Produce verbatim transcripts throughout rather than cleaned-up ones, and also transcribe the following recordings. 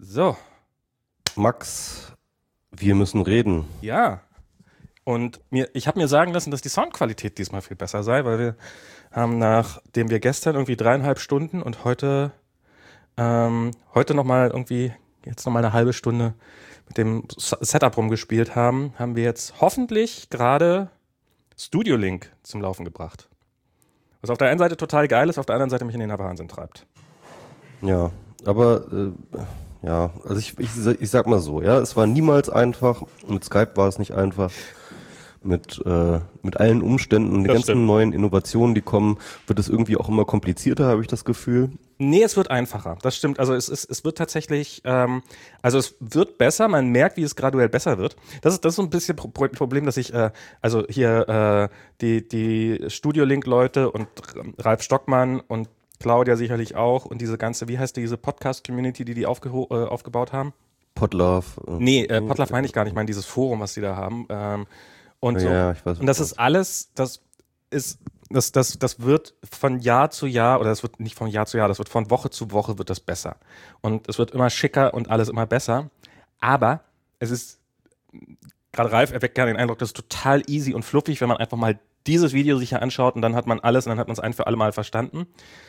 So, Max, wir müssen reden. ja. Und mir, ich habe mir sagen lassen, dass die Soundqualität diesmal viel besser sei, weil wir haben, nachdem wir gestern irgendwie dreieinhalb Stunden und heute, ähm, heute nochmal irgendwie, jetzt nochmal eine halbe Stunde mit dem S- Setup rumgespielt haben, haben wir jetzt hoffentlich gerade Studio Link zum Laufen gebracht. Was auf der einen Seite total geil ist, auf der anderen Seite mich in den Wahnsinn treibt. Ja, aber äh, ja, also ich, ich, ich sag mal so, ja, es war niemals einfach. Mit Skype war es nicht einfach. Mit, äh, mit allen Umständen und den Das ganzen stimmt. neuen Innovationen, die kommen, wird es irgendwie auch immer komplizierter, habe ich das Gefühl. Nee, es wird einfacher. Das stimmt. Also es, ist, es wird tatsächlich, ähm, also es wird besser. Man merkt, wie es graduell besser wird. Das ist, das ist so ein bisschen Pro Pro- Problem, dass ich, äh, also hier äh, die, die Studio Link-Leute und Ralf Stockmann und Claudia sicherlich auch und diese ganze, wie heißt diese Podcast-Community, die die aufgeho- äh, aufgebaut haben? Podlove. Äh, Nee, äh, Podlove meine ich gar nicht. Ich meine dieses Forum, was die da haben. Ähm, und so. Ja, ich weiß, Und das ist alles, das ist, das, das, das wird von Jahr zu Jahr, oder das wird nicht von Jahr zu Jahr, das wird von Woche zu Woche wird das besser. Und es wird immer schicker und alles immer besser. Aber es ist, gerade Ralf erweckt gerne den Eindruck, das ist total easy und fluffig, wenn man einfach mal dieses Video sich hier anschaut und dann hat man alles und dann hat man es ein für alle Mal verstanden.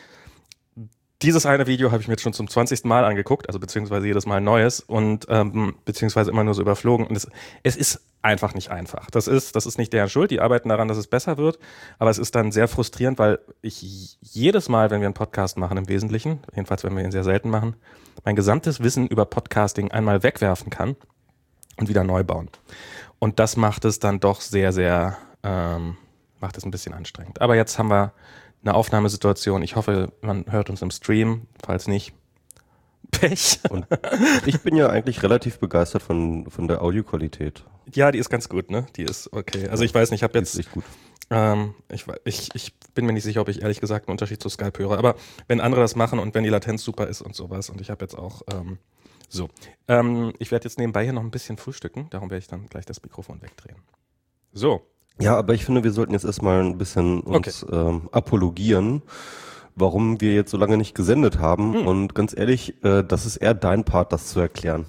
Dieses eine Video habe ich mir jetzt schon zum zwanzigsten Mal angeguckt, also beziehungsweise jedes Mal ein neues und ähm, beziehungsweise immer nur so überflogen. Und es, es ist einfach nicht einfach. Das ist, das ist nicht deren Schuld. Die arbeiten daran, dass es besser wird. Aber es ist dann sehr frustrierend, weil ich jedes Mal, wenn wir einen Podcast machen, im Wesentlichen, jedenfalls wenn wir ihn sehr selten machen, mein gesamtes Wissen über Podcasting einmal wegwerfen kann und wieder neu bauen. Und das macht es dann doch sehr, sehr, ähm, macht es ein bisschen anstrengend. Aber jetzt haben wir eine Aufnahmesituation. Ich hoffe, man hört uns im Stream. Falls nicht, Pech. Und ich bin ja eigentlich relativ begeistert von, von der Audioqualität. Ja, die ist ganz gut, ne? Die ist okay. Also ich weiß nicht, ich habe Die ist jetzt, echt gut. ähm, ich, wei- ich, ich bin mir nicht sicher, ob ich ehrlich gesagt einen Unterschied zu Skype höre. Aber wenn andere das machen und wenn die Latenz super ist und sowas und ich habe jetzt auch, ähm, so. Ähm, ich werde jetzt nebenbei hier noch ein bisschen frühstücken. Darum werde ich dann gleich das Mikrofon wegdrehen. So. Ja, aber ich finde, wir sollten jetzt erstmal ein bisschen uns ähm, apologieren, warum wir jetzt so lange nicht gesendet haben. Hm. Und ganz ehrlich, äh, das ist eher dein Part, das zu erklären.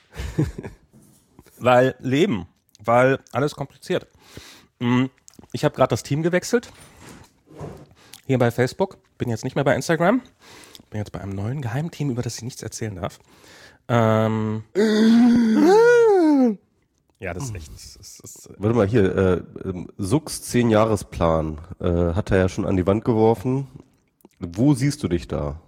Weil Leben, weil alles kompliziert. Mm, Ich habe gerade das Team gewechselt. Hier bei Facebook. Bin jetzt nicht mehr bei Instagram. Bin jetzt bei einem neuen Geheimteam, über das ich nichts erzählen darf. Ähm. Ja, das ist echt. Das ist, das ist, Warte mal hier, äh, ähm, Sux zehn-Jahresplan äh, hat er ja schon an die Wand geworfen. Wo siehst du dich da?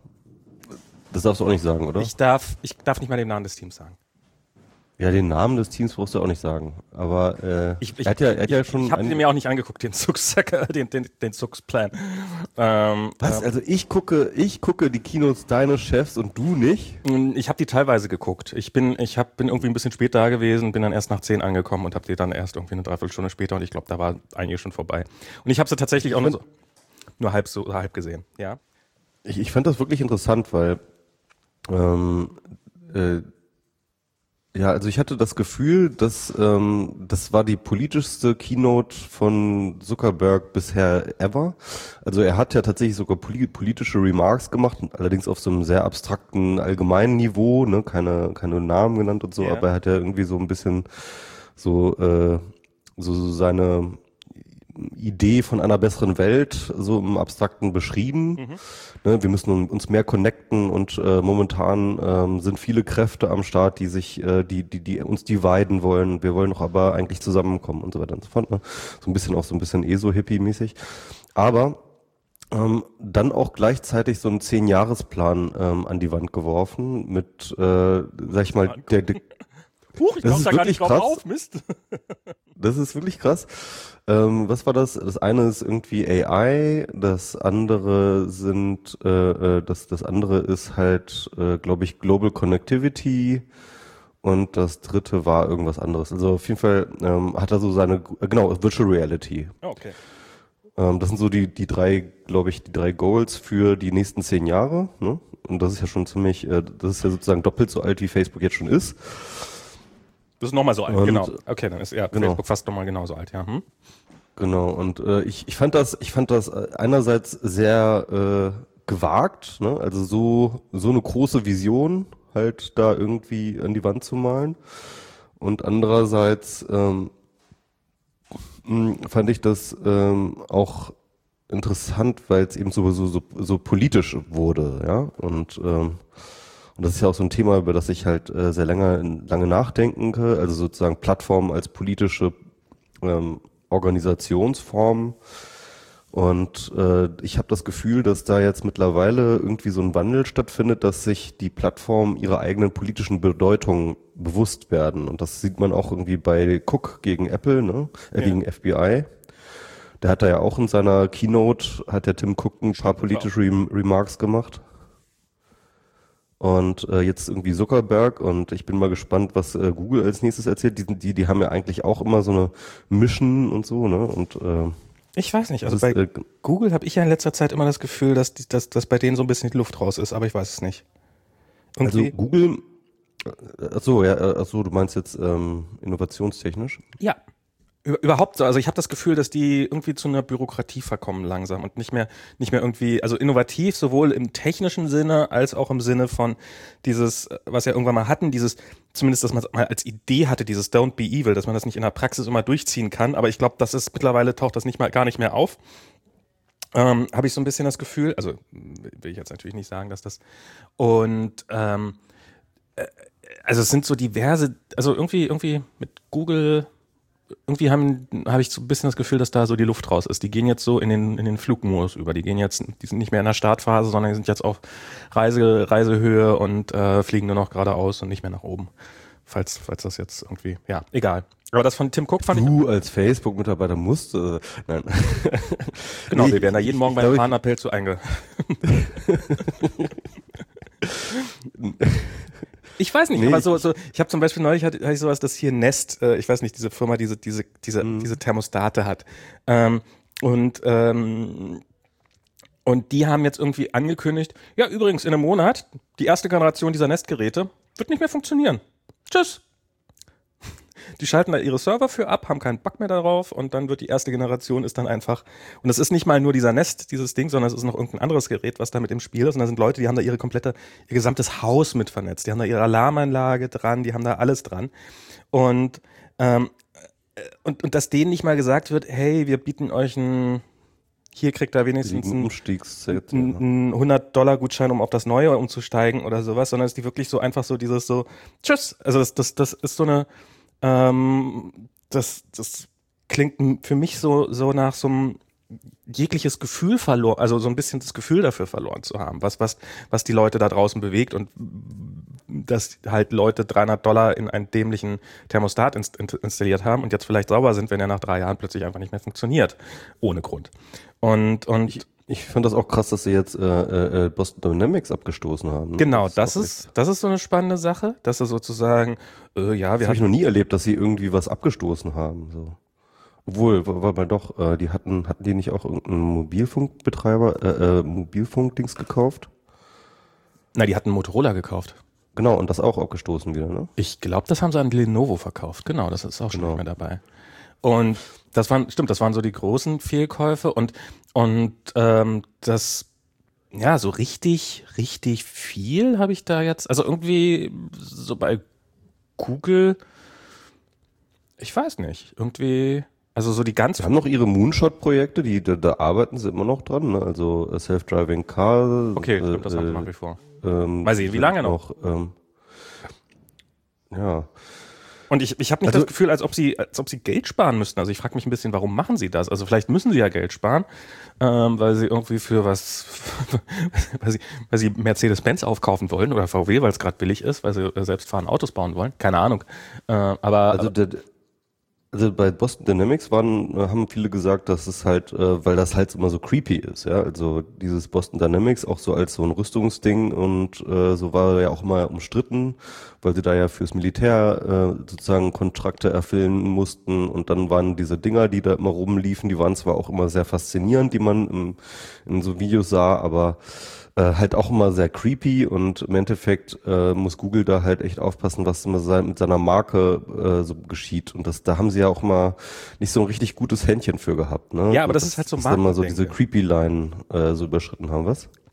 Das darfst du auch nicht sagen, oder? ich, darf, ich darf nicht mal den Namen des Teams sagen. Ja, den Namen des Teams brauchst du auch nicht sagen. Aber äh, Ich, ich, er hat ja, er hat ja ich, schon. ich habe ein- den mir auch nicht angeguckt, den Sux, den, den, den Sux-Plan. Ähm, Was? ähm, Also ich gucke, ich gucke die Keynotes deines Chefs und du nicht? Ich habe die teilweise geguckt. Ich bin, ich hab, bin irgendwie ein bisschen spät da gewesen, bin dann erst nach zehn angekommen und habe die dann erst irgendwie eine Dreiviertelstunde später und ich glaube, da war eigentlich schon vorbei. Und ich habe sie tatsächlich auch nur, so, nur halb so halb gesehen. Ja. Ich, ich fand das wirklich interessant, weil ähm, äh, ja, also ich hatte das Gefühl, dass ähm, das war die politischste Keynote von Zuckerberg bisher ever. Also er hat ja tatsächlich sogar poli politische Remarks gemacht, allerdings auf so einem sehr abstrakten allgemeinen Niveau, ne, keine keine Namen genannt und so, Ja. aber er hat ja irgendwie so ein bisschen so äh, so, so seine Idee von einer besseren Welt so im Abstrakten beschrieben. Mhm. Ne, wir müssen uns mehr connecten und äh, momentan ähm, sind viele Kräfte am Start, die sich, äh, die, die, die uns dividen wollen. Wir wollen doch aber eigentlich zusammenkommen und so weiter und so fort. Ne? So ein bisschen auch so ein bisschen eh so hippie-mäßig. Aber ähm, dann auch gleichzeitig so einen Zehn-Jahresplan ähm, an die Wand geworfen mit, äh, sag ich mal, der, der Huch, ich Das komm ist da gar wirklich nicht drauf krass. auf, Mist. Das ist wirklich krass. Ähm, was war das? Das eine ist irgendwie A I, das andere sind, äh, äh, das, das andere ist halt, äh, glaube ich, Global Connectivity und das dritte war irgendwas anderes. Also auf jeden Fall ähm, hat er so seine, äh, genau, Virtual Reality. Okay. Ähm, das sind so die, die drei, glaube ich, die drei Goals für die nächsten zehn Jahre. Ne? Und das ist ja schon ziemlich, äh, das ist ja sozusagen doppelt so alt, wie Facebook jetzt schon ist. Das ist nochmal so alt, Und- genau. Okay, dann ist ja genau. Facebook fast nochmal genauso alt, ja. Hm? Genau, und äh, ich, ich fand das, ich fand das äh, einerseits sehr äh, gewagt, ne? Also so, so eine große Vision halt da irgendwie an die Wand zu malen. Und andererseits ähm, fand ich das ähm, auch interessant, weil es eben sowieso so, so, so politisch wurde, ja. Und, ähm, und das ist ja auch so ein Thema, über das ich halt äh, sehr lange, lange nachdenke, also sozusagen Plattformen als politische ähm, Organisationsform. Und äh, ich habe das Gefühl, dass da jetzt mittlerweile irgendwie so ein Wandel stattfindet, dass sich die Plattformen ihrer eigenen politischen Bedeutung bewusst werden. Und das sieht man auch irgendwie bei Cook gegen Apple, ne? Äh, Ja. gegen F B I. Der hat da ja auch in seiner Keynote, hat der Tim Cook ein paar politische Rem Remarks gemacht. Und äh, jetzt irgendwie Zuckerberg, und ich bin mal gespannt, was äh, Google als nächstes erzählt. Die, die, die haben ja eigentlich auch immer so eine Mission und so, ne? Und äh, Ich weiß nicht, also das ist, bei äh, Google habe ich ja in letzter Zeit immer das Gefühl, dass, die, dass, dass bei denen so ein bisschen die Luft raus ist, aber ich weiß es nicht. also Irgendwie, Google, äh, ach so, ja, äh, ach so, du meinst jetzt ähm, innovationstechnisch? ja, Über- überhaupt so. Also ich habe das Gefühl, dass die irgendwie zu einer Bürokratie verkommen langsam und nicht mehr, nicht mehr irgendwie, also innovativ sowohl im technischen Sinne als auch im Sinne von dieses, äh, was wir irgendwann mal hatten, dieses, zumindest, dass man es mal als Idee hatte, dieses Don't be evil, dass man das nicht in der Praxis immer durchziehen kann. Aber ich glaube, das ist mittlerweile taucht das nicht mal gar nicht mehr auf. Ähm, habe ich so ein bisschen das Gefühl, also will ich jetzt natürlich nicht sagen, dass das und ähm, äh, also es sind so diverse, also irgendwie irgendwie mit Google irgendwie haben habe ich so ein bisschen das Gefühl, dass da so die Luft raus ist. Die gehen jetzt so in den in den Flugmodus über. Die gehen jetzt, die sind nicht mehr in der Startphase, sondern die sind jetzt auf Reise Reisehöhe und äh, fliegen nur noch geradeaus und nicht mehr nach oben. Falls falls das jetzt irgendwie, ja, egal. Aber das von Tim Cook fand ich Du als Facebook-Mitarbeiter musst, äh, nein. genau, Nee, wir werden da jeden ich- Morgen ich beim glaub, ich- Fahnenappell zu einge. Ich weiß nicht, Nee, aber so, ich- so, ich habe zum Beispiel neulich hatte, hatte ich sowas, dass hier Nest, äh, ich weiß nicht, diese Firma, diese, diese, diese, Mhm. diese Thermostate hat. Ähm, und, ähm, und die haben jetzt irgendwie angekündigt, ja, übrigens in einem Monat, die erste Generation dieser Nest-Geräte wird nicht mehr funktionieren. Tschüss. Die schalten da ihre Server für ab, haben keinen Bock mehr darauf und dann wird die erste Generation ist dann einfach, und das ist nicht mal nur dieser Nest, dieses Ding, sondern es ist noch irgendein anderes Gerät, was da mit im Spiel ist und da sind Leute, die haben da ihre komplette, ihr gesamtes Haus mit vernetzt, die haben da ihre Alarmanlage dran, die haben da alles dran und, ähm, und, und dass denen nicht mal gesagt wird, hey, wir bieten euch ein, hier kriegt ihr wenigstens Die ein Umstiegsset, ja. ne? einen hundert-Dollar-Gutschein, um auf das Neue umzusteigen oder sowas, sondern dass die wirklich so einfach so dieses so, tschüss, also das, das, das ist so eine, ähm, das, das klingt für mich so, so nach so einem jegliches Gefühl verloren, also so ein bisschen das Gefühl dafür verloren zu haben, was, was, was die Leute da draußen bewegt und dass halt Leute dreihundert Dollar in einen dämlichen Thermostat inst installiert haben und jetzt vielleicht sauber sind, wenn er nach drei Jahren plötzlich einfach nicht mehr funktioniert. Ohne Grund. Und, und Ich, ich fand das auch krass, dass sie jetzt äh, äh, Boston Dynamics abgestoßen haben. Ne? genau, das auch ist, das ist so eine spannende Sache, dass sie sozusagen, äh, ja, Das wir habe ich hatten, noch nie erlebt, dass sie irgendwie was abgestoßen haben. So. Obwohl, war mal doch, äh, die hatten, hatten die nicht auch irgendeinen Mobilfunkbetreiber, äh, äh, Mobilfunkdings gekauft? na, die hatten Motorola gekauft. Genau, und das auch abgestoßen wieder, ne? Ich glaube, das haben sie an Lenovo verkauft. Genau, das ist auch schon Genau. nicht mehr dabei. Und das waren, stimmt, das waren so die großen Fehlkäufe und, und ähm, das, ja, so richtig, richtig viel habe ich da jetzt, also irgendwie so bei Google, ich weiß nicht, irgendwie, also so die ganz, Sie haben noch ihre Moonshot-Projekte, die, da, da arbeiten sie immer noch dran, ne? Also äh, Self-Driving Car. okay, äh, stimmt, das haben sie äh, nach wie vor. ähm, Mal sehen, wie lange noch. ähm, ja. Und ich, ich habe nicht Also- das Gefühl, als ob sie, als ob sie Geld sparen müssten. Also ich frage mich ein bisschen, warum machen sie das? Also vielleicht müssen sie ja Geld sparen, ähm, weil sie irgendwie für was, weil sie, weil sie Mercedes-Benz aufkaufen wollen oder V W, weil es gerade billig ist, weil sie äh, selbstfahrende Autos bauen wollen. Keine Ahnung. Äh, aber Also, der, also bei Boston Dynamics waren, äh, haben viele gesagt, dass es halt, äh, weil das halt immer so creepy ist, ja. Also dieses Boston Dynamics auch so als so ein Rüstungsding und äh, so war ja auch immer umstritten, weil sie da ja fürs Militär äh, sozusagen Kontrakte erfüllen mussten und dann waren diese Dinger, die da immer rumliefen, die waren zwar auch immer sehr faszinierend, die man im, in so Videos sah, aber äh, halt auch immer sehr creepy und im Endeffekt äh, muss Google da halt echt aufpassen, was immer sein, mit seiner Marke äh, so geschieht und das, da haben sie ja auch mal nicht so ein richtig gutes Händchen für gehabt, ne? Ja, aber das ist halt so dass sie immer so diese Markendenke. creepy Line äh, so überschritten haben, was?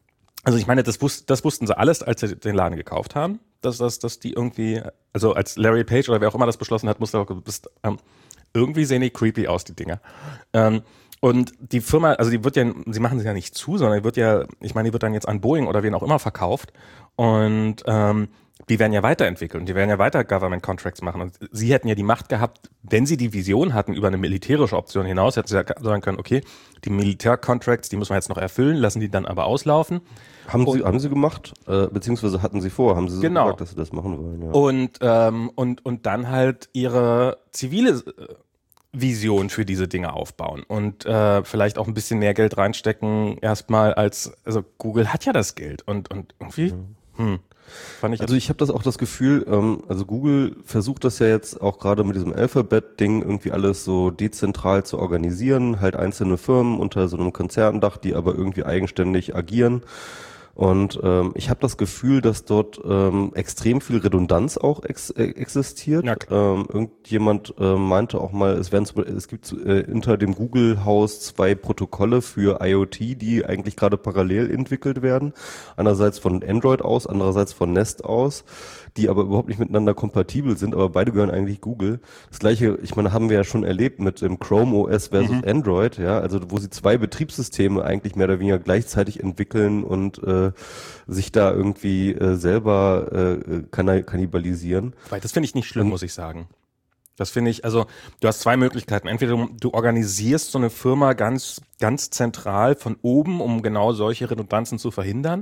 Also ich meine, das, wus- das wussten sie alles, als sie den Laden gekauft haben, dass, dass, dass die irgendwie, also als Larry Page oder wer auch immer das beschlossen hat, musste auch gewusst, ähm, irgendwie sehen die creepy aus, die Dinger. Ähm, und die Firma, also die wird ja, sie machen sie ja nicht zu, sondern die wird ja, ich meine, die wird dann jetzt an Boeing oder wen auch immer verkauft und ähm, die werden ja weiterentwickelt und die werden ja weiter Government Contracts machen. Und sie hätten ja die Macht gehabt, wenn sie die Vision hatten über eine militärische Option hinaus, hätten sie ja sagen können, okay, die Militär-Contracts, die müssen wir jetzt noch erfüllen, lassen die dann aber auslaufen. Haben und, Sie, haben Sie gemacht, äh, beziehungsweise hatten Sie vor, haben Sie so genau. gesagt, dass Sie das machen wollen? Ja. Und, ähm, und, und dann halt ihre zivile äh, Vision für diese Dinge aufbauen und äh, vielleicht auch ein bisschen mehr Geld reinstecken, erstmal als, also Google hat ja das Geld und, und irgendwie, hm, fand ich Also ich habe das auch das Gefühl, ähm, also Google versucht das ja jetzt auch gerade mit diesem Alphabet-Ding irgendwie alles so dezentral zu organisieren, halt einzelne Firmen unter so einem Konzerndach, die aber irgendwie eigenständig agieren. Und ähm, ich habe das Gefühl, dass dort ähm, extrem viel Redundanz auch ex äh, existiert. Ja, ähm, irgendjemand äh, meinte auch mal, es werden es gibt äh, hinter dem Google-Haus zwei Protokolle für IoT, die eigentlich gerade parallel entwickelt werden. Einerseits von Android aus, andererseits von Nest aus, die aber überhaupt nicht miteinander kompatibel sind, aber beide gehören eigentlich Google. Das gleiche, ich meine, haben wir ja schon erlebt mit dem Chrome O S versus mhm. Android, ja, also wo sie zwei Betriebssysteme eigentlich mehr oder weniger gleichzeitig entwickeln und äh, sich da irgendwie äh, selber äh, kann, kannibalisieren. Weil das finde ich nicht schlimm, und, muss ich sagen. Das finde ich, also du hast zwei Möglichkeiten. Entweder du, du organisierst so eine Firma ganz, ganz zentral von oben, um genau solche Redundanzen zu verhindern.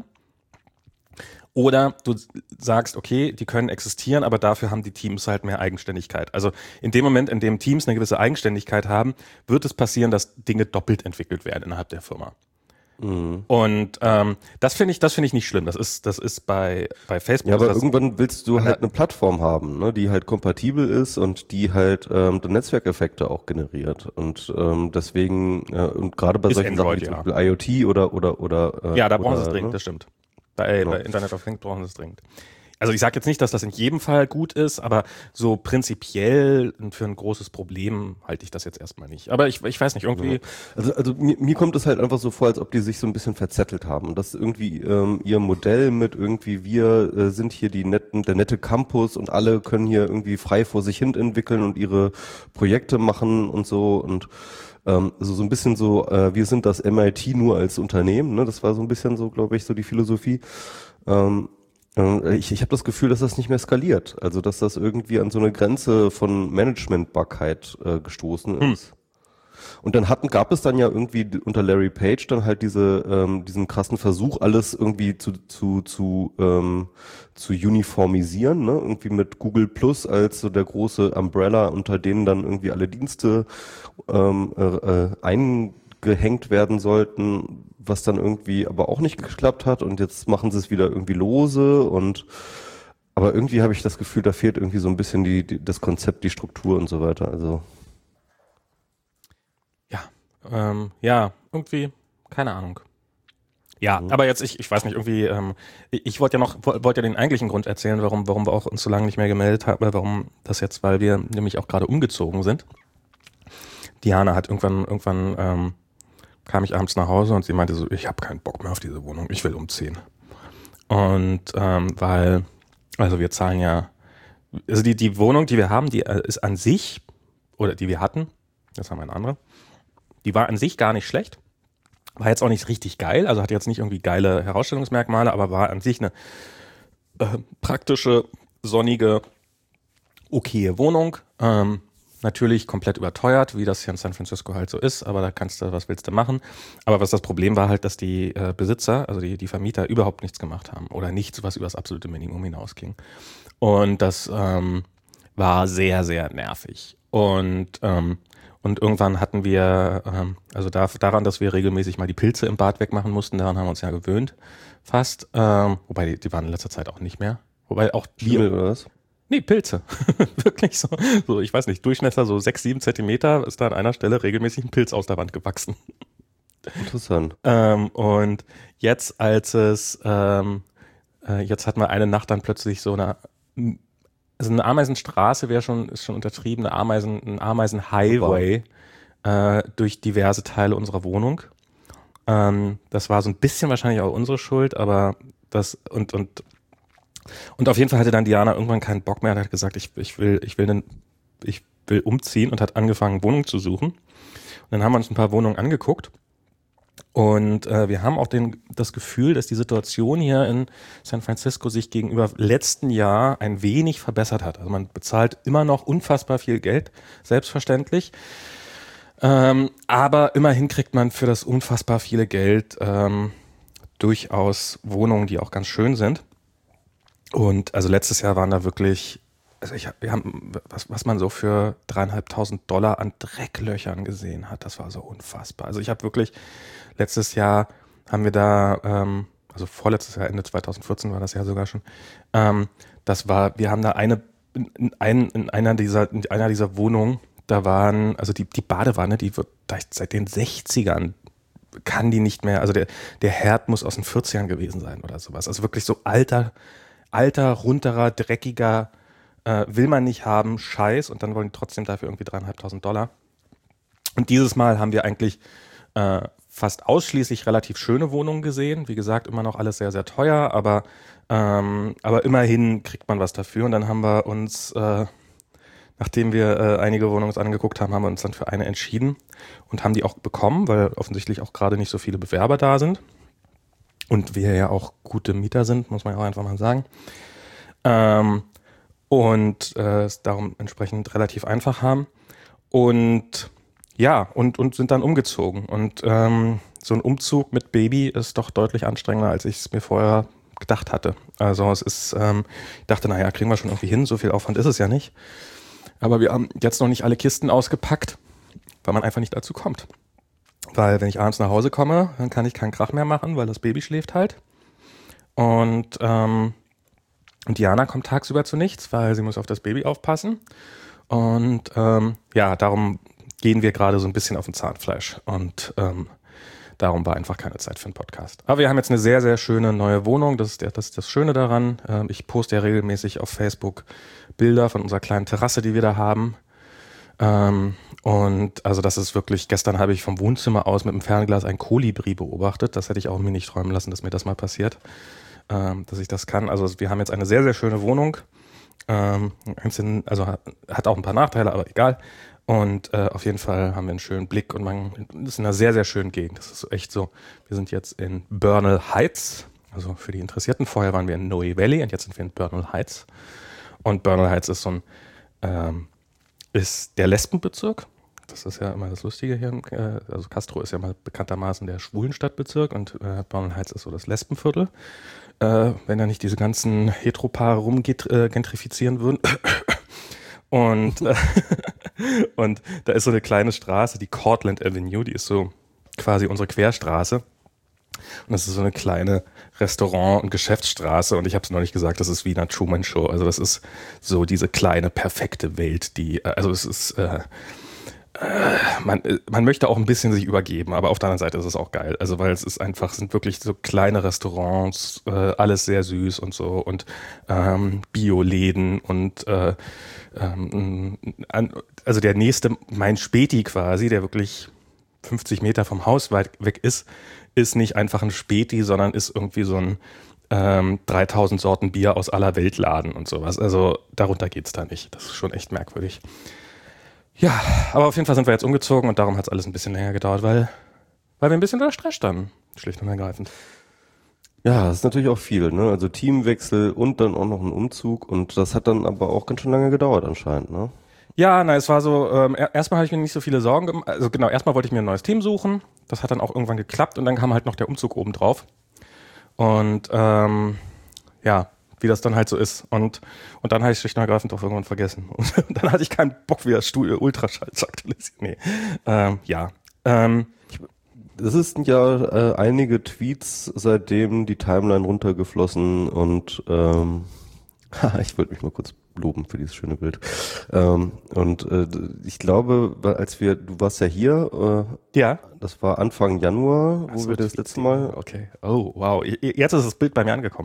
Oder du sagst, okay, die können existieren, aber dafür haben die Teams halt mehr Eigenständigkeit. Also in dem Moment, in dem Teams eine gewisse Eigenständigkeit haben, wird es passieren, dass Dinge doppelt entwickelt werden innerhalb der Firma. Mhm. Und ähm, das finde ich, das finde ich nicht schlimm. Das ist, das ist bei bei Facebook. Ja, aber das, irgendwann willst du halt eine Plattform haben, ne, die halt kompatibel ist und die halt ähm, Netzwerkeffekte auch generiert. Und ähm, deswegen äh, und gerade bei solchen Android, Sachen wie ja. zum Beispiel IoT oder oder oder äh, ja, da brauchen oder, sie es dringend. Ne? Das stimmt. Bei, genau. bei Internet of Things brauchen sie es dringend. Also ich sage jetzt nicht, dass das in jedem Fall gut ist, aber so prinzipiell für ein großes Problem halte ich das jetzt erstmal nicht. Aber ich, ich weiß nicht, irgendwie... Ja. Also, also mir, mir kommt es halt einfach so vor, als ob die sich so ein bisschen verzettelt haben. Und dass irgendwie ähm, ihr Modell mit irgendwie wir äh, sind hier die netten, der nette Campus und alle können hier irgendwie frei vor sich hin entwickeln und ihre Projekte machen und so und ähm, also so ein bisschen so, äh, wir sind das M I T nur als Unternehmen, ne? Das war so ein bisschen so, glaube ich, so die Philosophie. Ähm, Ich, ich habe das Gefühl, dass das nicht mehr skaliert. Also, dass das irgendwie an so eine Grenze von Managementbarkeit äh, gestoßen ist. Hm. Und dann hatten, gab es dann ja irgendwie unter Larry Page dann halt diese, ähm, diesen krassen Versuch, alles irgendwie zu, zu, zu, ähm, zu uniformisieren, ne? Irgendwie mit Google Plus als so der große Umbrella, unter denen dann irgendwie alle Dienste ähm, äh, eingehängt werden sollten, was dann irgendwie aber auch nicht geklappt hat und jetzt machen sie es wieder irgendwie lose und aber irgendwie habe ich das Gefühl, da fehlt irgendwie so ein bisschen die, die das Konzept, die Struktur und so weiter. Also ja, ähm, ja, irgendwie, keine Ahnung. Ja, mhm. aber jetzt, ich, ich weiß nicht, irgendwie, ähm, ich, ich wollte ja noch, wollte ja den eigentlichen Grund erzählen, warum, warum wir auch uns so lange nicht mehr gemeldet haben, warum das jetzt, weil wir nämlich auch gerade umgezogen sind. Diana hat irgendwann, irgendwann, ähm, kam ich abends nach Hause und sie meinte so, ich habe keinen Bock mehr auf diese Wohnung, ich will umziehen. Und ähm, weil, also wir zahlen ja, also die, die Wohnung, die wir haben, die ist an sich, oder die wir hatten, das haben wir eine andere, die war an sich gar nicht schlecht, war jetzt auch nicht richtig geil, also hatte jetzt nicht irgendwie geile Herausstellungsmerkmale, aber war an sich eine äh, praktische, sonnige, okaye Wohnung, ähm, natürlich komplett überteuert, wie das hier in San Francisco halt so ist, aber da kannst du, was willst du machen. Aber was das Problem war halt, dass die äh, Besitzer, also die, die Vermieter überhaupt nichts gemacht haben oder nichts, was über das absolute Minimum hinausging. Und das ähm, war sehr, sehr nervig. Und, ähm, und irgendwann hatten wir, ähm, also da, daran, dass wir regelmäßig mal die Pilze im Bad wegmachen mussten, daran haben wir uns ja gewöhnt, fast. Ähm, wobei, die, die waren in letzter Zeit auch nicht mehr. Wobei auch Schimmel oder was? Nee, Pilze. Wirklich so, so, ich weiß nicht, Durchmesser so sechs, sieben Zentimeter ist da an einer Stelle regelmäßig ein Pilz aus der Wand gewachsen. Interessant. ähm, und jetzt, als es, ähm, äh, jetzt hatten wir eine Nacht dann plötzlich so eine, also eine Ameisenstraße wäre schon, ist schon untertrieben, eine Ameisen, ein Ameisen-Highway äh, durch diverse Teile unserer Wohnung. Ähm, das war so ein bisschen wahrscheinlich auch unsere Schuld, aber das und und und auf jeden Fall hatte dann Diana irgendwann keinen Bock mehr und hat gesagt, ich ich will ich will den, ich will umziehen und hat angefangen Wohnungen zu suchen. Und dann haben wir uns ein paar Wohnungen angeguckt. Und äh, wir haben auch den, das Gefühl, dass die Situation hier in San Francisco sich gegenüber letzten Jahr ein wenig verbessert hat. Also man bezahlt immer noch unfassbar viel Geld, selbstverständlich. Ähm, aber immerhin kriegt man für das unfassbar viele Geld ähm, durchaus Wohnungen, die auch ganz schön sind. Und also letztes Jahr waren da wirklich, also ich hab, wir haben, was, was man so für dreieinhalbtausend Dollar an Drecklöchern gesehen hat, das war so unfassbar. Also ich habe wirklich, letztes Jahr haben wir da, ähm, also vorletztes Jahr, Ende zweitausendvierzehn war das ja sogar schon, ähm, das war, wir haben da eine, in, in, ein, in einer dieser, in einer dieser Wohnungen, da waren, also die, die Badewanne, die wird seit den sechzigern, kann die nicht mehr, also der, der Herd muss aus den vierzigern gewesen sein oder sowas. Also wirklich so alter, alter, runterer, dreckiger, äh, will man nicht haben, Scheiß, und dann wollen die trotzdem dafür irgendwie dreieinhalbtausend Dollar. Und dieses Mal haben wir eigentlich äh, fast ausschließlich relativ schöne Wohnungen gesehen. Wie gesagt, immer noch alles sehr, sehr teuer, aber, ähm, aber immerhin kriegt man was dafür. Und dann haben wir uns, äh, nachdem wir äh, einige Wohnungen uns angeguckt haben, haben wir uns dann für eine entschieden und haben die auch bekommen, weil offensichtlich auch gerade nicht so viele Bewerber da sind. Und wir ja auch gute Mieter sind, muss man ja auch einfach mal sagen. Ähm, und äh, es darum entsprechend relativ einfach haben. Und ja, und, und sind dann umgezogen. Und ähm, so ein Umzug mit Baby ist doch deutlich anstrengender, als ich es mir vorher gedacht hatte. Also es ist, ähm, ich dachte, naja, kriegen wir schon irgendwie hin, so viel Aufwand ist es ja nicht. Aber wir haben jetzt noch nicht alle Kisten ausgepackt, weil man einfach nicht dazu kommt. Weil wenn ich abends nach Hause komme, dann kann ich keinen Krach mehr machen, weil das Baby schläft halt. Und, ähm, und Diana kommt tagsüber zu nichts, weil sie muss auf das Baby aufpassen. Und ähm, ja, darum gehen wir gerade so ein bisschen auf den Zahnfleisch. Und ähm, darum war einfach keine Zeit für einen Podcast. Aber wir haben jetzt eine sehr, sehr schöne neue Wohnung. Das ist, der, das, ist das Schöne daran. Ähm, ich poste ja regelmäßig auf Facebook Bilder von unserer kleinen Terrasse, die wir da haben. Ähm, und also das ist wirklich, gestern habe ich vom Wohnzimmer aus mit dem Fernglas ein Kolibri beobachtet. Das hätte ich auch mir nicht träumen lassen, dass mir das mal passiert, ähm, dass ich das kann. Also wir haben jetzt eine sehr, sehr schöne Wohnung. Ähm, also hat auch ein paar Nachteile, aber egal. Und äh, auf jeden Fall haben wir einen schönen Blick und man das ist in einer sehr, sehr schönen Gegend. Das ist echt so. Wir sind jetzt in Bernal Heights, also für die Interessierten. Vorher waren wir in Noe Valley und jetzt sind wir in Bernal Heights. Und Bernal Heights ist so ein, ähm, ist der Lesbenbezirk. Das ist ja immer das Lustige hier. Äh, also Castro ist ja mal bekanntermaßen der Schwulenstadtbezirk und äh, Bernal Heights ist so das Lesbenviertel. Äh, wenn da nicht diese ganzen Heteropaare rumgentrifizieren äh, würden. Und, äh, und da ist so eine kleine Straße, die Cortland Avenue, die ist so quasi unsere Querstraße. Und das ist so eine kleine Restaurant- und Geschäftsstraße. Und ich habe es noch nicht gesagt, das ist wie in einer Truman Show. Also das ist so diese kleine, perfekte Welt, die, also es ist, äh, äh, man, man möchte auch ein bisschen sich übergeben, aber auf der anderen Seite ist es auch geil. Also weil es ist einfach, sind wirklich so kleine Restaurants, äh, alles sehr süß und so und ähm, Bioläden und äh, ähm, an, also der nächste, mein Späti quasi, der wirklich fünfzig Meter vom Haus weit weg ist, ist nicht einfach ein Späti, sondern ist irgendwie so ein ähm, dreitausend Sorten Bier aus aller Welt Laden und sowas. Also darunter geht's da nicht. Das ist schon echt merkwürdig. Ja, aber auf jeden Fall sind wir jetzt umgezogen und darum hat es alles ein bisschen länger gedauert, weil, weil wir ein bisschen unter Stress standen, schlicht und ergreifend. Ja, das ist natürlich auch viel, ne? Also Teamwechsel und dann auch noch ein Umzug und das hat dann aber auch ganz schön lange gedauert anscheinend, ne? Ja, na, es war so, ähm, erstmal habe ich mir nicht so viele Sorgen gemacht, also genau, erstmal wollte ich mir ein neues Team suchen, das hat dann auch irgendwann geklappt und dann kam halt noch der Umzug oben drauf und ähm, ja, wie das dann halt so ist und und dann habe ich schlicht und ergreifend auch irgendwann vergessen und dann hatte ich keinen Bock, wieder Studio Ultraschall zu aktualisieren, nee, ähm, ja, ähm, es sind ja äh, einige Tweets seitdem die Timeline runtergeflossen und ähm, ich wollte mich mal kurz loben für dieses schöne Bild. Ähm, und äh, ich glaube, als wir, du warst ja hier, äh, ja, das war Anfang Januar, wo so, wir das letzte Mal. Okay, oh wow, jetzt ist das Bild bei mir angekommen.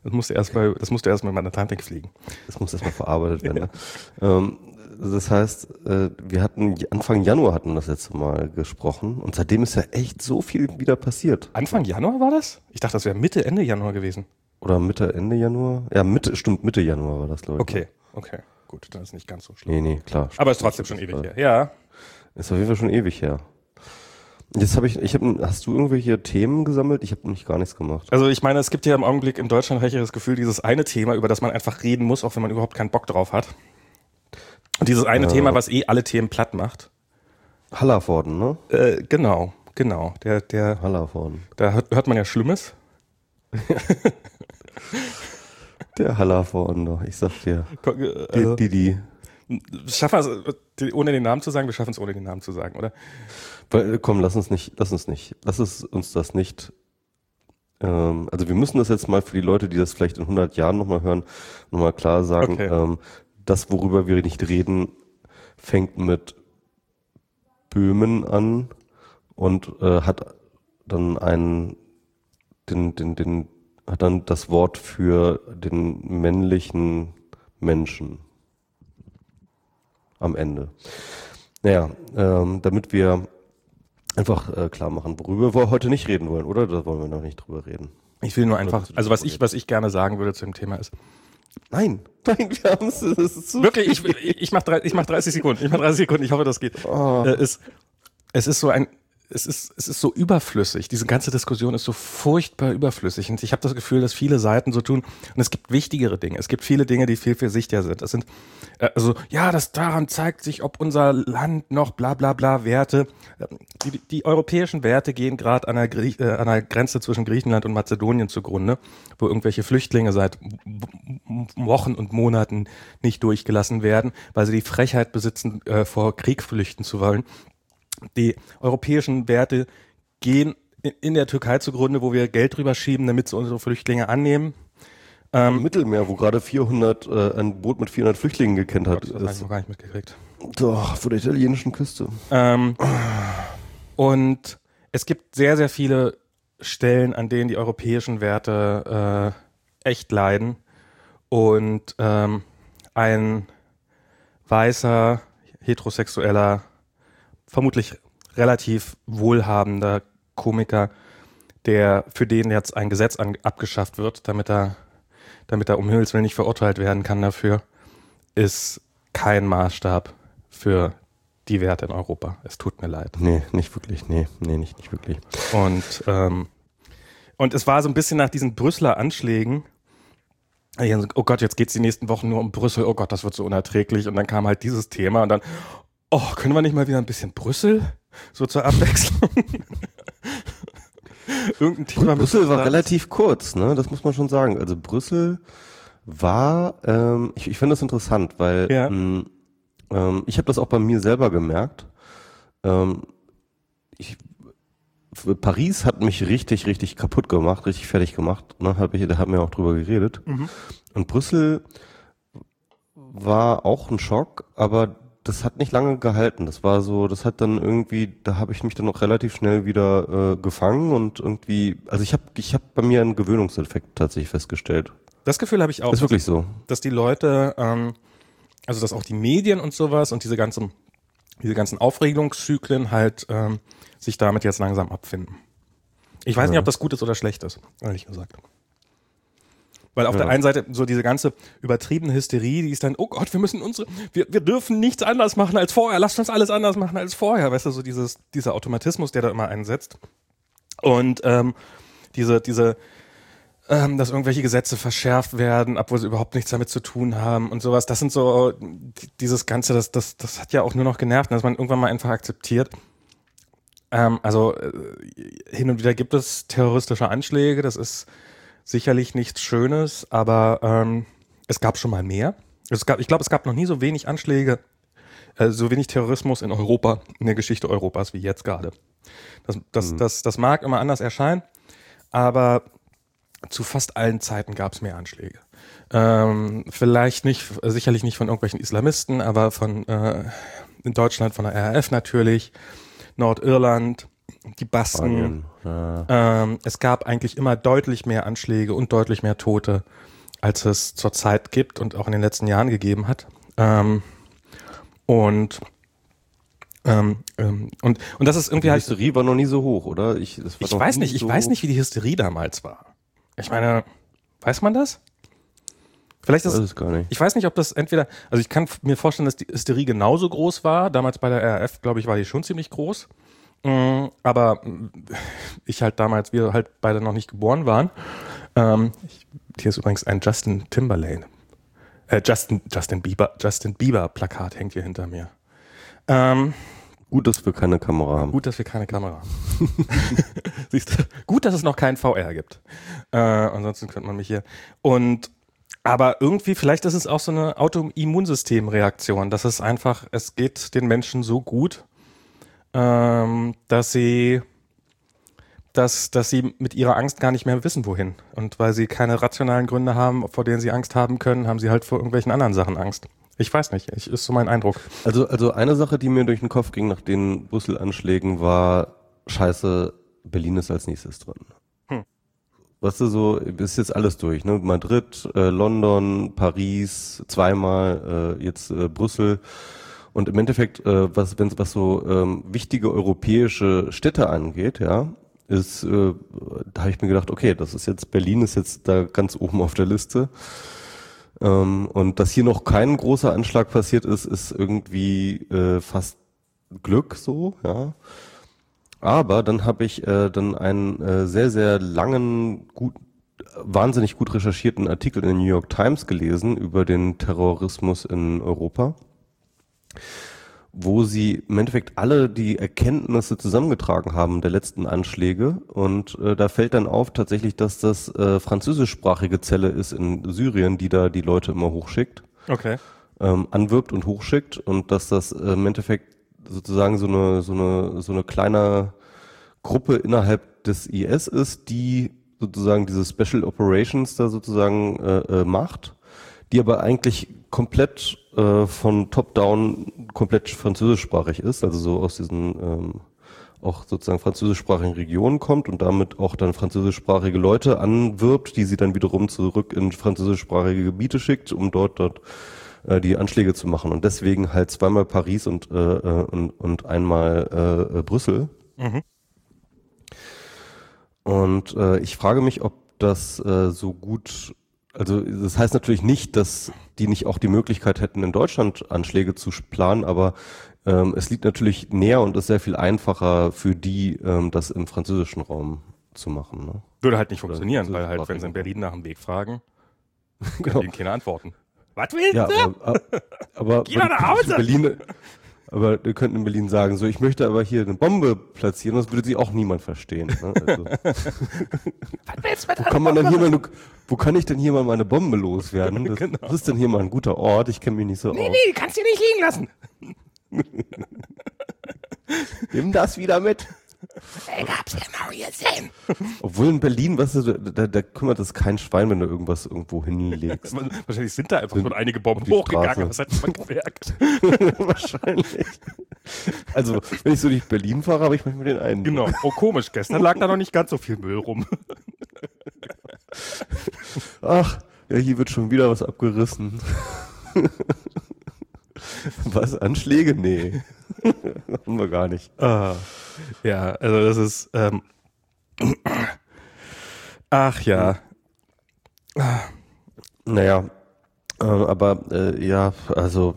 Das musste erstmal, das musste erstmal in den Atlantik fliegen. Das muss erstmal verarbeitet werden. Ja. Ne? Ähm, das heißt, äh, wir hatten Anfang Januar hatten wir das letzte Mal gesprochen und seitdem ist ja echt so viel wieder passiert. Anfang Januar war das? Ich dachte, das wäre Mitte, Ende Januar gewesen. Oder Mitte, Ende Januar? Ja, Mitte, stimmt, Mitte Januar war das, glaube ich. Okay, okay, gut, dann ist nicht ganz so schlimm. Nee, nee, klar. Aber ist trotzdem schon ewig her. Ja. Ist auf jeden Fall schon ewig her. Jetzt habe ich, ich habe, hast du irgendwelche Themen gesammelt? Ich habe nämlich gar nichts gemacht. Also ich meine, es gibt ja im Augenblick in Deutschland habe ich das Gefühl, dieses eine Thema, über das man einfach reden muss, auch wenn man überhaupt keinen Bock drauf hat. Und dieses eine Ja. Thema, was eh alle Themen platt macht. Hallervorden, ne? Äh, genau, genau. Der, der, Hallervorden. da hört, hört man ja Schlimmes. Der Hallervorden, doch. Ich sag dir. Also, Die, die, schaffen wir es, ohne den Namen zu sagen? Wir schaffen es ohne den Namen zu sagen, oder? die. Komm, lass uns nicht, lass uns nicht, lass es uns das nicht. Ähm, also wir müssen das jetzt mal für die Leute, die das vielleicht in hundert Jahren nochmal hören, nochmal klar sagen. Okay. Ähm, das, worüber wir nicht reden, fängt mit Böhmen an und äh, hat dann einen, den, den, den, hat dann das Wort für den männlichen Menschen am Ende. Naja, ähm, damit wir einfach äh, klar machen, worüber wir heute nicht reden wollen, oder? Da wollen wir noch nicht drüber reden. Ich will nur einfach, also was ich, was ich gerne sagen würde zu dem Thema ist, Nein, nein, wir haben es. Das ist zu wirklich, ich, ich, ich mache ich mach dreißig Sekunden, ich mache dreißig Sekunden, ich hoffe, das geht. Oh. Äh, es, es ist so ein, es ist, es ist so überflüssig. Diese ganze Diskussion ist so furchtbar überflüssig. Und ich habe das Gefühl, dass viele Seiten so tun. Und es gibt wichtigere Dinge. Es gibt viele Dinge, die viel, viel sichtlicher sind. Das sind, äh, also, ja, das daran zeigt sich, ob unser Land noch bla, bla, bla Werte. Die, die europäischen Werte gehen gerade an, der Grie- äh, an der Grenze zwischen Griechenland und Mazedonien zugrunde, wo irgendwelche Flüchtlinge seit Wochen und Monaten nicht durchgelassen werden, weil sie die Frechheit besitzen, äh, vor Krieg flüchten zu wollen. Die europäischen Werte gehen in der Türkei zugrunde, wo wir Geld drüber schieben, damit sie unsere Flüchtlinge annehmen. Ähm, Im Mittelmeer, wo gerade vierhundert, äh, ein Boot mit vierhundert Flüchtlingen gekennt hat. Das habe ich noch gar nicht mitgekriegt. Doch, vor der italienischen Küste. Ähm, und es gibt sehr, sehr viele Stellen, an denen die europäischen Werte äh, echt leiden. Und ähm, ein weißer, heterosexueller, vermutlich relativ wohlhabender Komiker, der für den jetzt ein Gesetz an, abgeschafft wird, damit er, damit er um Himmels Willen nicht verurteilt werden kann dafür, ist kein Maßstab für die Werte in Europa. Es tut mir leid. Nee, nicht wirklich. Nee, nee, nicht, nicht wirklich. Und, ähm, und es war so ein bisschen nach diesen Brüsseler Anschlägen, oh Gott, jetzt geht's die nächsten Wochen nur um Brüssel, oh Gott, das wird so unerträglich. Und dann kam halt dieses Thema und dann, oh, können wir nicht mal wieder ein bisschen Brüssel? So zur Abwechslung. Irgendein Thema. Brüssel war relativ kurz, ne? Das muss man schon sagen. Also Brüssel war, ähm, ich, ich finde das interessant, weil Ja. mh, ähm, ich habe das auch bei mir selber gemerkt. Ähm, ich, Paris hat mich richtig, richtig kaputt gemacht, richtig fertig gemacht. Ne? Hab ich, da haben wir auch drüber geredet. Mhm. Und Brüssel war auch ein Schock, aber das hat nicht lange gehalten. Das war so, das hat dann irgendwie, da habe ich mich dann noch relativ schnell wieder äh, gefangen und irgendwie, also ich habe ich hab bei mir einen Gewöhnungseffekt tatsächlich festgestellt. Das Gefühl habe ich auch. Ist wirklich so. Dass die Leute, ähm, also dass auch die Medien und sowas und diese ganzen, diese ganzen Aufregungszyklen halt ähm, sich damit jetzt langsam abfinden. Ich weiß Ja. nicht, ob das gut ist oder schlecht ist, ehrlich gesagt. Weil auf Ja. der einen Seite so diese ganze übertriebene Hysterie, die ist dann, oh Gott, wir müssen unsere, wir, wir dürfen nichts anders machen als vorher, lasst uns alles anders machen als vorher, weißt du, so dieses, dieser Automatismus, der da immer einsetzt. Und ähm, diese, diese, ähm, dass irgendwelche Gesetze verschärft werden, obwohl sie überhaupt nichts damit zu tun haben und sowas, das sind so, die- dieses Ganze, das, das, das hat ja auch nur noch genervt, dass man irgendwann mal einfach akzeptiert. Ähm, also äh, hin und wieder gibt es terroristische Anschläge, das ist sicherlich nichts Schönes, aber ähm, es gab schon mal mehr. Es gab, ich glaube, es gab noch nie so wenig Anschläge, äh, so wenig Terrorismus in Europa, in der Geschichte Europas wie jetzt gerade. Das, das, Mhm. das, das mag immer anders erscheinen, aber zu fast allen Zeiten gab es mehr Anschläge. Ähm, vielleicht nicht, sicherlich nicht von irgendwelchen Islamisten, aber von äh, in Deutschland von der R A F natürlich, Nordirland, die Basken. Spanien, ja. Ähm, es gab eigentlich immer deutlich mehr Anschläge und deutlich mehr Tote, als es zurzeit gibt und auch in den letzten Jahren gegeben hat. Ähm, und, ähm, ähm, und und das ist irgendwie Die halt. Hysterie war noch nie so hoch, oder? Ich, das war Ich noch weiß nie nicht, ich so weiß nicht, wie die Hysterie damals war. Ich meine, weiß man das? Vielleicht ist weiß es gar nicht. Ich weiß nicht, ob das entweder, also ich kann mir vorstellen, dass die Hysterie genauso groß war. Damals bei der R A F, glaube ich, war die schon ziemlich groß. Mm, aber ich halt damals, wir halt beide noch nicht geboren waren. Ähm, ich, hier ist übrigens ein Justin Timberlake. Äh, Justin, Justin Bieber, Justin Bieber Plakat hängt hier hinter mir. Ähm, Gut, dass wir keine Kamera haben. Gut, dass wir keine Kamera haben. Siehst du? Gut, dass es noch keinen V R gibt. Äh, ansonsten könnte man mich hier. Und aber irgendwie, vielleicht ist es auch so eine Autoimmunsystemreaktion, dass es einfach, es geht den Menschen so gut, ähm, dass sie, dass, dass sie mit ihrer Angst gar nicht mehr wissen, wohin. Und weil sie keine rationalen Gründe haben, vor denen sie Angst haben können, haben sie halt vor irgendwelchen anderen Sachen Angst. Ich weiß nicht, ich, ist so mein Eindruck. Also, also eine Sache, die mir durch den Kopf ging nach den Brüssel-Anschlägen, war, scheiße, Berlin ist als nächstes drin. Hm. Weißt du, so ist jetzt alles durch, ne? Madrid, äh, London, Paris, zweimal, äh, jetzt äh, Brüssel. Und im Endeffekt, äh, was, wenn was so ähm, wichtige europäische Städte angeht, ja, ist, äh, da habe ich mir gedacht, okay, das ist jetzt, Berlin ist jetzt da ganz oben auf der Liste. Ähm, und dass hier noch kein großer Anschlag passiert ist, ist irgendwie äh, fast Glück so, ja. Aber dann habe ich äh, dann einen äh, sehr, sehr langen, gut, wahnsinnig gut recherchierten Artikel in der New York Times gelesen über den Terrorismus in Europa, wo sie im Endeffekt alle die Erkenntnisse zusammengetragen haben der letzten Anschläge. Und äh, da fällt dann auf tatsächlich, dass das äh, französischsprachige Zelle ist in Syrien, die da die Leute immer hochschickt, Okay. ähm, anwirbt und hochschickt. Und dass das äh, im Endeffekt sozusagen so eine, so eine, so eine kleine Gruppe innerhalb des I S ist, die sozusagen diese Special Operations da sozusagen äh, äh, macht, die aber eigentlich komplett äh, von Top-Down komplett französischsprachig ist, also so aus diesen ähm, auch sozusagen französischsprachigen Regionen kommt und damit auch dann französischsprachige Leute anwirbt, die sie dann wiederum zurück in französischsprachige Gebiete schickt, um dort dort äh, die Anschläge zu machen. Und deswegen halt zweimal Paris und äh, und, und einmal äh, Brüssel. Mhm. Und äh, ich frage mich, ob das äh, so gut, also das heißt natürlich nicht, dass die nicht auch die Möglichkeit hätten, in Deutschland Anschläge zu planen, aber ähm, es liegt natürlich näher und ist sehr viel einfacher für die, ähm, das im französischen Raum zu machen. Ne? Würde halt nicht funktionieren, weil halt, wenn sie in Berlin nach dem Weg fragen, können Genau. ihnen keine antworten. Was willst Ja, du? aber, aber Geh doch nach Hause! Berlin, aber wir könnten in Berlin sagen, so, ich möchte aber hier eine Bombe platzieren, das würde sie auch niemand verstehen. Ne? Also, Was willst du mit wo kann man denn hier mal, eine, wo kann ich denn hier mal meine Bombe loswerden? Das, Genau. das ist denn hier mal ein guter Ort, ich kenne mich nicht so Nee, aus. nee, kannst du nicht liegen lassen. Nimm das wieder mit. Ich hab's genau gesehen. Obwohl in Berlin, weißt du, da, da kümmert es kein Schwein, wenn du irgendwas irgendwo hinlegst. Wahrscheinlich sind da einfach schon einige Bomben die hochgegangen. Straße. Was hat man gemerkt? Wahrscheinlich. Also, wenn ich so durch Berlin fahre, habe ich manchmal den einen. Genau. Oh, komisch. Gestern lag da noch nicht ganz so viel Müll rum. Ach, ja, hier wird schon wieder was abgerissen. Was? Anschläge? Nee. Haben wir gar nicht. Ah, ja, also das ist. Ähm, ach ja. Naja, äh, aber äh, ja, also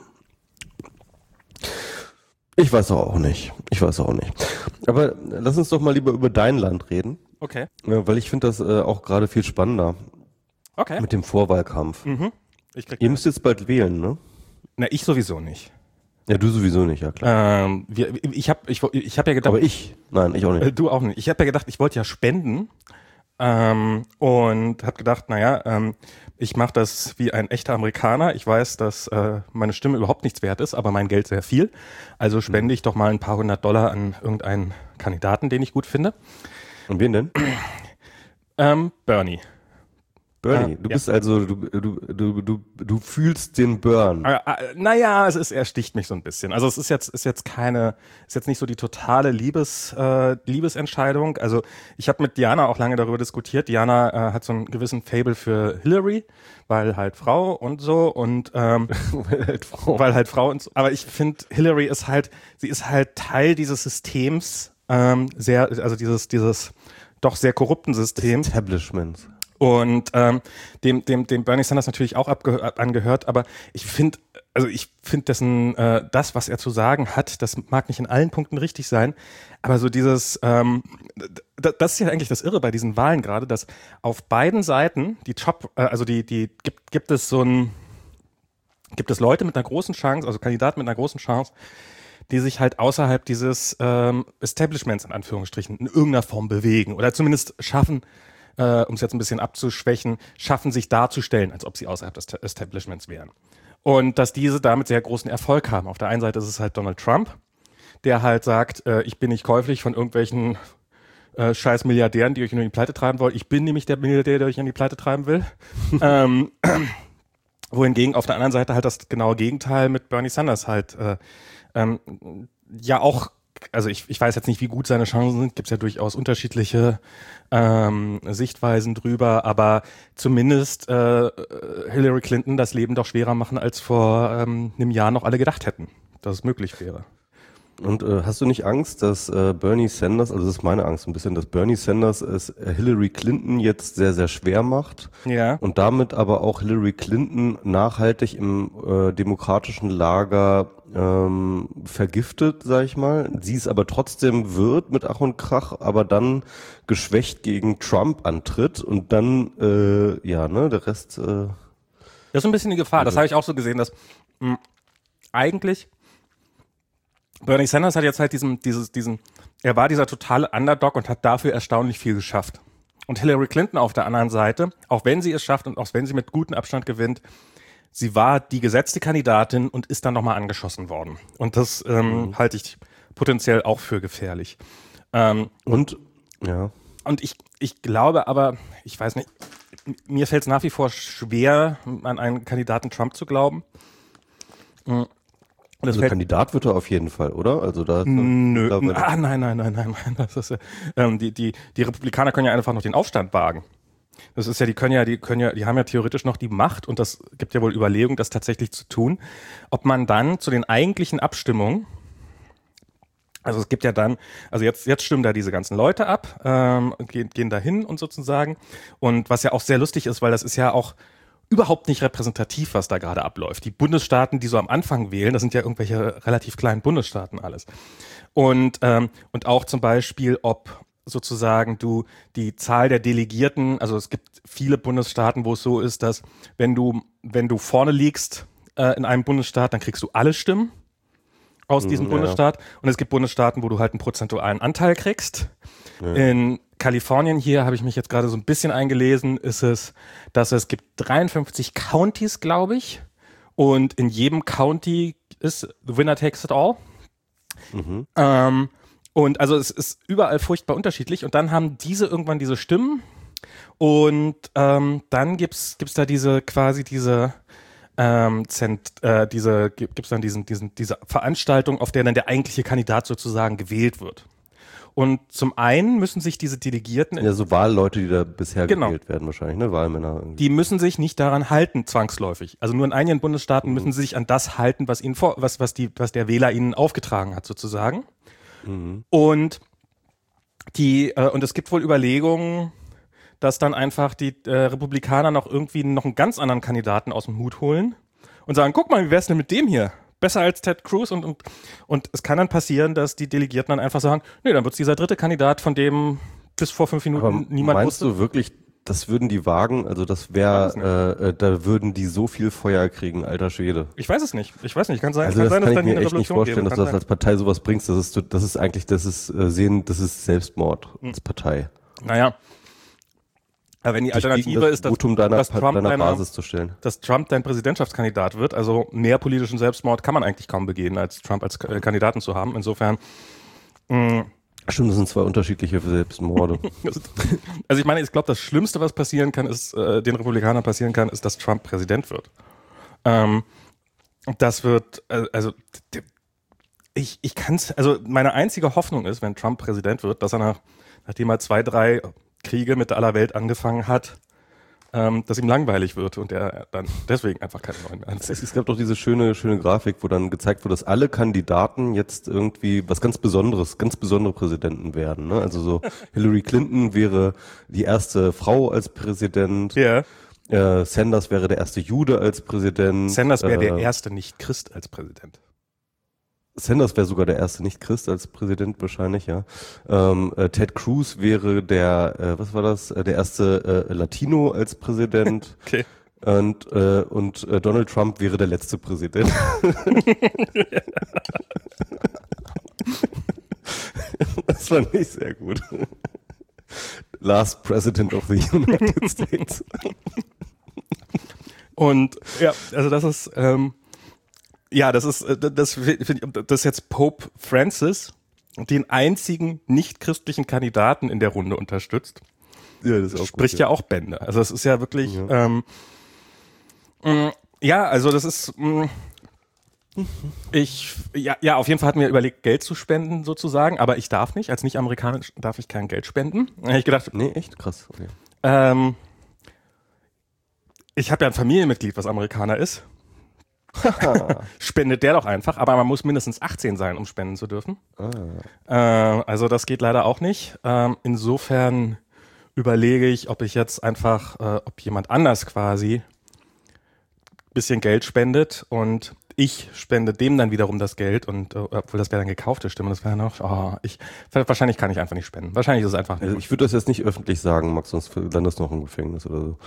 ich weiß auch nicht. Ich weiß auch nicht. Aber lass uns doch mal lieber über dein Land reden, Okay. ja, weil ich finde das äh, auch gerade viel spannender Okay. mit dem Vorwahlkampf. Mhm. Ich krieg Ihr müsst jetzt bald wählen, ne? Na, ich sowieso nicht. Ja, du sowieso nicht, ja klar. Ähm, wir, ich habe ich, ich hab ja gedacht. Aber ich? Nein, ich auch Äh, nicht. du auch nicht. Ich habe ja gedacht, ich wollte ja spenden ähm, und habe gedacht, naja, ähm, ich mache das wie ein echter Amerikaner. Ich weiß, dass äh, meine Stimme überhaupt nichts wert ist, aber mein Geld sehr viel. Also spende ich doch mal ein paar hundert Dollar an irgendeinen Kandidaten, den ich gut finde. Und wen denn? Ähm, Bernie. Bernie, Äh, du ja. bist also, du, du, du, du, du fühlst den Burn. Äh, äh, naja, es ist, er sticht mich so ein bisschen. Also es ist jetzt, ist jetzt keine, ist jetzt nicht so die totale Liebes, äh, Liebesentscheidung. Also ich habe mit Diana auch lange darüber diskutiert. Diana äh, hat so einen gewissen Fable für Hillary, weil halt Frau und so und ähm, Weil halt Frau. weil halt Frau und so. Aber ich finde, Hillary ist halt, sie ist halt Teil dieses Systems, ähm, sehr, also dieses, dieses doch sehr korrupten Systems. Establishments. Und ähm, dem, dem, dem Bernie Sanders natürlich auch abge- angehört, aber ich finde, also ich finde dessen, äh, das, was er zu sagen hat, das mag nicht in allen Punkten richtig sein, aber so dieses, ähm, d- das ist ja eigentlich das Irre bei diesen Wahlen gerade, dass auf beiden Seiten die Top, äh, also die, die gibt, gibt es so ein, gibt es Leute mit einer großen Chance, also Kandidaten mit einer großen Chance, die sich halt außerhalb dieses ähm, Establishments in Anführungsstrichen in irgendeiner Form bewegen oder zumindest schaffen, äh, um es jetzt ein bisschen abzuschwächen, schaffen sich darzustellen, als ob sie außerhalb des Establishments wären. Und dass diese damit sehr großen Erfolg haben. Auf der einen Seite ist es halt Donald Trump, der halt sagt, äh, ich bin nicht käuflich von irgendwelchen äh, scheiß Milliardären, die euch nur in die Pleite treiben wollen. Ich bin nämlich der Milliardär, der euch in die Pleite treiben will. ähm, wohingegen auf der anderen Seite halt das genaue Gegenteil mit Bernie Sanders halt äh, ähm, ja auch, also ich, ich weiß jetzt nicht, wie gut seine Chancen sind, gibt es ja durchaus unterschiedliche ähm, Sichtweisen drüber, aber zumindest äh, Hillary Clinton das Leben doch schwerer machen, als vor ähm, einem Jahr noch alle gedacht hätten, dass es möglich wäre. Und äh, hast du nicht Angst, dass äh, Bernie Sanders, also das ist meine Angst ein bisschen, dass Bernie Sanders es äh, Hillary Clinton jetzt sehr, sehr schwer macht Ja. und damit aber auch Hillary Clinton nachhaltig im äh, demokratischen Lager ähm, vergiftet, sag ich mal. Sie es aber trotzdem wird mit Ach und Krach, aber dann geschwächt gegen Trump antritt und dann, äh, ja, ne, der Rest... Äh, Das ist ein bisschen die Gefahr. Das habe ich auch so gesehen, dass mh, eigentlich Bernie Sanders hat jetzt halt diesen, dieses, diesen, er war dieser totale Underdog und hat dafür erstaunlich viel geschafft. Und Hillary Clinton auf der anderen Seite, auch wenn sie es schafft und auch wenn sie mit gutem Abstand gewinnt, sie war die gesetzte Kandidatin und ist dann nochmal angeschossen worden. Und das ähm, mhm. halte ich potenziell auch für gefährlich. Ähm, und, ja. Und ich, ich glaube aber, ich weiß nicht, mir fällt es nach wie vor schwer, an einen Kandidaten Trump zu glauben. Mhm. Also Kandidat wird er auf jeden Fall, oder? Also da Nö, ah, nein, nein, nein, nein, nein. Das ist ja, ähm, die, die, die Republikaner können ja einfach noch den Aufstand wagen. Das ist ja, die können ja, die können ja, die haben ja theoretisch noch die Macht und das gibt ja wohl Überlegungen, das tatsächlich zu tun. Ob man dann zu den eigentlichen Abstimmungen, also es gibt ja dann, also jetzt, jetzt stimmen da diese ganzen Leute ab, ähm, gehen, gehen da hin und sozusagen. Und was ja auch sehr lustig ist, weil das ist ja auch überhaupt nicht repräsentativ, was da gerade abläuft. Die Bundesstaaten, die so am Anfang wählen, das sind ja irgendwelche relativ kleinen Bundesstaaten alles. Und, ähm, und auch zum Beispiel, ob sozusagen du die Zahl der Delegierten, also es gibt viele Bundesstaaten, wo es so ist, dass wenn du, wenn du vorne liegst äh, in einem Bundesstaat, dann kriegst du alle Stimmen aus diesem ja. Bundesstaat. Und es gibt Bundesstaaten, wo du halt einen prozentualen Anteil kriegst. Ja. In Kalifornien hier, habe ich mich jetzt gerade so ein bisschen eingelesen, ist es, dass es gibt dreiundfünfzig Counties, glaube ich. Und in jedem County ist the winner takes it all. Mhm. Ähm, und also es ist überall furchtbar unterschiedlich. Und dann haben diese irgendwann diese Stimmen. Und ähm, dann gibt's gibt's da diese quasi diese Ähm, Zent, äh, diese gibt es dann diesen, diesen, diese Veranstaltung, auf der dann der eigentliche Kandidat sozusagen gewählt wird. Und zum einen müssen sich diese Delegierten... Ja, so Wahlleute, die da bisher genau. gewählt werden wahrscheinlich, ne? Wahlmänner. Irgendwie. Die müssen sich nicht daran halten, zwangsläufig. Also nur in einigen Bundesstaaten mhm. müssen sie sich an das halten, was ihnen vor, was, was die, was der Wähler ihnen aufgetragen hat, sozusagen. Mhm. Und die, äh, und es gibt wohl Überlegungen, dass dann einfach die äh, Republikaner noch irgendwie noch einen ganz anderen Kandidaten aus dem Hut holen und sagen, guck mal, wie wär's denn mit dem hier? Besser als Ted Cruz und, und, und es kann dann passieren, dass die Delegierten dann einfach sagen, nee, dann wird's dieser dritte Kandidat, von dem bis vor fünf Minuten Aber niemand meinst wusste. Meinst du wirklich, das würden die wagen? Also das wäre, äh, äh, da würden die so viel Feuer kriegen, alter Schwede. Ich weiß es nicht. Ich weiß nicht. Kann sein, also kann das sein, kann dass ich dann mir eine echt nicht Revolution vorstellen, geben. dass du das sein. als Partei sowas bringst. Das ist, das ist eigentlich, das ist äh, sehen, das ist Selbstmord hm. als Partei. Naja. Aber wenn die Alternative das ist, dass, deiner, dass, Trump deiner eine, Basis zu stellen. dass Trump dein Präsidentschaftskandidat wird, also mehr politischen Selbstmord kann man eigentlich kaum begehen, als Trump als äh, Kandidaten zu haben. Insofern, mh, Stimmt, das sind zwei unterschiedliche Selbstmorde. Also ich meine, ich glaube, das Schlimmste, was passieren kann, ist, äh, den Republikanern passieren kann, ist, dass Trump Präsident wird. Ähm, das wird, äh, also ich, ich kann es, also meine einzige Hoffnung ist, wenn Trump Präsident wird, dass er nach, nachdem er zwei, drei Kriege mit aller Welt angefangen hat, ähm, dass ihm langweilig wird und er dann deswegen einfach keinen neuen mehr anzieht. Es, es gab doch diese schöne, schöne Grafik, wo dann gezeigt wurde, dass alle Kandidaten jetzt irgendwie was ganz Besonderes, ganz besondere Präsidenten werden. Ne? Also so Hillary Clinton wäre die erste Frau als Präsident. Ja. Äh, Sanders wäre der erste Jude als Präsident. Sanders wäre äh, der erste Nicht-Christ als Präsident. Sanders wäre sogar der erste Nicht-Christ als Präsident wahrscheinlich, ja. Ähm, äh, Ted Cruz wäre der, äh, was war das, äh, der erste äh, Latino als Präsident. Okay. Und, äh, und äh, Donald Trump wäre der letzte Präsident. Das fand ich sehr gut. Last President of the United States. Und ja, also das ist, ähm, ja, das ist, äh, das finde ich, das ist jetzt Pope Francis, den einzigen nicht-christlichen Kandidaten in der Runde unterstützt. Ja, das ist auch Spricht gut, ja auch Bände. Also es ist ja wirklich, Ja. ähm, mh, ja, also das ist, mh, ich, ja, ja, auf jeden Fall hatten wir überlegt, Geld zu spenden sozusagen, aber ich darf nicht, als Nicht-Amerikaner darf ich kein Geld spenden. Da habe ich gedacht, Nee, echt krass. Okay. ähm, ich habe ja ein Familienmitglied, was Amerikaner ist. Spendet der doch einfach, aber man muss mindestens achtzehn sein, um spenden zu dürfen. Ah. Äh, also das geht leider auch nicht. Ähm, insofern überlege ich, ob ich jetzt einfach, äh, ob jemand anders quasi ein bisschen Geld spendet und ich spende dem dann wiederum das Geld und äh, obwohl das wäre dann gekaufte Stimme, das wäre noch, oh, ich, wahrscheinlich kann ich einfach nicht spenden. Wahrscheinlich ist es einfach nicht. Also ich würde das jetzt nicht öffentlich sagen, Max, sonst landest du noch im Gefängnis oder so.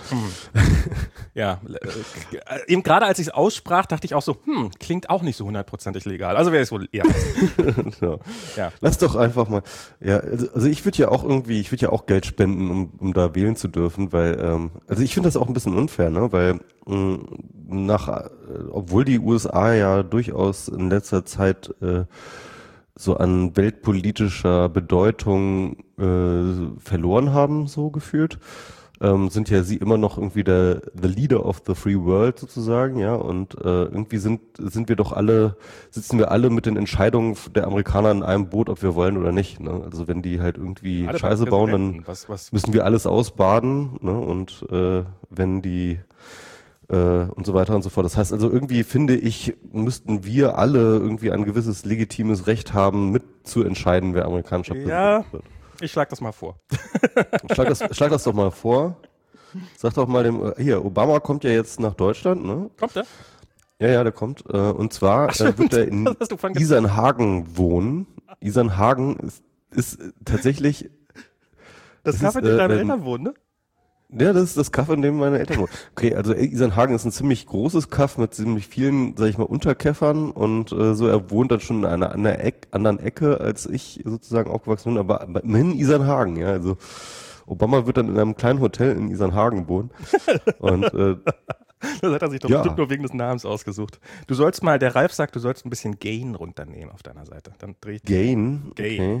Ja, äh, eben gerade als ich es aussprach, dachte ich auch so, hm, klingt auch nicht so hundertprozentig legal. Also wäre es wohl eher. Ja. Ja. Lass doch einfach mal. Ja, also, also ich würde ja auch irgendwie, ich würde ja auch Geld spenden, um, um da wählen zu dürfen, weil, ähm, also ich finde das auch ein bisschen unfair, ne, weil mh, nach, äh, obwohl die U S A ja durchaus in letzter Zeit äh, so an weltpolitischer Bedeutung äh, verloren haben, so gefühlt, ähm, sind ja sie immer noch irgendwie der the leader of the free world sozusagen, ja, und äh, irgendwie sind sind wir doch alle, sitzen wir alle mit den Entscheidungen der Amerikaner in einem Boot, ob wir wollen oder nicht, ne? Also wenn die halt irgendwie Alle Scheiße bauen, dann Präsidenten, was, was, müssen wir alles ausbaden, ne? Und äh, wenn die äh, und so weiter und so fort. Das heißt also irgendwie, finde ich, müssten wir alle irgendwie ein gewisses legitimes Recht haben, mitzuentscheiden, wer amerikanischer Ja. Präsident wird. ich schlag das mal vor. Schlag das, schlag das doch mal vor. Sag doch mal dem, hier, Obama kommt ja jetzt nach Deutschland, ne? Kommt der? Ja, ja, der kommt. Äh, und zwar Ach, äh, wird er in das hast du vorhin gesagt. Isernhagen wohnen. Isernhagen ist, ist Das tatsächlich, Das Kaffee, ist, in äh, deinen ähm, Eltern wohnen, ne? ja, das ist das Kaff, in dem meine Eltern wohnen. Okay, also Isernhagen ist ein ziemlich großes Kaff mit ziemlich vielen, sag ich mal, Unterkäffern und äh, so. Er wohnt dann schon in einer an der Eck, anderen Ecke, als ich sozusagen aufgewachsen bin, aber aber immerhin Isernhagen, ja. Also Obama wird dann in einem kleinen Hotel in Isernhagen wohnen. Und äh, Das hat er sich doch Ja. bestimmt nur wegen des Namens ausgesucht. Du sollst mal, der Ralf sagt, du sollst ein bisschen Gain runternehmen auf deiner Seite. Dann dreht Gain, Gain. okay.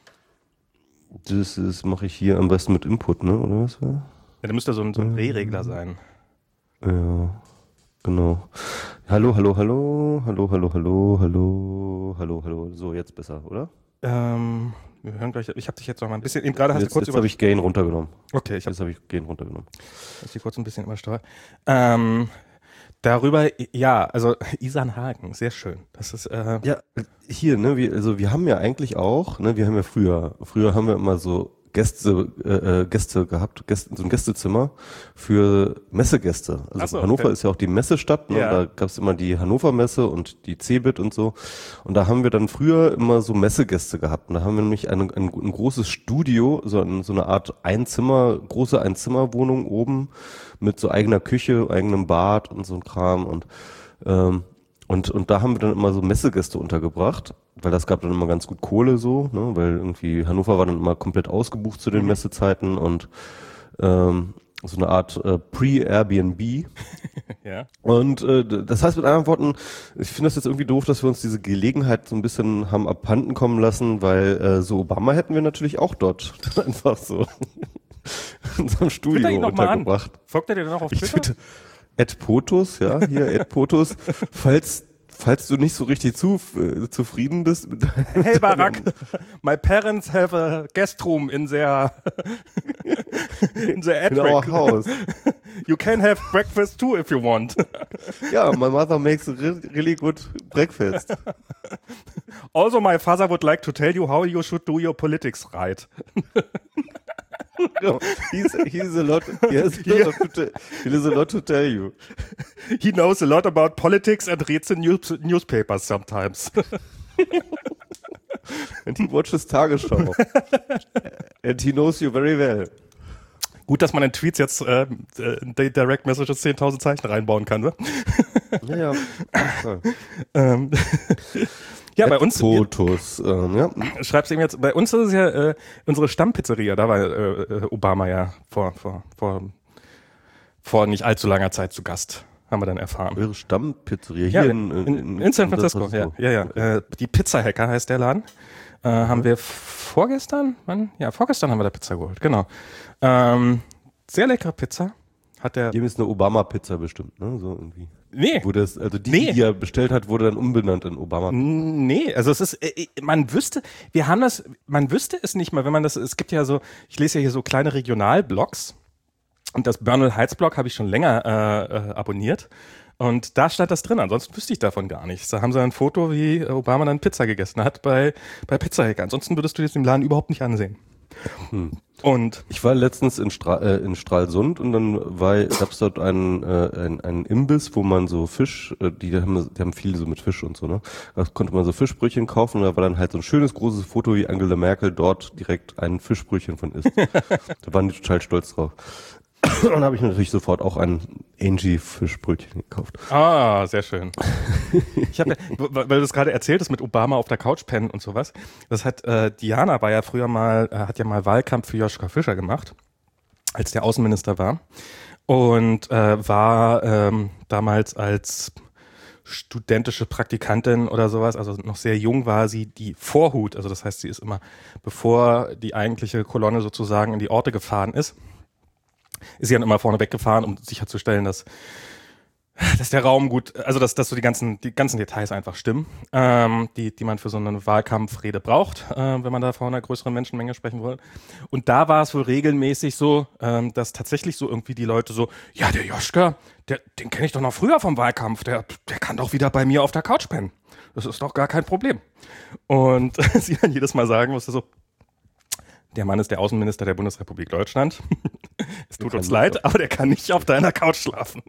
Das ist mache ich hier am besten mit Input, ne? Oder was war? Ja, da müsste so ein, so ein Drehregler sein. Ja, genau. Hallo, hallo, hallo, hallo, hallo, hallo, hallo, hallo, hallo. So, jetzt besser, oder? Ähm, wir hören gleich, ich habe dich jetzt noch mal ein bisschen, eben gerade hast Jetzt, du kurz jetzt über... habe ich Gain runtergenommen. Okay, ich habe Jetzt habe ich Gain runtergenommen. dich kurz ein bisschen übersteuert. Ähm, darüber, ja, also Isernhagen, sehr schön. Das ist, äh, Ja, hier, ne, wir, also wir haben ja eigentlich auch, ne, wir haben ja früher, früher haben wir immer so Gäste, äh, äh, Gäste gehabt, Gäste, so ein Gästezimmer für Messegäste. Also Ach so, Hannover okay. ist ja auch die Messestadt, ne, Ja. da gab es immer die Hannover Messe und die Cebit und so. Und da haben wir dann früher immer so Messegäste gehabt. Und da haben wir nämlich ein, ein, ein großes Studio, so, ein, so eine Art Einzimmer, große Einzimmerwohnung oben mit so eigener Küche, eigenem Bad und so ein Kram und ähm, Und, und da haben wir dann immer so Messegäste untergebracht, weil das gab dann immer ganz gut Kohle so, ne, weil irgendwie Hannover war dann immer komplett ausgebucht zu den Mhm. Messezeiten und ähm, so eine Art äh, Pre-Airbnb. Ja. Und äh, das heißt mit anderen Worten, ich finde das jetzt irgendwie doof, dass wir uns diese Gelegenheit so ein bisschen haben abhanden kommen lassen, weil äh, so Obama hätten wir natürlich auch dort einfach so in unserem Studio ihn noch mal an. untergebracht. Folgt er dir noch auf Ich Twitter? bitte, Ed Potus, ja, hier Ed Potus, falls falls du nicht so richtig zu, äh, zufrieden bist. Mit Hey Barack, my parents have a guest room in their in their in our attic. house. You can have breakfast too if you want. Ja, my mother makes a re really good breakfast. Also my father would like to tell you how you should do your politics right. No, he's, he's a lot, he has a lot, to te- he has a lot to tell you. He knows a lot about politics and reads the news newspapers sometimes. And he watches Tagesschau. And he knows you very well. Gut, dass man in Tweets jetzt äh, äh, Direct Messages zehntausend Zeichen reinbauen kann, ne? Ja, ja. ja. ähm, ja, bei uns. Fotos, ähm, ja. Schreib's ihm jetzt. Bei uns ist es ja äh, unsere Stammpizzeria. Da war äh, Obama ja vor, vor, vor, vor nicht allzu langer Zeit zu Gast. Haben wir dann erfahren. Eure Stammpizzeria hier ja, in, in, in, in San Francisco. Ja, ja, ja. Äh, die Pizza Hacker heißt der Laden. Äh, mhm. Haben wir vorgestern? Wann? Ja, vorgestern haben wir da Pizza geholt. Genau. Ähm, sehr leckere Pizza. Hat der. Dem ist eine Obama-Pizza bestimmt, ne? So irgendwie. Nee. Wurde es, also die, nee. die er bestellt hat, wurde dann umbenannt in Obama. Nee, also es ist, äh, man wüsste, wir haben das, man wüsste es nicht mal, wenn man das, es gibt ja so, ich lese ja hier so kleine Regionalblogs und das Bernal Heights Blog habe ich schon länger äh, äh, abonniert und da stand das drin, ansonsten wüsste ich davon gar nichts. Da haben sie ein Foto, wie Obama dann Pizza gegessen hat bei, bei Pizza Hacker. Ansonsten würdest du das im Laden überhaupt nicht ansehen. Hm. Und ich war letztens in, Stra äh, in Stralsund und dann gab es dort einen, äh, einen, einen Imbiss, wo man so Fisch, äh, die, haben, die haben viel so mit Fisch und so, ne? Da konnte man so Fischbrötchen kaufen und da war dann halt so ein schönes großes Foto, wie Angela Merkel dort direkt ein Fischbrötchen von isst. Da waren die total stolz drauf. Und dann habe ich mir natürlich sofort auch ein Angie-Fischbrötchen gekauft. Ah, sehr schön. Ich hab ja, weil du das gerade erzählt hast mit Obama auf der Couch pennen und sowas. Das hat äh, Diana war ja früher mal, äh, hat ja mal Wahlkampf für Joschka Fischer gemacht, als der Außenminister war und äh, war ähm, damals als studentische Praktikantin oder sowas, also noch sehr jung war sie die Vorhut. Also das heißt, sie ist immer, bevor die eigentliche Kolonne sozusagen in die Orte gefahren ist, ist sie dann immer vorne weggefahren, um sicherzustellen, dass, dass der Raum gut, also dass, dass so die ganzen, die ganzen Details einfach stimmen, ähm, die, die man für so eine Wahlkampfrede braucht, äh, wenn man da vor einer größeren Menschenmenge sprechen will. Und da war es wohl regelmäßig so, ähm, dass tatsächlich so irgendwie die Leute so, ja, der Joschka, der, den kenne ich doch noch früher vom Wahlkampf, der, der kann doch wieder bei mir auf der Couch pennen. Das ist doch gar kein Problem. Und sie dann jedes Mal sagen musste so, der Mann ist der Außenminister der Bundesrepublik Deutschland. Es tut uns leid, aber der kann nicht auf deiner Couch schlafen.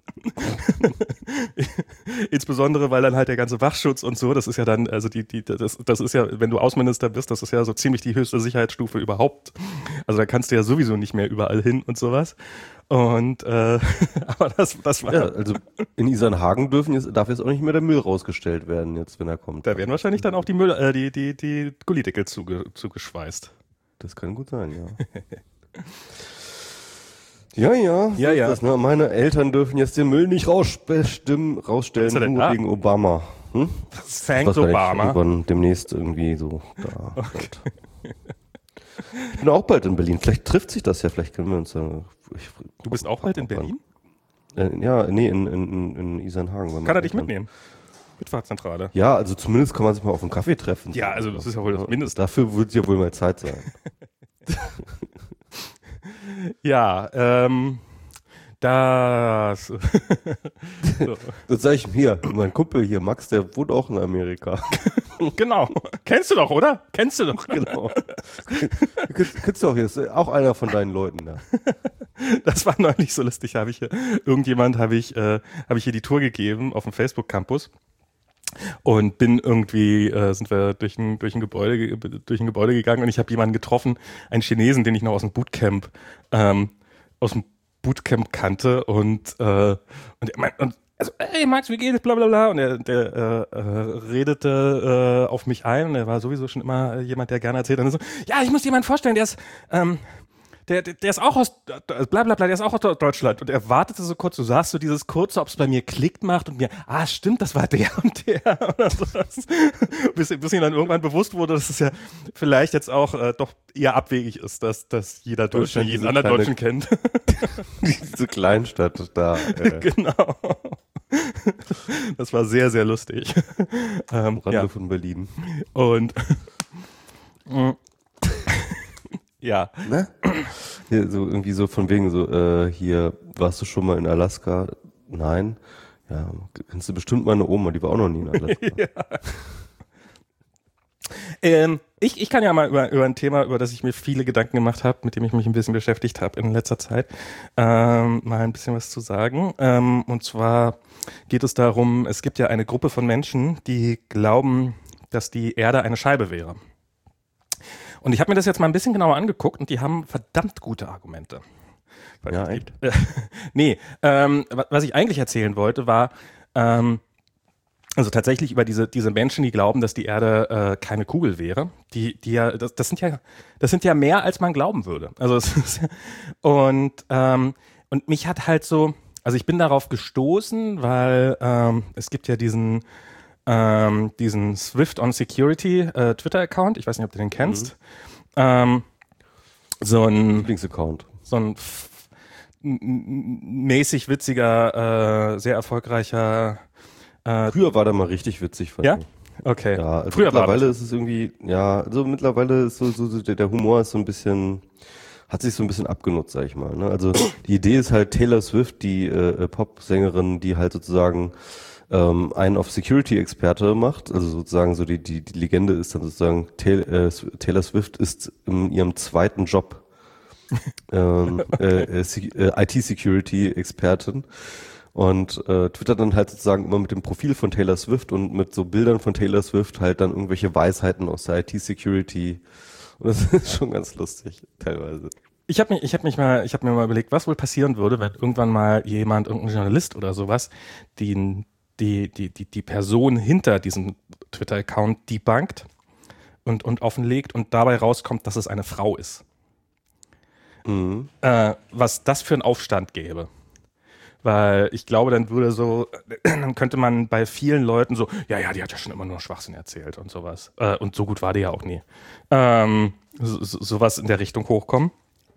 Insbesondere, weil dann halt der ganze Wachschutz und so, das ist ja dann, also die, die, das, das ist ja, wenn du Außenminister bist, das ist ja so ziemlich die höchste Sicherheitsstufe überhaupt. Also da kannst du ja sowieso nicht mehr überall hin und sowas. Und äh, aber das, das war. Ja, also in Isernhagen dürfen jetzt, darf jetzt auch nicht mehr der Müll rausgestellt werden, jetzt, wenn er kommt. Da werden wahrscheinlich dann auch die Müll, äh, die, die, die Gullideckel zuge, zugeschweißt. Das kann gut sein, ja. Ja, ja. Ja, ja. Das, ne? Meine Eltern dürfen jetzt den Müll nicht rausbestimmen, rausstellen, nur wegen Obama. Hm? Thanks Obama. Irgendwann demnächst irgendwie so da. Okay. Ich bin auch bald in Berlin. Vielleicht trifft sich das ja. Vielleicht können wir uns ja. Ich, du bist auch bald in Berlin? Äh, ja, nee, in, in, in Isernhagen. Kann er dich mitnehmen? Mitfahrzentrale. Ja, also zumindest kann man sich mal auf einen Kaffee treffen. Ja, also das ist ja wohl das Mindeste. Dafür wird es ja wohl mal Zeit sein. Ja, ähm, das. So. Das sag ich mir, mein Kumpel hier, Max, der wohnt auch in Amerika. Genau. Kennst du doch, oder? Kennst du doch. Genau. Kennst du auch, hier ist auch einer von deinen Leuten da. Das war neulich so lustig, habe ich hier, irgendjemand habe ich, äh, habe ich hier die Tour gegeben auf dem Facebook-Campus. Und bin irgendwie, äh, sind wir durch ein, durch ein Gebäude, durch ein Gebäude gegangen und ich habe jemanden getroffen, einen Chinesen, den ich noch aus dem Bootcamp, ähm, aus dem Bootcamp kannte und, äh, und, er meint, und also, hey Max, wie geht es, bla bla bla, und er, der äh, äh, redete äh, auf mich ein und er war sowieso schon immer jemand, der gerne erzählt und so, ja, ich muss dir jemanden vorstellen, der ist, ähm, der, der, der ist auch aus, bla bla bla, der ist auch aus Deutschland. Und er wartete so kurz, du sagst so dieses kurze, ob es bei mir klickt macht und mir, ah, stimmt, das war der und der oder sowas. bis, bis ihm dann irgendwann bewusst wurde, dass es ja vielleicht jetzt auch äh, doch eher abwegig ist, dass, dass jeder Deutsche jeden anderen kleine, Deutschen kennt. Diese Kleinstadt da. Äh. Genau. Das war sehr, sehr lustig. Am Rande ja. von Berlin. Und ja. Ne? Hier, so irgendwie so von wegen so, äh, hier, warst du schon mal in Alaska? Nein. Ja, kennst du bestimmt meine Oma, die war auch noch nie in Alaska. ja. ähm, ich, ich kann ja mal über, über ein Thema, über das ich mir viele Gedanken gemacht habe, mit dem ich mich ein bisschen beschäftigt habe in letzter Zeit, ähm, mal ein bisschen was zu sagen. Ähm, und zwar geht es darum, es gibt ja eine Gruppe von Menschen, die glauben, dass die Erde eine Scheibe wäre. Und ich habe mir das jetzt mal ein bisschen genauer angeguckt und die haben verdammt gute Argumente. Ja, echt? Äh, nee, ähm, was ich eigentlich erzählen wollte, war, ähm, also tatsächlich über diese, diese Menschen, die glauben, dass die Erde äh, keine Kugel wäre, die, die ja, das, das sind ja, das sind ja mehr, als man glauben würde. Also es ist, und, ähm, und mich hat halt so, also ich bin darauf gestoßen, weil ähm, es gibt ja diesen, ähm, diesen Swift on Security äh, Twitter-Account, ich weiß nicht, ob du den kennst. Mhm. Ähm, so ein Lieblingsaccount. So ein f- mäßig witziger, äh, sehr erfolgreicher Äh, Früher war der mal richtig witzig, fand ja? ich. Okay. Ja, also Früher mittlerweile war ist es irgendwie, ja, also mittlerweile ist so, so, so der, der Humor ist so ein bisschen, hat sich so ein bisschen abgenutzt, sag ich mal. Ne? Also die Idee ist halt Taylor Swift, die äh, Pop-Sängerin, die halt sozusagen ähm, einen auf Security-Experte macht. Also sozusagen so die, die, die Legende ist dann sozusagen Taylor, äh, Taylor Swift ist in ihrem zweiten Job ähm, äh, äh, I T-Security-Expertin. Und äh, twittert dann halt sozusagen immer mit dem Profil von Taylor Swift und mit so Bildern von Taylor Swift halt dann irgendwelche Weisheiten aus der I T-Security. Und das ist schon ganz lustig, teilweise. Ich habe mich, ich habe mich mal, ich habe mir mal überlegt, was wohl passieren würde, wenn irgendwann mal jemand, irgendein Journalist oder sowas, die die die die die Person hinter diesem Twitter-Account debunkt und und offenlegt und dabei rauskommt, dass es eine Frau ist. Mhm. Äh, was das für einen Aufstand gäbe. Weil ich glaube, dann würde so, dann könnte man bei vielen Leuten so, ja, ja, die hat ja schon immer nur Schwachsinn erzählt und sowas. Äh, und so gut war die ja auch nie. Ähm, so, so, sowas in der Richtung hochkommen.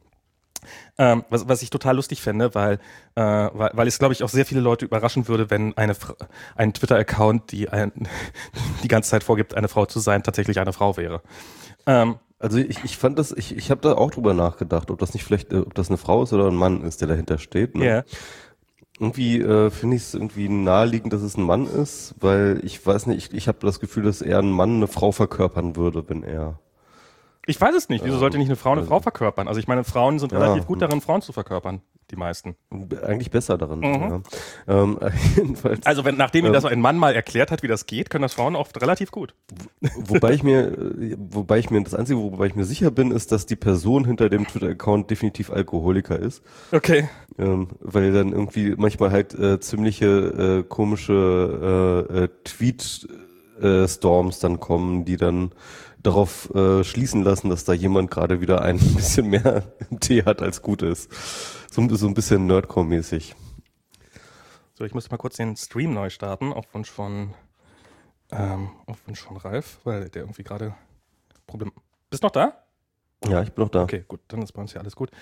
Ähm, was, was ich total lustig fände, weil, äh, weil, weil es, glaube ich, auch sehr viele Leute überraschen würde, wenn eine ein Twitter-Account, die ein, die ganze Zeit vorgibt, eine Frau zu sein, tatsächlich eine Frau wäre. Ähm, Also ich, ich fand das, ich, ich habe da auch drüber nachgedacht, ob das nicht vielleicht, äh, ob das eine Frau ist oder ein Mann ist, der dahinter steht. Ne? yeah. Irgendwie äh, finde ich es irgendwie naheliegend, dass es ein Mann ist, weil ich weiß nicht, ich, ich habe das Gefühl, dass eher ein Mann eine Frau verkörpern würde, wenn er. Ich weiß es nicht. Wieso ähm, sollte nicht eine Frau eine also, Frau verkörpern? Also ich meine, Frauen sind ja, relativ gut darin, Frauen zu verkörpern. Die meisten. Eigentlich besser darin. Mhm. Ja. Ähm, jedenfalls, Also wenn, nachdem ähm, ihm das ein Mann mal erklärt hat, wie das geht, können das Frauen oft relativ gut. Wobei ich mir, äh, wobei ich mir, das Einzige, wobei ich mir sicher bin, ist, dass die Person hinter dem Twitter-Account definitiv Alkoholiker ist. Okay. Ähm, weil dann irgendwie manchmal halt äh, ziemliche äh, komische äh, äh, Tweet-Storms dann kommen, die dann darauf äh, schließen lassen, dass da jemand gerade wieder ein bisschen mehr Tee hat als gut ist. So, so ein bisschen Nerdcore-mäßig. So, ich muss mal kurz den Stream neu starten, auf Wunsch von, ähm, auf Wunsch von Ralf, weil der irgendwie gerade Problem. Bist noch da? Ja, ich bin noch da. Okay, gut, dann ist bei uns ja alles gut.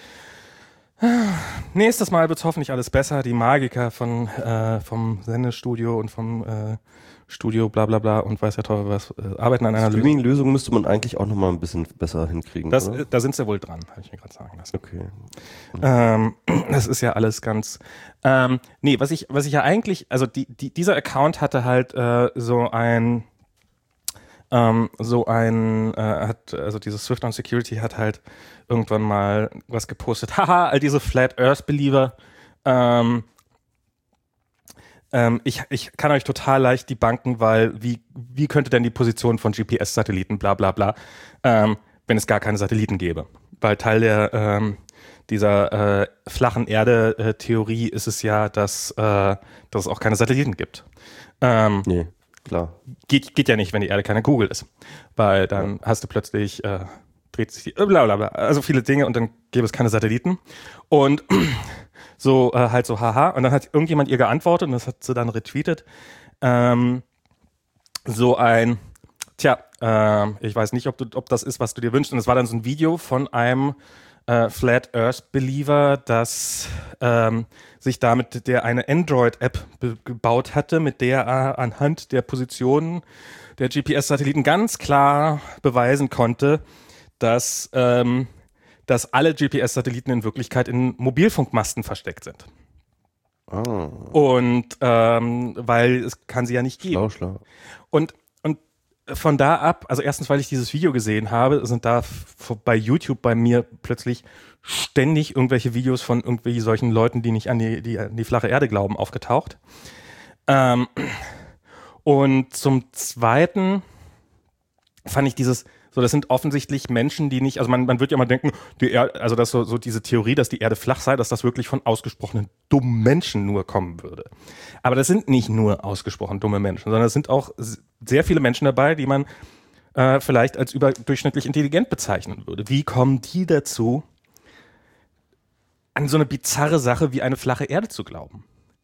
Nächstes Mal wird es hoffentlich alles besser. Die Magiker von äh, vom Sendestudio und vom äh, Studio bla bla bla und weiß ja toll was, äh, arbeiten an einer Lösung. Streaming-Lösung müsste man eigentlich auch nochmal ein bisschen besser hinkriegen, Das, oder? äh, da sind sie wohl dran, habe ich mir gerade sagen lassen. Okay. Ähm, das ist ja alles ganz. Ähm, nee, was ich, was ich ja eigentlich, also die, die, dieser Account hatte halt äh, so ein, ähm, so ein, äh, hat, also dieses Swift on Security hat halt irgendwann mal was gepostet. Haha, all diese Flat Earth Believer. Ähm, ähm, ich, ich kann euch total leicht debunken, weil wie, wie könnte denn die Position von G P S-Satelliten, bla bla bla, ähm, wenn es gar keine Satelliten gäbe? Weil Teil der ähm, dieser äh, flachen Erde-Theorie ist es ja, dass, äh, dass es auch keine Satelliten gibt. Ähm, Nee, klar. geht, geht ja nicht, wenn die Erde keine Kugel ist. Weil dann ja. hast du plötzlich äh, dreht sich die, blablabla, also viele Dinge und dann gäbe es keine Satelliten. Und so äh, halt so haha. Und dann hat irgendjemand ihr geantwortet und das hat sie dann retweetet. Ähm, so ein, tja, äh, ich weiß nicht, ob, du, ob das ist, was du dir wünschst. Und es war dann so ein Video von einem äh, Flat Earth Believer, das ähm, sich damit der eine Android-App be- gebaut hatte, mit der er anhand der Positionen der G P S-Satelliten ganz klar beweisen konnte, dass, ähm, dass alle G P S-Satelliten in Wirklichkeit in Mobilfunkmasten versteckt sind. Oh. Und ähm, weil es kann sie ja nicht geben. Schlau, schlau. Und, und von da ab, also erstens, weil ich dieses Video gesehen habe, sind da f- bei YouTube bei mir plötzlich ständig irgendwelche Videos von irgendwie solchen Leuten, die nicht an die, die, an die flache Erde glauben, aufgetaucht. Ähm, und zum Zweiten fand ich dieses, so das sind offensichtlich Menschen, die nicht, also man, man wird ja mal denken, die Erde, also dass so, so diese Theorie, dass die Erde flach sei, dass das wirklich von ausgesprochenen dummen Menschen nur kommen würde. Aber das sind nicht nur ausgesprochen dumme Menschen, sondern es sind auch sehr viele Menschen dabei, die man äh, vielleicht als überdurchschnittlich intelligent bezeichnen würde. Wie kommen die dazu, an so eine bizarre Sache wie eine flache Erde zu glauben?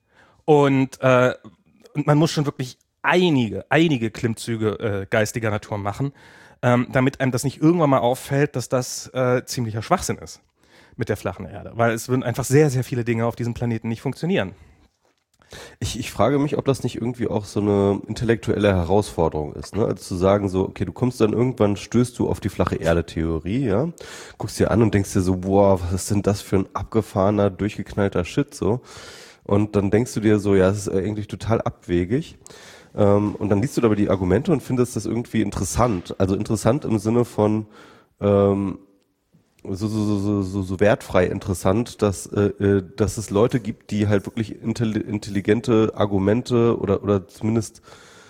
Und, äh, und man muss schon wirklich einige, einige Klimmzüge äh, geistiger Natur machen, ähm, damit einem das nicht irgendwann mal auffällt, dass das äh, ziemlicher Schwachsinn ist mit der flachen Erde. Weil es würden einfach sehr, sehr viele Dinge auf diesem Planeten nicht funktionieren. Ich, ich frage mich, ob das nicht irgendwie auch so eine intellektuelle Herausforderung ist, ne? Also zu sagen so, okay, du kommst dann irgendwann, stößt du auf die flache Erde-Theorie, ja, guckst dir an und denkst dir so, boah, was ist denn das für ein abgefahrener, durchgeknallter Shit, so. Und dann denkst du dir so, ja, es ist eigentlich total abwegig. Ähm, und dann liest du aber die Argumente und findest das irgendwie interessant. Also interessant im Sinne von, ähm, so, so, so, so, so wertfrei interessant, dass, äh, dass es Leute gibt, die halt wirklich intelligente Argumente oder, oder zumindest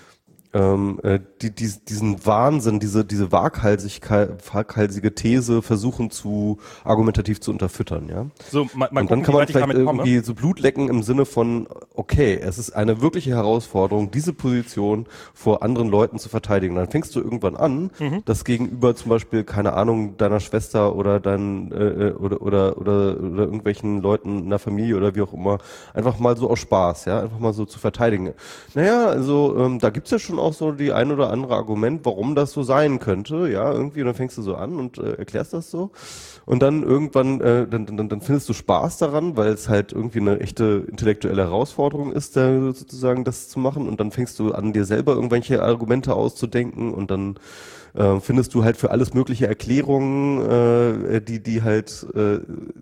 ähm, äh, die, die, diesen Wahnsinn, diese, diese Waghalsigkeit, waghalsige These versuchen zu argumentativ zu unterfüttern, ja. So, mal, mal und gucken, dann kann man wie weit vielleicht ich damit komme. irgendwie so Blut lecken im Sinne von, okay, es ist eine wirkliche Herausforderung, diese Position vor anderen Leuten zu verteidigen. Dann fängst du irgendwann an, Mhm. das gegenüber zum Beispiel, keine Ahnung, deiner Schwester oder dein äh, oder, oder oder oder irgendwelchen Leuten in der Familie oder wie auch immer, einfach mal so aus Spaß, ja, einfach mal so zu verteidigen. Naja, also ähm, da gibt's ja schon auch so die ein oder andere Argument, warum das so sein könnte, ja, irgendwie, und dann fängst du so an und äh, erklärst das so und dann irgendwann, äh, dann, dann, dann findest du Spaß daran, weil es halt irgendwie eine echte intellektuelle Herausforderung ist, da sozusagen das zu machen und dann fängst du an, dir selber irgendwelche Argumente auszudenken und dann äh, findest du halt für alles mögliche Erklärungen, äh, die, die halt, äh,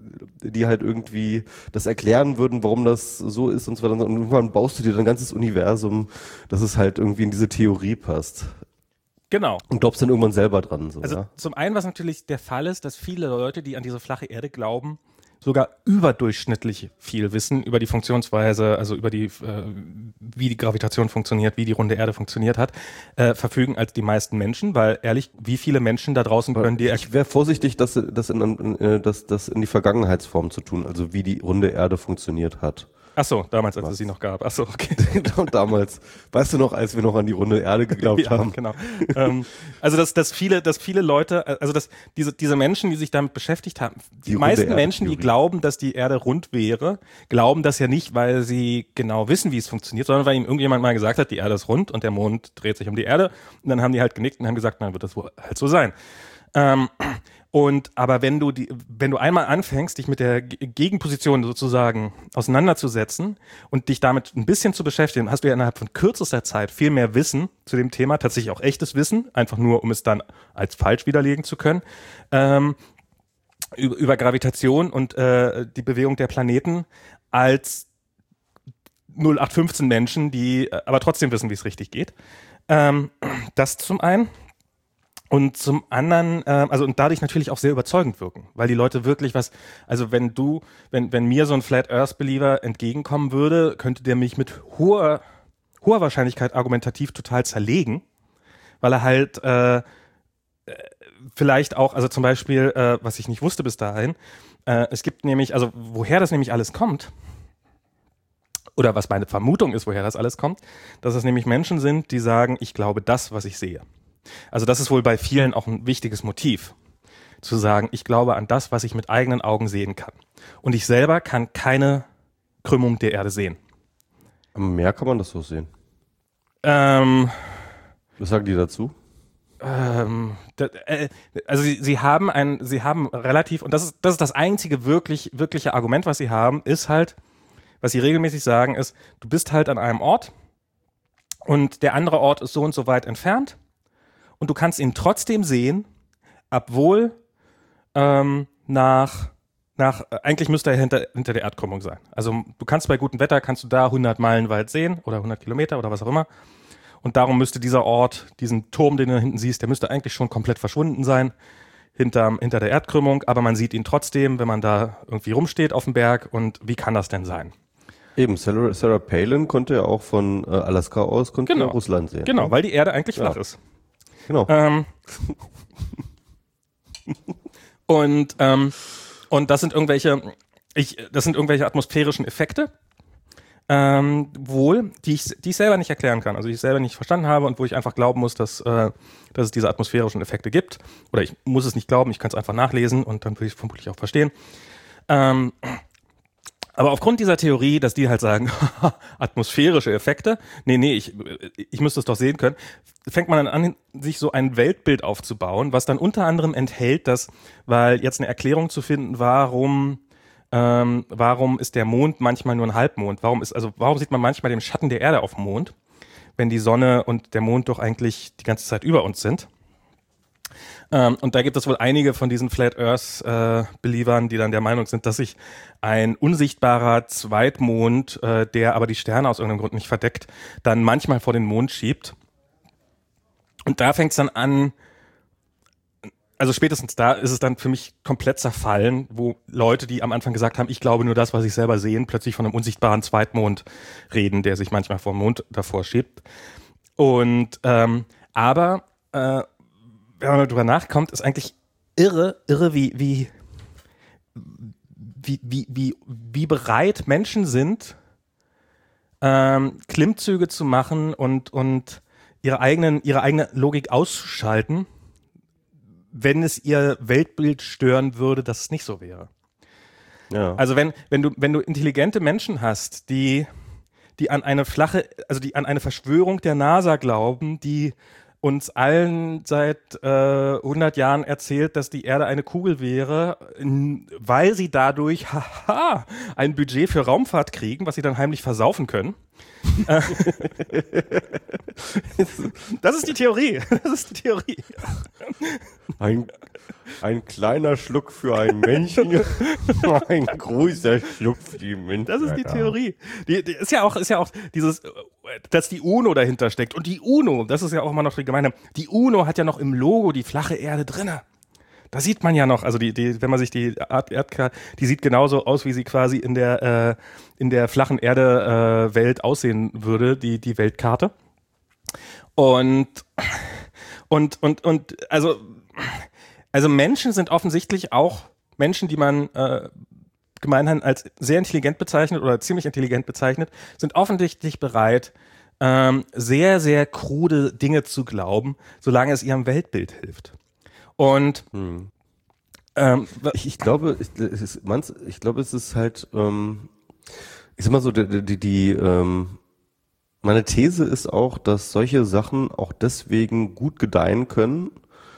die halt irgendwie das erklären würden, warum das so ist und so weiter. Und irgendwann baust du dir dein ganzes Universum, dass es halt irgendwie in diese Theorie passt. Genau. Und glaubst dann irgendwann selber dran. So, Also ja? zum einen, was natürlich der Fall ist, dass viele Leute, die an diese flache Erde glauben, sogar überdurchschnittlich viel wissen über die Funktionsweise, also über die, äh, wie die Gravitation funktioniert, wie die runde Erde funktioniert hat, äh, verfügen als die meisten Menschen, weil ehrlich, wie viele Menschen da draußen können die... Ich wäre vorsichtig, das, das, in, in, das, das in die Vergangenheitsform zu tun, also wie die runde Erde funktioniert hat. Ach so, damals, als Was? es sie noch gab. Ach so, okay. Genau, damals. Weißt du noch, als wir noch an die runde Erde geglaubt Ja, haben? genau. ähm, also dass, dass viele, dass viele Leute, also dass diese diese Menschen, die sich damit beschäftigt haben, die, Die meisten runde Menschen, die Erde-Theorie. glauben, dass die Erde rund wäre, glauben das ja nicht, weil sie genau wissen, wie es funktioniert, sondern weil ihnen irgendjemand mal gesagt hat, die Erde ist rund und der Mond dreht sich um die Erde. Und dann haben die halt genickt und haben gesagt, dann wird das wohl halt so sein. Ähm, und aber wenn du die, wenn du einmal anfängst, dich mit der G- Gegenposition sozusagen auseinanderzusetzen und dich damit ein bisschen zu beschäftigen, hast du ja innerhalb von kürzester Zeit viel mehr Wissen zu dem Thema, tatsächlich auch echtes Wissen, einfach nur, um es dann als falsch widerlegen zu können, ähm, über, über Gravitation und äh, die Bewegung der Planeten, als null acht fünfzehn Menschen, die äh, aber trotzdem wissen, wie es richtig geht. Ähm, das zum einen. Und zum anderen, äh, also und dadurch natürlich auch sehr überzeugend wirken, weil die Leute wirklich was, also wenn du, wenn wenn mir so ein Flat Earth Believer entgegenkommen würde, könnte der mich mit hoher hoher Wahrscheinlichkeit argumentativ total zerlegen, weil er halt äh, vielleicht auch, also zum Beispiel, äh, was ich nicht wusste bis dahin, äh, es gibt nämlich, also woher das nämlich alles kommt, oder was meine Vermutung ist, woher das alles kommt, dass es nämlich Menschen sind, die sagen, ich glaube das, was ich sehe. Also das ist wohl bei vielen auch ein wichtiges Motiv. zu sagen, ich glaube an das, was ich mit eigenen Augen sehen kann. Und ich selber kann keine Krümmung der Erde sehen. Am Meer kann man das so sehen. Ähm, Was sagen die dazu? ähm, da, äh, also sie, sie haben ein, sie haben relativ, und das ist, das ist das einzige wirklich, wirkliche Argument, was sie haben, ist halt, was sie regelmäßig sagen, ist, du bist halt an einem Ort und der andere Ort ist so und so weit entfernt und du kannst ihn trotzdem sehen, obwohl ähm, nach, nach, äh, eigentlich müsste er hinter, hinter der Erdkrümmung sein. Also du kannst bei gutem Wetter, kannst du da hundert Meilen weit sehen oder hundert Kilometer oder was auch immer. Und darum müsste dieser Ort, diesen Turm, den du da hinten siehst, der müsste eigentlich schon komplett verschwunden sein hinter, hinter der Erdkrümmung, aber man sieht ihn trotzdem, wenn man da irgendwie rumsteht auf dem Berg. Und wie kann das denn sein? Eben, Sarah, Sarah Palin konnte ja auch von äh, Alaska aus konnte Genau. Russland sehen. Genau, ne? weil die Erde eigentlich Ja. flach ist. Genau. Ähm, und, ähm, und das sind irgendwelche, ich, das sind irgendwelche atmosphärischen Effekte, ähm, wohl, die ich, die ich selber nicht erklären kann, also die ich selber nicht verstanden habe und wo ich einfach glauben muss, dass, äh, dass es diese atmosphärischen Effekte gibt. Oder ich muss es nicht glauben, ich kann es einfach nachlesen und dann will ich es vermutlich auch verstehen. Ähm, aber aufgrund dieser Theorie, dass die halt sagen, atmosphärische Effekte, nee, nee, ich, ich müsste es doch sehen können, fängt man dann an, sich so ein Weltbild aufzubauen, was dann unter anderem enthält, dass, weil jetzt eine Erklärung zu finden, warum Ähm, warum ist der Mond manchmal nur ein Halbmond? Warum ist, also warum sieht man manchmal den Schatten der Erde auf dem Mond, wenn die Sonne und der Mond doch eigentlich die ganze Zeit über uns sind? Ähm, und da gibt es wohl einige von diesen Flat Earth äh, Believern, die dann der Meinung sind, dass sich ein unsichtbarer Zweitmond, äh, der aber die Sterne aus irgendeinem Grund nicht verdeckt, dann manchmal vor den Mond schiebt. Und da fängt es dann an, also spätestens da ist es dann für mich komplett zerfallen, wo Leute, die am Anfang gesagt haben, ich glaube nur das, was ich selber sehe, plötzlich von einem unsichtbaren Zweitmond reden, der sich manchmal vor dem Mond davor schiebt. Und ähm, aber äh, wenn man darüber nachkommt, ist eigentlich irre, irre, wie wie wie wie wie, wie bereit Menschen sind, ähm, Klimmzüge zu machen und und ihre eigenen ihre eigene Logik auszuschalten, wenn es ihr Weltbild stören würde, dass es nicht so wäre. Ja. Also wenn, wenn du, wenn du intelligente Menschen hast, die, die an eine flache, also die an eine Verschwörung der NASA glauben, die uns allen seit äh, hundert Jahren erzählt, dass die Erde eine Kugel wäre, n- weil sie dadurch, haha, ein Budget für Raumfahrt kriegen, was sie dann heimlich versaufen können. Das ist die Theorie. Das ist die Theorie. Ein, ein kleiner Schluck für ein Männchen, ein großer Schluck für die Menschen. Das ist die Theorie. Die, die ist ja auch, ist ja auch dieses, dass die UNO dahinter steckt. Und die UNO, das ist ja auch immer noch die Gemeinde, die UNO hat ja noch im Logo die flache Erde drinne. Da sieht man ja noch, also die, die, wenn man sich die Erd- Erdkarte, die sieht genauso aus, wie sie quasi in der, äh, in der flachen Erde äh, Welt aussehen würde, die, die Weltkarte. Und, und, und, und, also, also Menschen sind offensichtlich auch Menschen, die man äh, gemeinhin als sehr intelligent bezeichnet oder ziemlich intelligent bezeichnet, sind offensichtlich bereit, ähm, sehr, sehr krude Dinge zu glauben, solange es ihrem Weltbild hilft. Und Hm. ähm, Ich, ich glaube, ich, es ist, man's, ich glaube, es ist halt, ähm, ich sag mal so, die, die, die ähm, meine These ist auch, dass solche Sachen auch deswegen gut gedeihen können,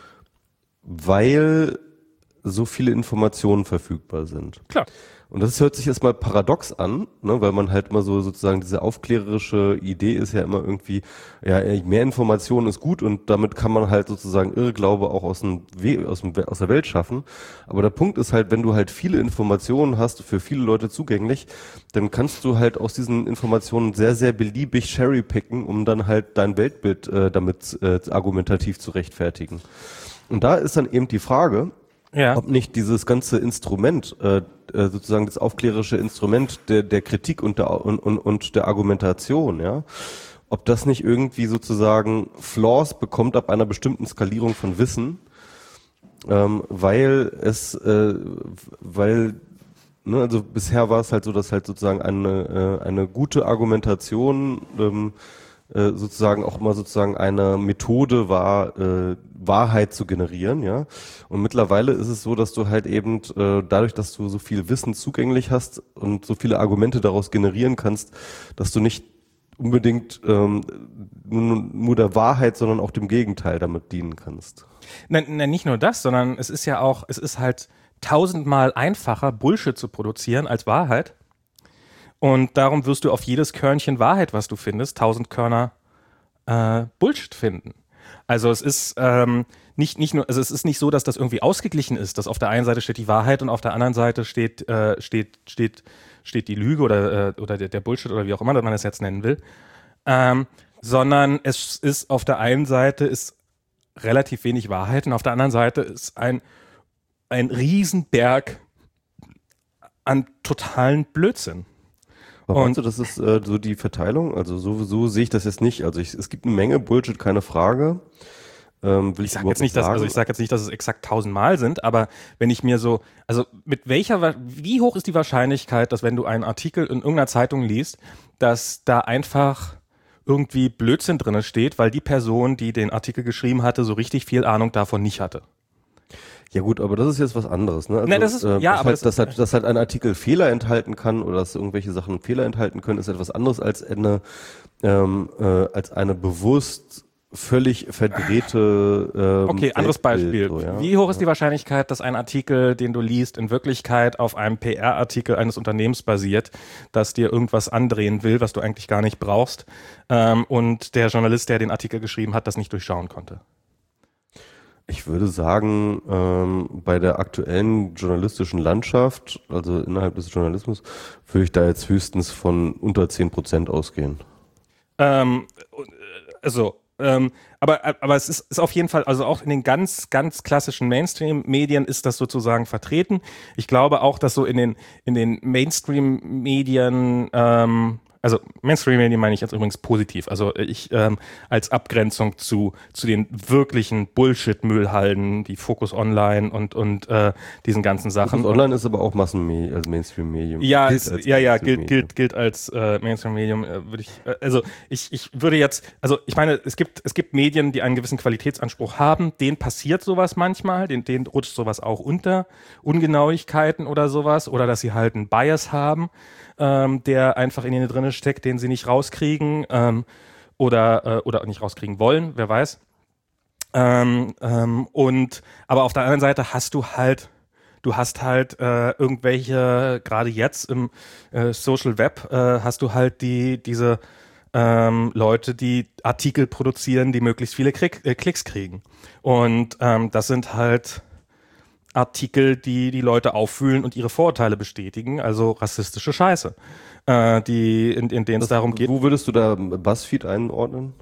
weil so viele Informationen verfügbar sind. klar. Und das hört sich erstmal paradox an, ne, weil man halt immer so sozusagen diese aufklärerische Idee ist ja immer irgendwie, ja, mehr Informationen ist gut und damit kann man halt sozusagen Irrglaube auch aus, dem We aus, dem, aus der Welt schaffen. Aber der Punkt ist halt, wenn du halt viele Informationen hast, für viele Leute zugänglich, dann kannst du halt aus diesen Informationen sehr, sehr beliebig cherrypicken, um dann halt dein Weltbild äh, damit äh, argumentativ zu rechtfertigen. Und da ist dann eben die Frage, Ja. ob nicht dieses ganze Instrument, äh, äh, sozusagen das aufklärerische Instrument der, der Kritik und der, und, und, und der Argumentation, ja, ob das nicht irgendwie sozusagen Flaws bekommt ab einer bestimmten Skalierung von Wissen, ähm, weil es, äh, weil, ne, also bisher war es halt so, dass halt sozusagen eine, äh, eine gute Argumentation ähm, äh, sozusagen auch immer sozusagen eine Methode war, äh, Wahrheit zu generieren, ja. Und mittlerweile ist es so, dass du halt eben äh, dadurch, dass du so viel Wissen zugänglich hast und so viele Argumente daraus generieren kannst, dass du nicht unbedingt ähm, nur, nur der Wahrheit, sondern auch dem Gegenteil damit dienen kannst. Nein, nein, nicht nur das, sondern es ist ja auch, es ist halt tausendmal einfacher, Bullshit zu produzieren als Wahrheit. Und darum wirst du auf jedes Körnchen Wahrheit, was du findest, tausend Körner äh, Bullshit finden. Also es ist ähm, nicht, nicht nur, also es ist nicht so, dass das irgendwie ausgeglichen ist, dass auf der einen Seite steht die Wahrheit und auf der anderen Seite steht, äh, steht, steht, steht die Lüge oder, äh, oder der, der Bullshit oder wie auch immer man das jetzt nennen will. Ähm, sondern es ist auf der einen Seite ist relativ wenig Wahrheit und auf der anderen Seite ist ein, ein Riesenberg an totalen Blödsinn. Aber meinst du, das ist äh, so die Verteilung? Also so, so sehe ich das jetzt nicht. Also ich, es gibt eine Menge Bullshit, keine Frage. Ähm, will ich ich sage jetzt nicht, dass, also ich sage jetzt nicht, dass es exakt tausendmal sind, aber wenn ich mir so, also mit welcher, wie hoch ist die Wahrscheinlichkeit, dass wenn du einen Artikel in irgendeiner Zeitung liest, dass da einfach irgendwie Blödsinn drin steht, weil die Person, die den Artikel geschrieben hatte, so richtig viel Ahnung davon nicht hatte? Ja gut, aber das ist jetzt was anderes, ne? Also, Nein, das ist, äh, ja, dass aber halt, das, dass, halt, dass halt ein Artikel Fehler enthalten kann oder dass irgendwelche Sachen Fehler enthalten können, ist etwas anderes als eine, ähm, äh, als eine bewusst völlig verdrehte ähm, okay, anderes Beispiel. So, ja? Wie hoch ist die Wahrscheinlichkeit, dass ein Artikel, den du liest, in Wirklichkeit auf einem P R-Artikel eines Unternehmens basiert, das dir irgendwas andrehen will, was du eigentlich gar nicht brauchst, ähm, und der Journalist, der den Artikel geschrieben hat, das nicht durchschauen konnte? Ich würde sagen, ähm, bei der aktuellen journalistischen Landschaft, also innerhalb des Journalismus, würde ich da jetzt höchstens von unter zehn Prozent ausgehen. Ähm, also, ähm, aber, aber es ist, ist auf jeden Fall, also auch in den ganz, ganz klassischen Mainstream-Medien ist das sozusagen vertreten. Ich glaube auch, dass so in den, in den Mainstream-Medien, ähm, also Mainstream-Medien meine ich jetzt übrigens positiv, also ich ähm, als Abgrenzung zu, zu den wirklichen Bullshit-Müllhalden, wie Focus Online und, und äh, diesen ganzen Sachen. Focus Online ist aber auch Massenmedium, also Mainstream-Medium. Ja, ist, ja, ja, gilt, gilt, gilt als äh, Mainstream-Medium, äh, würde ich, äh, also ich, ich würde jetzt, also ich meine, es gibt, es gibt Medien, die einen gewissen Qualitätsanspruch haben, denen passiert sowas manchmal, denen, denen rutscht sowas auch unter, Ungenauigkeiten oder sowas, oder dass sie halt einen Bias haben, ähm, der einfach in ihnen drin steckt, den sie nicht rauskriegen, ähm, oder, äh, oder nicht rauskriegen wollen, wer weiß. Ähm, ähm, und, aber auf der anderen Seite hast du halt Du hast halt äh, irgendwelche, gerade jetzt im äh, Social Web, äh, hast du halt die diese ähm, Leute, die Artikel produzieren, die möglichst viele Klick, äh, Klicks kriegen. Und ähm, das sind halt Artikel, die die Leute auffühlen und ihre Vorurteile bestätigen, also rassistische Scheiße, äh, die in, in denen es darum geht. Wo würdest du da BuzzFeed einordnen?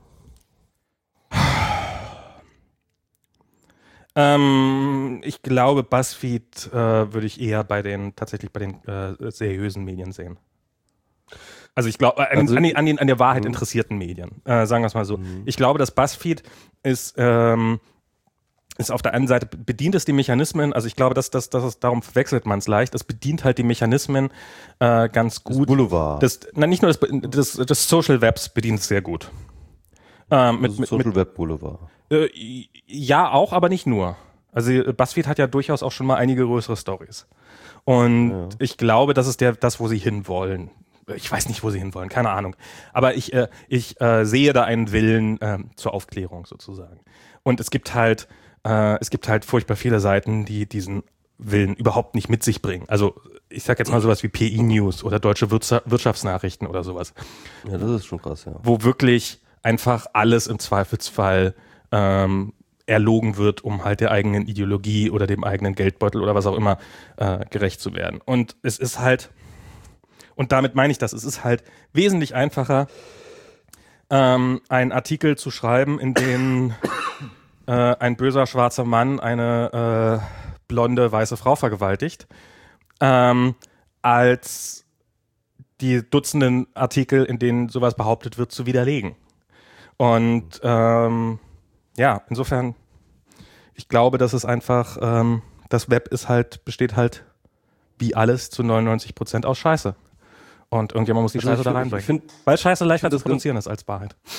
Ähm, ich glaube, BuzzFeed äh, würde ich eher bei den, tatsächlich bei den äh, seriösen Medien sehen. Also ich glaube, an, also, an, an, den, an der Wahrheit mh. interessierten Medien, äh, sagen wir es mal so. Mh. Ich glaube, dass BuzzFeed ist, ähm, ist auf der einen Seite, bedient es die Mechanismen, also ich glaube, dass das, das darum verwechselt man es leicht, es bedient halt die Mechanismen äh, ganz gut. Das Boulevard. Das, na, nicht nur das, das, das Social Webs bedient es sehr gut. Ähm, mit, Social mit, Web Boulevard. Äh, ja, auch, aber nicht nur. Also BuzzFeed hat ja durchaus auch schon mal einige größere Stories. Und ja. ich glaube, das ist der, das, wo sie hinwollen. Ich weiß nicht, wo sie hinwollen, keine Ahnung. Aber ich, äh, ich äh, sehe da einen Willen äh, zur Aufklärung sozusagen. Und es gibt halt, äh, es gibt halt furchtbar viele Seiten, die diesen Willen überhaupt nicht mit sich bringen. Also ich sag jetzt mal sowas wie P I News oder Deutsche Wirtschaftsnachrichten oder sowas. Ja, das ist schon krass, ja. Wo wirklich einfach alles im Zweifelsfall ähm, erlogen wird, um halt der eigenen Ideologie oder dem eigenen Geldbeutel oder was auch immer äh, gerecht zu werden. Und es ist halt, und damit meine ich das, es ist halt wesentlich einfacher, ähm, einen Artikel zu schreiben, in dem äh, ein böser schwarzer Mann eine äh, blonde weiße Frau vergewaltigt, ähm, als die Dutzenden Artikel, in denen sowas behauptet wird, zu widerlegen. Und ähm, ja, insofern, ich glaube, dass es einfach, ähm, das Web ist halt, besteht halt wie alles zu neunundneunzig Prozent aus Scheiße. Und irgendjemand muss die also Scheiße ich, da reinbringen. Ich find, Weil Scheiße leichter zu produzieren ist als Wahrheit.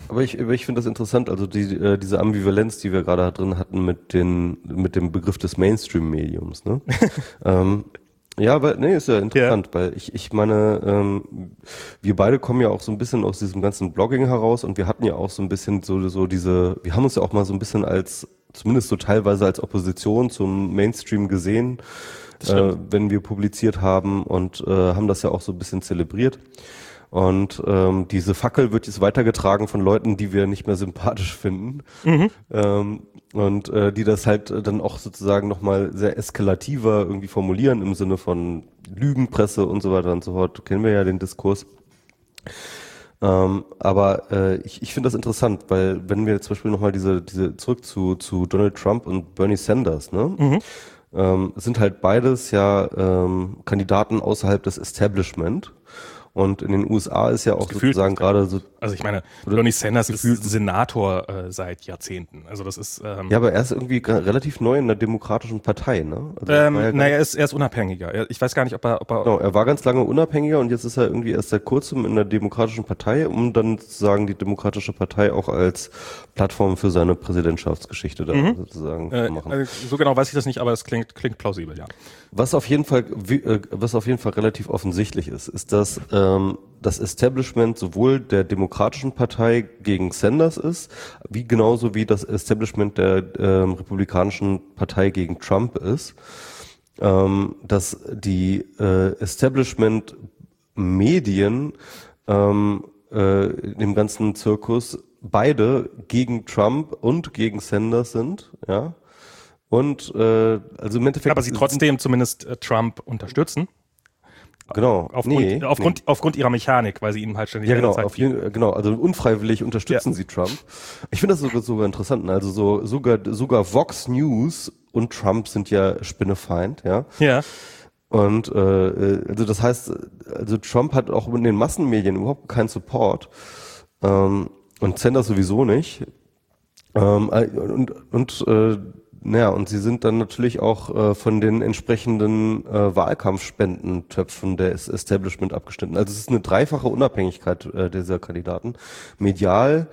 Aber ich, aber ich finde das interessant, also die, äh, diese Ambivalenz, die wir gerade drin hatten mit den, mit dem Begriff des Mainstream-Mediums, ne? ähm, ja, aber nee, ist ja interessant, ja. weil ich, ich meine, ähm, wir beide kommen ja auch so ein bisschen aus diesem ganzen Blogging heraus und wir hatten ja auch so ein bisschen so, so diese, wir haben uns ja auch mal so ein bisschen als, zumindest so teilweise als Opposition zum Mainstream gesehen, äh, wenn wir publiziert haben und äh, haben das ja auch so ein bisschen zelebriert. Und ähm, diese Fackel wird jetzt weitergetragen von Leuten, die wir nicht mehr sympathisch finden. Mhm. Ähm, und äh, die das halt dann auch sozusagen nochmal sehr eskalativer irgendwie formulieren im Sinne von Lügenpresse und so weiter und so fort. Kennen wir ja den Diskurs. Ähm, aber äh, ich, ich finde das interessant, weil wenn wir zum Beispiel nochmal diese, diese zurück zu, zu Donald Trump und Bernie Sanders, ne? Mhm. Ähm, sind halt beides ja ähm, Kandidaten außerhalb des Establishment. Und in den U S A ist ja auch sozusagen gerade so. Also ich meine, Bernie Sanders ist Senator äh, seit Jahrzehnten. Also das ist. Ähm, ja, aber er ist irgendwie relativ neu in der Demokratischen Partei, ne? Also ähm, ja naja, er ist, er ist unabhängiger. Er, ich weiß gar nicht, ob er, ob er. Genau, er war ganz lange unabhängiger und jetzt ist er irgendwie erst seit kurzem in der Demokratischen Partei, um dann sozusagen die Demokratische Partei auch als Plattform für seine Präsidentschaftsgeschichte da mhm. sozusagen äh, zu machen. Also so genau weiß ich das nicht, aber es klingt, klingt plausibel, ja. Was auf jeden Fall, was auf jeden Fall relativ offensichtlich ist, ist, dass ähm, das Establishment sowohl der Demokratischen Partei gegen Sanders ist, wie genauso wie das Establishment der ähm, Republikanischen Partei gegen Trump ist, ähm, dass die äh, Establishment-Medien ähm, äh, in dem ganzen Zirkus beide gegen Trump und gegen Sanders sind, ja. Und äh, also im Endeffekt. Aber sie trotzdem zumindest äh, Trump unterstützen. Genau. Aufgrund, nee, aufgrund, nee. aufgrund ihrer Mechanik, weil sie ihm halt ständig ja, genau, Zeit auf jeden, genau, also unfreiwillig unterstützen ja. sie Trump. Ich finde das sogar, sogar interessant. Also so sogar sogar Vox News und Trump sind ja Spinnefeind, ja. Ja. Und äh, also das heißt, also Trump hat auch in den Massenmedien überhaupt keinen Support ähm, und Sanders sowieso nicht. Ähm, und und äh, Naja, und sie sind dann natürlich auch äh, von den entsprechenden äh, Wahlkampfspendentöpfen des Establishment abgeschnitten. Also es ist eine dreifache Unabhängigkeit äh, dieser Kandidaten. Medial,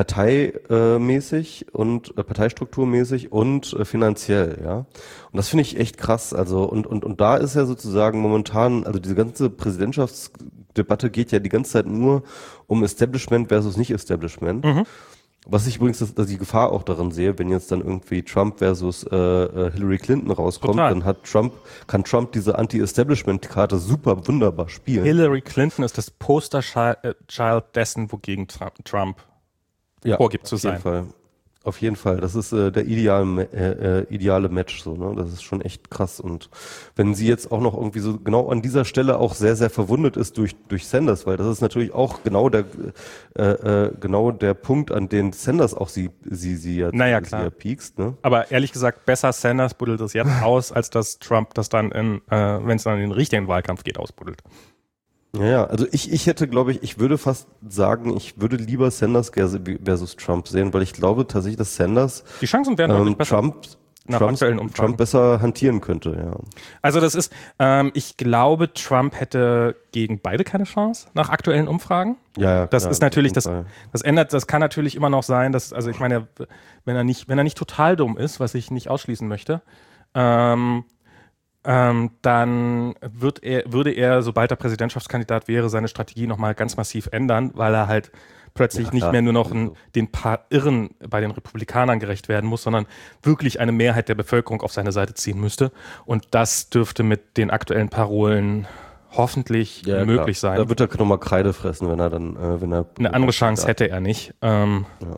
parteimäßig und äh, parteistrukturmäßig und äh, finanziell, ja. Und das finde ich echt krass. Also und und und da ist ja sozusagen momentan, also diese ganze Präsidentschaftsdebatte geht ja die ganze Zeit nur um Establishment versus Nicht-Establishment. Mhm. Was ich übrigens, dass, dass die Gefahr auch darin sehe, wenn jetzt dann irgendwie Trump versus äh, Hillary Clinton rauskommt, Total. dann hat Trump, kann Trump diese Anti-Establishment-Karte super wunderbar spielen. Hillary Clinton ist das Poster-Child dessen, wogegen Trump ja, vorgibt zu sein. Auf jeden Fall. Auf jeden Fall. Das ist äh, der ideale, äh, äh, ideale Match, so, ne? Das ist schon echt krass. Und wenn sie jetzt auch noch irgendwie so genau an dieser Stelle auch sehr, sehr verwundet ist durch, durch Sanders, weil das ist natürlich auch genau der, äh, äh, genau der Punkt, an den Sanders auch sie, sie, sie ja, naja, sie ja piekst, ne? Aber ehrlich gesagt, besser Sanders buddelt es jetzt aus, als dass Trump das dann in, äh, wenn es dann in den richtigen Wahlkampf geht, ausbuddelt. Ja, ja, also ich, ich hätte, glaube ich, ich würde fast sagen, ich würde lieber Sanders versus Trump sehen, weil ich glaube tatsächlich, dass Sanders die Chancen wären ähm, besser. Trump, nach Trump, aktuellen Umfragen. Trump besser hantieren könnte, ja. Also das ist, ähm, ich glaube, Trump hätte gegen beide keine Chance nach aktuellen Umfragen. Ja, ja. Das klar, ist natürlich, das, das ändert, das kann natürlich immer noch sein, dass, also ich meine, wenn er nicht, wenn er nicht total dumm ist, was ich nicht ausschließen möchte, ähm, Ähm, dann wird er, würde er, sobald er Präsidentschaftskandidat wäre, seine Strategie nochmal ganz massiv ändern, weil er halt plötzlich ja, nicht mehr nur noch ein, den paar Irren bei den Republikanern gerecht werden muss, sondern wirklich eine Mehrheit der Bevölkerung auf seine Seite ziehen müsste. Und das dürfte mit den aktuellen Parolen hoffentlich ja, möglich klar. sein. Da wird er nochmal Kreide fressen, wenn er dann, äh, wenn er... Eine andere Chance hätte er nicht. Ähm, ja.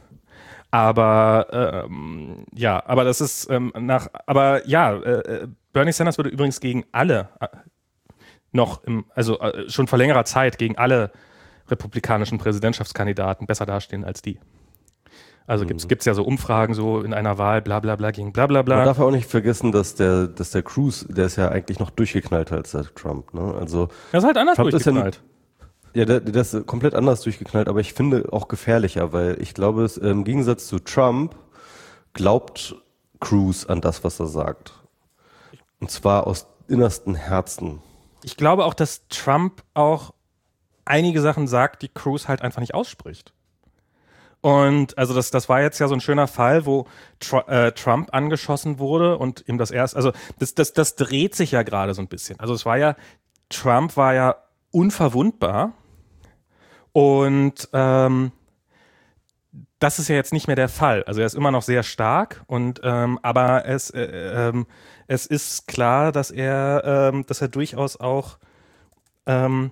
Aber ähm, ja, aber das ist ähm, nach, aber ja, äh, Bernie Sanders würde übrigens gegen alle äh, noch im, also äh, schon vor längerer Zeit gegen alle republikanischen Präsidentschaftskandidaten besser dastehen als die. Also mhm. gibt's gibt's ja so Umfragen so in einer Wahl, bla bla bla gegen bla bla bla. Man darf auch nicht vergessen, dass der, dass der Cruz, der ist ja eigentlich noch durchgeknallter als der Trump, ne? Also das ist halt anders Trump durchgeknallt. Ja, der, der ist komplett anders durchgeknallt, aber ich finde auch gefährlicher, weil ich glaube, es, im Gegensatz zu Trump glaubt Cruz an das, was er sagt. Und zwar aus innersten Herzen. Ich glaube auch, dass Trump auch einige Sachen sagt, die Cruz halt einfach nicht ausspricht. Und also das, das war jetzt ja so ein schöner Fall, wo Tr- äh, Trump angeschossen wurde und ihm das erst, also das, das, das dreht sich ja gerade so ein bisschen. Also es war ja, Trump war ja unverwundbar und ähm, das ist ja jetzt nicht mehr der Fall. Also er ist immer noch sehr stark und ähm, aber es, äh, ähm, es ist klar, dass er, ähm, dass er durchaus auch ähm,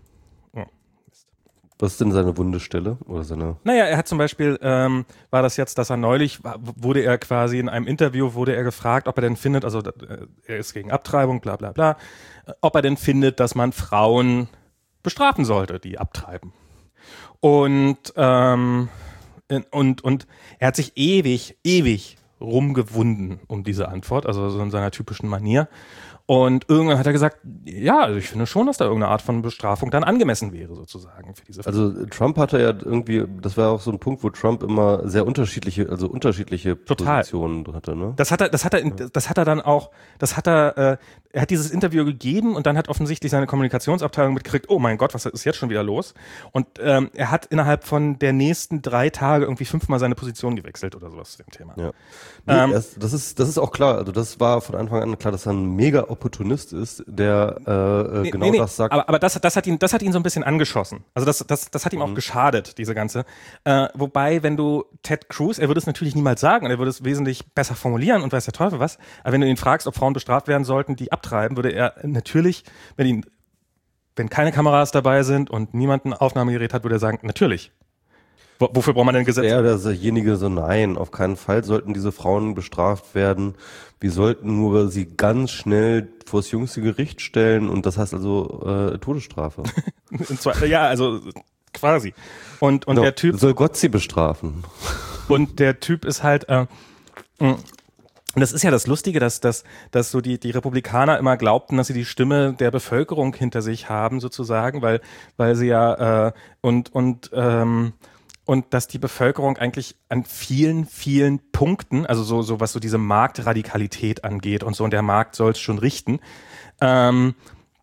Was ist denn seine Wundestelle? Oder seine Naja, er hat zum Beispiel, ähm, war das jetzt, dass er neulich, wurde er quasi in einem Interview, wurde er gefragt, ob er denn findet, also äh, er ist gegen Abtreibung, bla bla bla, äh, ob er denn findet, dass man Frauen bestrafen sollte, die abtreiben. Und, ähm, in, und, und er hat sich ewig, ewig rumgewunden um diese Antwort, also so in seiner typischen Manier. Und irgendwann hat er gesagt, ja, also ich finde schon, dass da irgendeine Art von Bestrafung dann angemessen wäre, sozusagen, für diese Also Trump hatte ja irgendwie, das war auch so ein Punkt, wo Trump immer sehr unterschiedliche, also unterschiedliche Total. Positionen hatte, ne? Das hat er, das hat er, in, das hat er dann auch, das hat er, äh, er hat dieses Interview gegeben und dann hat offensichtlich seine Kommunikationsabteilung mitgekriegt, oh mein Gott, was ist jetzt schon wieder los? Und ähm, er hat innerhalb von der nächsten drei Tage irgendwie fünfmal seine Position gewechselt oder sowas zu dem Thema. Ja. Nee, Ähm, erst, das ist, das ist auch klar. Also das war von Anfang an klar, dass er ein mega Opportunist ist, der äh, äh, Nee, genau nee, nee, das sagt. Aber, aber das, das, hat ihn, das hat ihn so ein bisschen angeschossen. Also das, das, das hat ihm auch geschadet, diese ganze. Äh, wobei, wenn du Ted Cruz, er würde es natürlich niemals sagen und er würde es wesentlich besser formulieren und weiß der Teufel was, aber wenn du ihn fragst, ob Frauen bestraft werden sollten, die abtreiben, würde er natürlich, wenn ihn, wenn keine Kameras dabei sind und niemand ein Aufnahmegerät hat, würde er sagen, natürlich. Wo, wofür braucht man denn Gesetze? Er, derjenige so, nein, auf keinen Fall sollten diese Frauen bestraft werden. Wir sollten nur sie ganz schnell vors jüngste Gericht stellen und das heißt also äh, Todesstrafe. Und zwar, ja, also quasi. Und, und no, der Typ. Soll Gott sie bestrafen? Und der Typ ist halt, äh, mh, und das ist ja das Lustige, dass, dass, dass so die, die Republikaner immer glaubten, dass sie die Stimme der Bevölkerung hinter sich haben, sozusagen, weil, weil sie ja, äh, und, und, ähm, und dass die Bevölkerung eigentlich an vielen, vielen Punkten, also so, so was so diese Marktradikalität angeht und so, und der Markt soll es schon richten, ähm,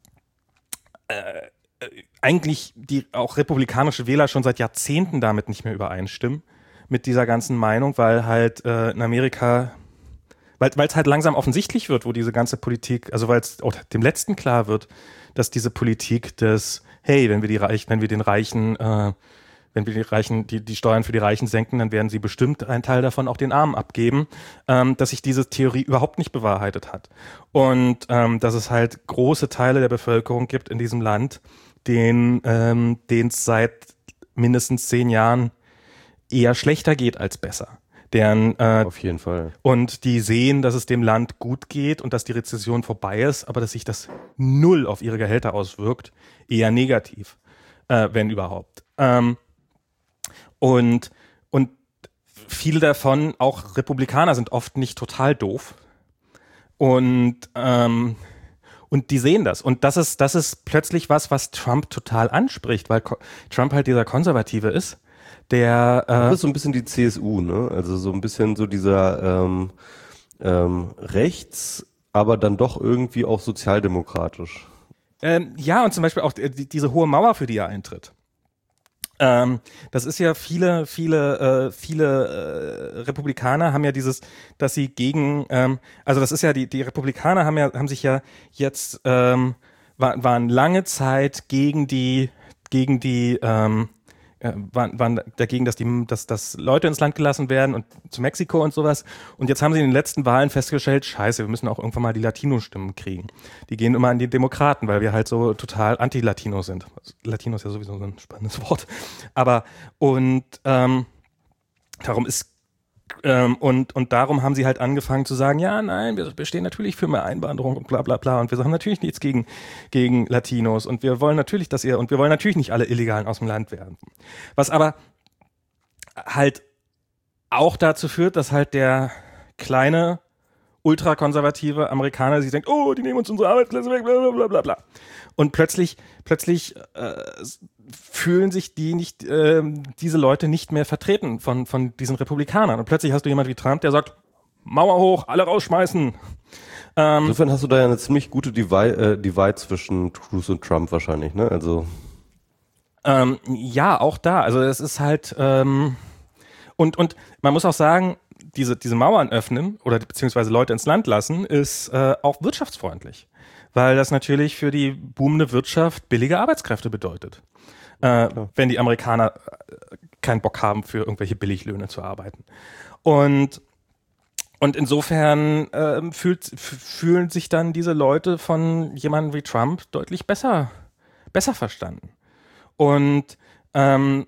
äh, eigentlich die auch republikanische Wähler schon seit Jahrzehnten damit nicht mehr übereinstimmen, mit dieser ganzen Meinung, weil halt äh, in Amerika, weil es halt langsam offensichtlich wird, wo diese ganze Politik, also weil es auch dem Letzten klar wird, dass diese Politik des, hey, wenn wir die Reich, wenn wir den Reichen, äh, wenn wir die Reichen, die, die Steuern für die Reichen senken, dann werden sie bestimmt einen Teil davon auch den Armen abgeben, ähm, dass sich diese Theorie überhaupt nicht bewahrheitet hat. Und ähm, dass es halt große Teile der Bevölkerung gibt in diesem Land, denen ähm, denen es seit mindestens zehn Jahren eher schlechter geht als besser. Deren, äh, Auf jeden Fall. Und die sehen, dass es dem Land gut geht und dass die Rezession vorbei ist, aber dass sich das null auf ihre Gehälter auswirkt, eher negativ, äh, wenn überhaupt. Ähm, und, und viele davon, auch Republikaner, sind oft nicht total doof. Und, ähm, und die sehen das. Und das ist, das ist plötzlich was, was Trump total anspricht, weil Ko- Trump halt dieser Konservative ist, der äh, Das ist so ein bisschen die C S U, ne? Also so ein bisschen so dieser ähm, ähm, rechts, aber dann doch irgendwie auch sozialdemokratisch. ähm, ja, und zum Beispiel auch die, diese hohe Mauer, für die er eintritt. Ähm, das ist ja viele, viele, äh, viele äh, Republikaner haben ja dieses, dass sie gegen, ähm, also das ist ja die, die Republikaner haben ja, haben sich ja jetzt, ähm, war, waren lange Zeit gegen die, gegen die, ähm, äh, waren, waren dagegen, dass die, dass, dass Leute ins Land gelassen werden und zu Mexiko und sowas. Und jetzt haben sie in den letzten Wahlen festgestellt, scheiße, wir müssen auch irgendwann mal die Latino-Stimmen kriegen. Die gehen immer an die Demokraten, weil wir halt so total anti-Latino sind. Latino ist ja sowieso so ein spannendes Wort. Aber, und ähm, darum ist Ähm, und, und darum haben sie halt angefangen zu sagen, ja, nein, wir, wir stehen natürlich für mehr Einwanderung und bla bla bla und wir haben natürlich nichts gegen, gegen Latinos und wir wollen natürlich, dass ihr, und wir wollen natürlich nicht alle Illegalen aus dem Land werden. Was aber halt auch dazu führt, dass halt der kleine, ultrakonservative Amerikaner sich denkt, oh, die nehmen uns unsere Arbeitsplätze weg, bla bla bla bla. Und plötzlich, plötzlich äh, fühlen sich die nicht, äh, diese Leute nicht mehr vertreten von, von diesen Republikanern. Und plötzlich hast du jemand wie Trump, der sagt, Mauer hoch, alle rausschmeißen. Ähm, Insofern hast du da ja eine ziemlich gute Divide, äh, Divide zwischen Cruz und Trump wahrscheinlich, ne? Also ähm, ja, auch da. Also es ist halt, ähm, Und, und man muss auch sagen, diese, diese Mauern öffnen oder beziehungsweise Leute ins Land lassen, ist äh, auch wirtschaftsfreundlich. Weil das natürlich für die boomende Wirtschaft billige Arbeitskräfte bedeutet. Äh, wenn die Amerikaner keinen Bock haben, für irgendwelche Billiglöhne zu arbeiten. Und, und insofern äh, fühlt, fühlen sich dann diese Leute von jemandem wie Trump deutlich besser, besser verstanden. Und ähm,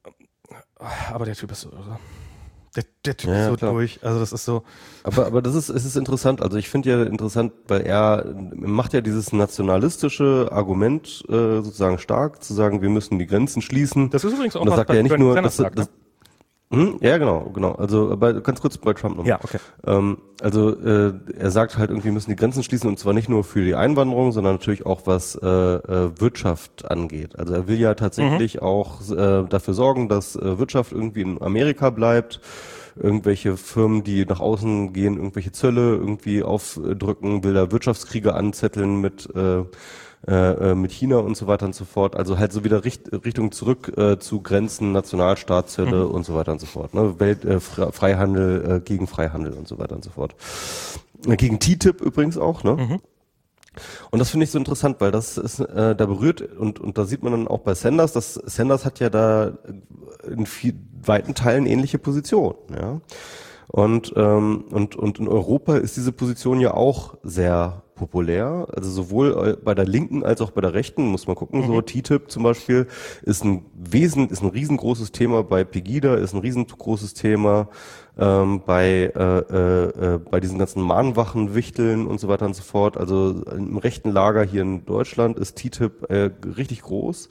aber der Typ ist so irre. Der, der Typ Ja, ist so klar. durch. Also das ist so. Aber, aber das ist, es ist interessant. Also ich finde ja interessant, weil er macht ja dieses nationalistische Argument äh, sozusagen stark, zu sagen, wir müssen die Grenzen schließen. Das ist übrigens auch Und das was sagt er ja nicht Bernie nur, Sanders das, sagt, das, ne? hm, ja, genau, genau. Also aber ganz kurz bei Trump noch. Ja, okay. Ähm, also äh, er sagt halt irgendwie, wir müssen die Grenzen schließen und zwar nicht nur für die Einwanderung, sondern natürlich auch was äh, äh, Wirtschaft angeht. Also er will ja tatsächlich mhm. auch äh, dafür sorgen, dass äh, Wirtschaft irgendwie in Amerika bleibt. Irgendwelche Firmen, die nach außen gehen, irgendwelche Zölle irgendwie aufdrücken, will da Wirtschaftskriege anzetteln mit äh, äh, mit China und so weiter und so fort. Also halt so wieder Richt, Richtung zurück äh, zu Grenzen, Nationalstaatszölle mhm. und so weiter und so fort. Ne? Welt, äh, Freihandel, äh, gegen Freihandel und so weiter und so fort. Äh, gegen T T I P übrigens auch, ne? Mhm. Und das finde ich so interessant, weil das ist, äh, da berührt und und da sieht man dann auch bei Sanders, dass Sanders hat ja da in viel, weiten Teilen ähnliche Positionen, ja. Und ähm, und und in Europa ist diese Position ja auch sehr populär, also sowohl bei der Linken als auch bei der Rechten, muss man gucken, mhm. so T T I P zum Beispiel ist ein Wesen, ist ein riesengroßes Thema bei Pegida, ist ein riesengroßes Thema ähm, bei äh, äh, bei diesen ganzen Mahnwachen, Wichteln und so weiter und so fort. Also im rechten Lager hier in Deutschland ist T T I P äh, richtig groß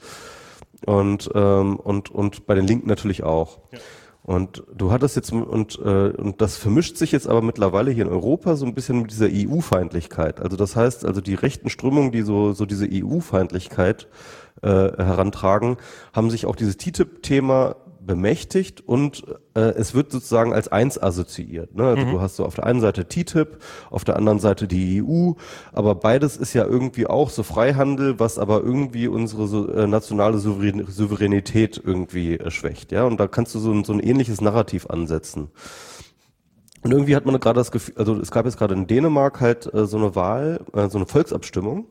und ähm, und und bei den Linken natürlich auch. Ja. Und du hattest jetzt, und, äh, und das vermischt sich jetzt aber mittlerweile hier in Europa so ein bisschen mit dieser E U-Feindlichkeit. Also das heißt, also die rechten Strömungen, die so, so diese E U-Feindlichkeit äh, herantragen, haben sich auch dieses T T I P-Thema bemächtigt und äh, es wird sozusagen als eins assoziiert. Ne? Also mhm. du hast so auf der einen Seite T T I P, auf der anderen Seite die E U, aber beides ist ja irgendwie auch so Freihandel, was aber irgendwie unsere so, äh, nationale Souverän Souveränität irgendwie äh, schwächt. Ja, und da kannst du so ein, so ein ähnliches Narrativ ansetzen. Und irgendwie hat man gerade das Gefühl, also es gab jetzt gerade in Dänemark halt äh, so eine Wahl, äh, so eine Volksabstimmung.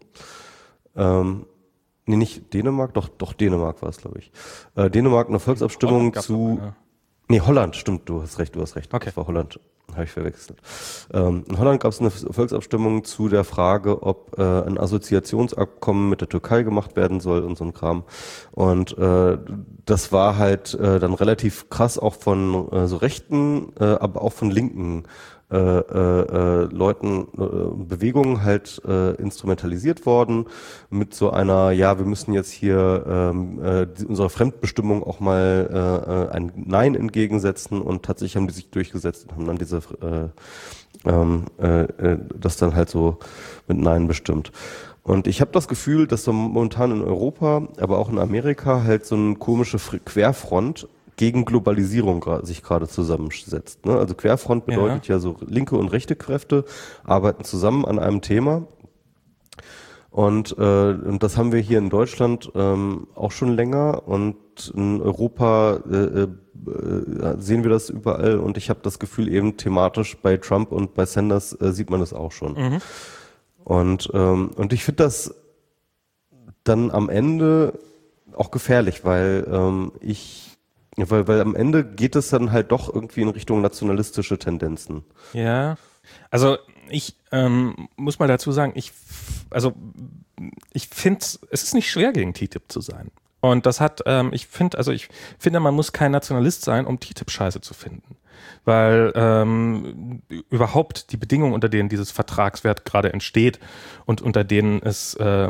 Ähm, Nee, nicht Dänemark, doch, doch Dänemark war es, glaube ich. Äh, Dänemark eine Volksabstimmung zu. Auch, ja. Nee, Holland, stimmt, du hast recht, du hast recht. Okay. Das war Holland, habe ich verwechselt. Ähm, in Holland gab es eine Volksabstimmung zu der Frage, ob äh, ein Assoziationsabkommen mit der Türkei gemacht werden soll und so ein Kram. Und äh, das war halt äh, dann relativ krass auch von äh, so Rechten, äh, aber auch von Linken Äh, äh, Leuten, äh, Bewegungen halt äh, instrumentalisiert worden mit so einer, ja, wir müssen jetzt hier ähm, äh, die, unserer Fremdbestimmung auch mal äh, ein Nein entgegensetzen und tatsächlich haben die sich durchgesetzt und haben dann diese äh, ähm, äh, das dann halt so mit Nein bestimmt. Und ich habe das Gefühl, dass so momentan in Europa, aber auch in Amerika halt so eine komische Querfront gegen Globalisierung sich gerade zusammensetzt. Ne? Also Querfront bedeutet ja. ja so linke und rechte Kräfte arbeiten zusammen an einem Thema. Und, äh, und das haben wir hier in Deutschland ähm, auch schon länger und in Europa äh, äh, sehen wir das überall und ich habe das Gefühl eben thematisch bei Trump und bei Sanders äh, sieht man das auch schon. Mhm. Und, ähm, und ich finde das dann am Ende auch gefährlich, weil ähm, ich Ja, weil, weil am Ende geht es dann halt doch irgendwie in Richtung nationalistische Tendenzen. Ja, also ich ähm, muss mal dazu sagen, ich, also ich finde, es ist nicht schwer gegen T T I P zu sein. Und das hat, ähm, ich finde, also ich finde, man muss kein Nationalist sein, um T T I P scheiße zu finden. Weil ähm, überhaupt die Bedingungen, unter denen dieses Vertragswerk gerade entsteht und unter denen es, äh,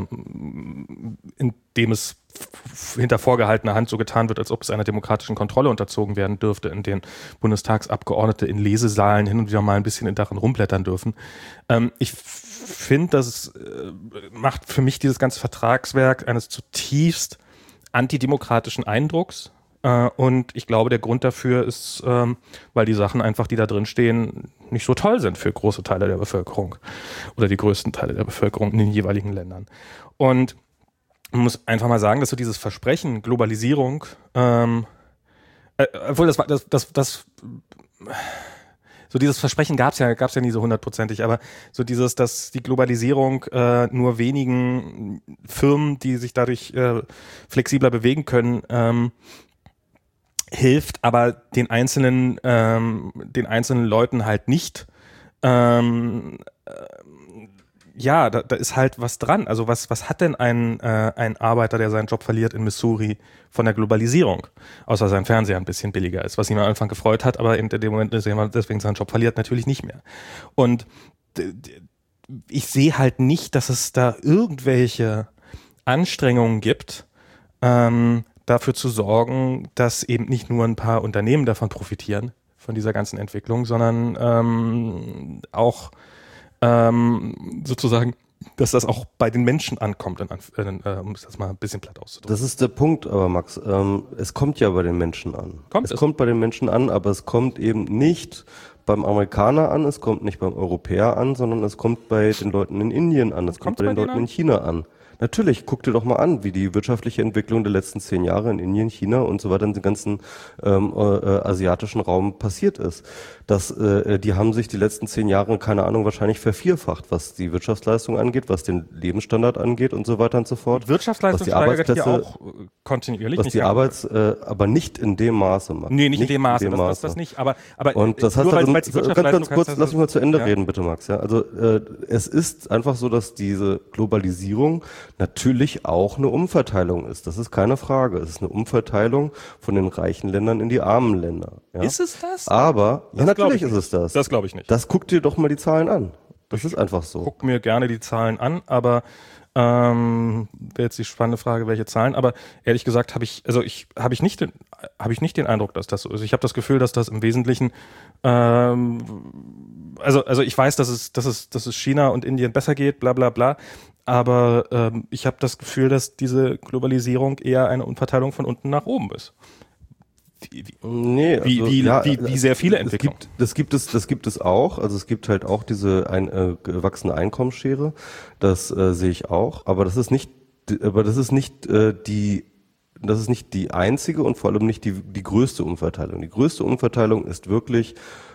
in dem es hinter vorgehaltener Hand so getan wird, als ob es einer demokratischen Kontrolle unterzogen werden dürfte, in denen Bundestagsabgeordnete in Lesesaalen hin und wieder mal ein bisschen in darin rumblättern dürfen. Ähm, ich finde, das äh, macht für mich dieses ganze Vertragswerk eines zutiefst antidemokratischen Eindrucks. Äh, und ich glaube, der Grund dafür ist, ähm, weil die Sachen einfach, die da drin stehen, nicht so toll sind für große Teile der Bevölkerung oder die größten Teile der Bevölkerung in den jeweiligen Ländern. Und man muss einfach mal sagen, dass so dieses Versprechen, Globalisierung, ähm, äh, obwohl das war, das, das, das, so dieses Versprechen gab's ja, gab's ja nie so hundertprozentig, aber so dieses, dass die Globalisierung äh, nur wenigen Firmen, die sich dadurch äh, flexibler bewegen können, ähm, hilft, aber den einzelnen, ähm, den einzelnen Leuten halt nicht. Ähm, äh, ja, da, da ist halt was dran. Also was, was hat denn ein, äh, ein Arbeiter, der seinen Job verliert in Missouri von der Globalisierung? Außer sein Fernseher ein bisschen billiger ist, was ihn am Anfang gefreut hat, aber in dem Moment ist jemand deswegen seinen Job verliert, natürlich nicht mehr. Und d- d- ich sehe halt nicht, dass es da irgendwelche Anstrengungen gibt, ähm, dafür zu sorgen, dass eben nicht nur ein paar Unternehmen davon profitieren, von dieser ganzen Entwicklung, sondern ähm, auch ähm, sozusagen, dass das auch bei den Menschen ankommt, in, äh, um das mal ein bisschen platt auszudrücken. Das ist der Punkt, aber Max, ähm, es kommt ja bei den Menschen an. Kommt es, es? kommt bei den Menschen an, aber es kommt eben nicht beim Amerikaner an, es kommt nicht beim Europäer an, sondern es kommt bei den Leuten in Indien an, es kommt Kommt's bei den bei Leuten denen in China an. Natürlich, guck dir doch mal an, wie die wirtschaftliche Entwicklung der letzten zehn Jahre in Indien, China und so weiter in dem ganzen ähm, äh, asiatischen Raum passiert ist. Das, äh, die haben sich die letzten zehn Jahre, keine Ahnung, wahrscheinlich vervierfacht, was die Wirtschaftsleistung angeht, was den Lebensstandard angeht und so weiter und so fort. Wirtschaftsleistung was die steigert hier Arbeitsplätze, auch äh, kontinuierlich. was nicht die ganz- Arbeits, äh, aber nicht in dem Maße, Max. Nee, nicht, in dem Maße, in dem das, Maße. das, das nicht, aber, aber Und das nur heißt, weil, also, weil die ganz, Wirtschaftsleistung ganz kurz, heißt, lass mich mal zu Ende ja. reden, bitte, Max. Ja, also äh, es ist einfach so, dass diese Globalisierung natürlich auch eine Umverteilung ist. Das ist keine Frage. Es ist eine Umverteilung von den reichen Ländern in die armen Länder. Ja? Ist es das? Aber, ja, Das glaub natürlich ich ist nicht. es das. Das glaube ich nicht. Das guck dir doch mal die Zahlen an. Das ist einfach so. Guck mir gerne die Zahlen an, aber ähm, wäre jetzt die spannende Frage, welche Zahlen. Aber ehrlich gesagt habe ich, also ich habe ich nicht, den, habe ich nicht den Eindruck, dass das so ist. Ich habe das Gefühl, dass das im Wesentlichen, ähm, also also ich weiß, dass es, dass es, dass es China und Indien besser geht, bla bla bla. Aber ähm, ich habe das Gefühl, dass diese Globalisierung eher eine Umverteilung von unten nach oben ist. Wie, wie, Nee, wie, also, wie, ja, wie, wie sehr viele es Entwicklungen. gibt, das gibt es, das gibt es auch. Also es gibt halt auch diese ein, äh, gewachsene Einkommensschere. Das äh, sehe ich auch. Aber das ist nicht, aber das ist nicht äh, die, das ist nicht die einzige und vor allem nicht die die größte Umverteilung. Die größte Umverteilung ist wirklich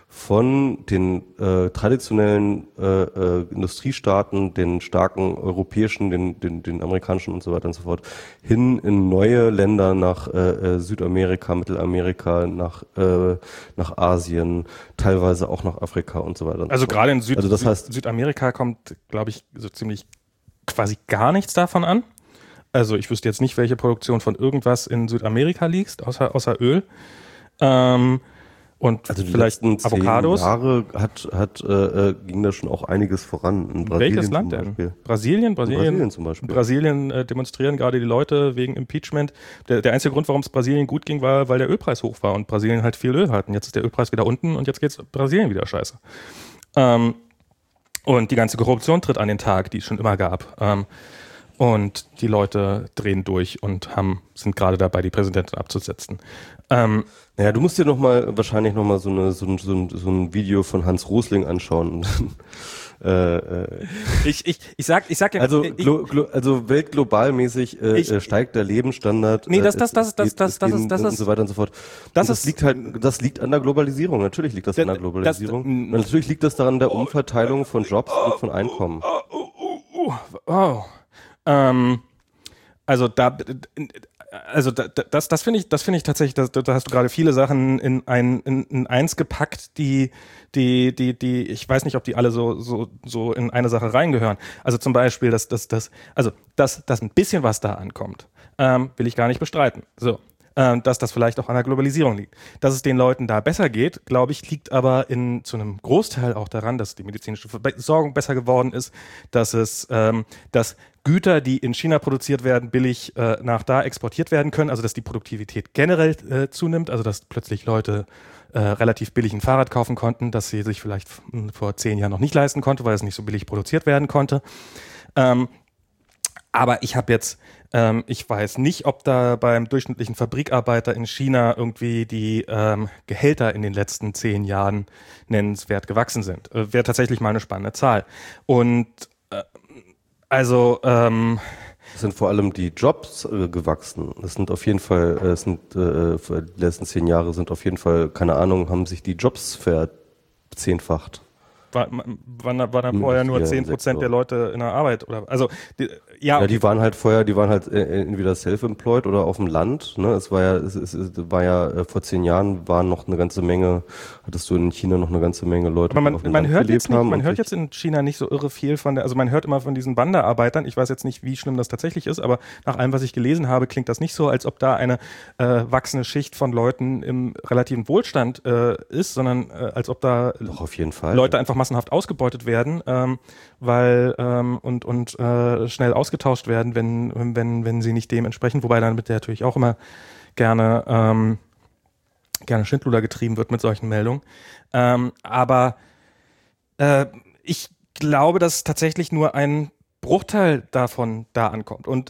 von den äh, traditionellen äh, äh, Industriestaaten, den starken europäischen, den, den, den amerikanischen und so weiter und so fort, hin in neue Länder nach äh, Südamerika, Mittelamerika, nach, äh, nach Asien, teilweise auch nach Afrika und so weiter. Und Also so gerade in Süd also das heißt, Südamerika kommt, glaube ich, so ziemlich quasi gar nichts davon an. Also ich wüsste jetzt nicht, welche Produktion von irgendwas in Südamerika liegt, außer, außer Öl. Ähm, und also die vielleicht letzten zehn Avocados. Jahre hat, hat, äh, ging da schon auch einiges voran. In Brasilien Welches Land zum denn? Beispiel. Brasilien? Brasilien, Brasilien zum Beispiel. In Brasilien äh, demonstrieren gerade die Leute wegen Impeachment. Der, der einzige Grund, warum es Brasilien gut ging, war, weil der Ölpreis hoch war und Brasilien halt viel Öl hat. Und jetzt ist der Ölpreis wieder unten und jetzt geht's Brasilien wieder scheiße. Ähm, und die ganze Korruption tritt an den Tag, die es schon immer gab. Ähm, und die Leute drehen durch und haben, sind gerade dabei, die Präsidentin abzusetzen. Ähm, Naja, du musst dir noch mal wahrscheinlich noch mal so, eine, so, ein, so, ein, so ein Video von Hans Rosling anschauen. äh, äh, ich, ich, ich sag, ich sag ja, also, ich, glo, glo, also weltglobalmäßig äh, Ich- steigt der Lebensstandard. Nee, das- äh, das- es- das- es das- geht- das- es das gehen ist- das und ist- so weiter und so fort. das Und das ist- liegt halt, das liegt an der Globalisierung. Natürlich liegt das an der Das- Globalisierung. das- Und natürlich liegt das daran an der Umverteilung von Jobs und von Einkommen. Oh. Ähm, also da, also da, das, das finde ich, das finde ich tatsächlich, das, da hast du gerade viele Sachen in ein, in, in eins gepackt, die, die, die, die, ich weiß nicht, ob die alle so, so, so in eine Sache reingehören. Also zum Beispiel, dass, dass, dass, also, dass, dass ein bisschen was da ankommt, ähm, will ich gar nicht bestreiten. So. Ähm, dass das vielleicht auch an der Globalisierung liegt. Dass es den Leuten da besser geht, glaube ich, liegt aber in, zu einem Großteil auch daran, dass die medizinische Versorgung besser geworden ist, dass es, ähm, dass Güter, die in China produziert werden, billig äh, nach da exportiert werden können, also dass die Produktivität generell äh, zunimmt, also dass plötzlich Leute äh, relativ billig ein Fahrrad kaufen konnten, das sie sich vielleicht mh, vor zehn Jahren noch nicht leisten konnte, weil es nicht so billig produziert werden konnte. Ähm, aber ich habe jetzt, ähm, ich weiß nicht, ob da beim durchschnittlichen Fabrikarbeiter in China irgendwie die ähm, Gehälter in den letzten zehn Jahren nennenswert gewachsen sind. Äh, Wäre tatsächlich mal eine spannende Zahl. Und äh, also, ähm, Es sind vor allem die Jobs äh, gewachsen. Es sind auf jeden Fall, äh, es sind äh, für die letzten zehn Jahre sind auf jeden Fall, keine Ahnung, haben sich die Jobs verzehnfacht. War, war, war dann vorher nur zehn Prozent der Leute in der Arbeit oder also die, ja, ja, die waren halt vorher, die waren halt entweder self-employed oder auf dem Land. Ne? Es war ja, es, es, es war ja vor zehn Jahren waren noch eine ganze Menge, hattest du in China noch eine ganze Menge Leute, aber man, die auf dem man Land hört gelebt jetzt nicht, haben. man hört jetzt in China nicht so irre viel von der, also man hört immer von diesen Wanderarbeitern. Ich weiß jetzt nicht, wie schlimm das tatsächlich ist, aber nach allem, was ich gelesen habe, klingt das nicht so, als ob da eine äh, wachsende Schicht von Leuten im relativen Wohlstand äh, ist, sondern äh, als ob da Doch, auf jeden Fall. Leute einfach massenhaft ausgebeutet werden, ähm, weil ähm, und und äh, schnell ausgetauscht werden, wenn wenn wenn sie nicht dem entsprechen, wobei dann mit der natürlich auch immer gerne ähm, gerne Schindluder getrieben wird mit solchen Meldungen. Ähm, aber äh, ich glaube, dass tatsächlich nur ein Bruchteil davon da ankommt und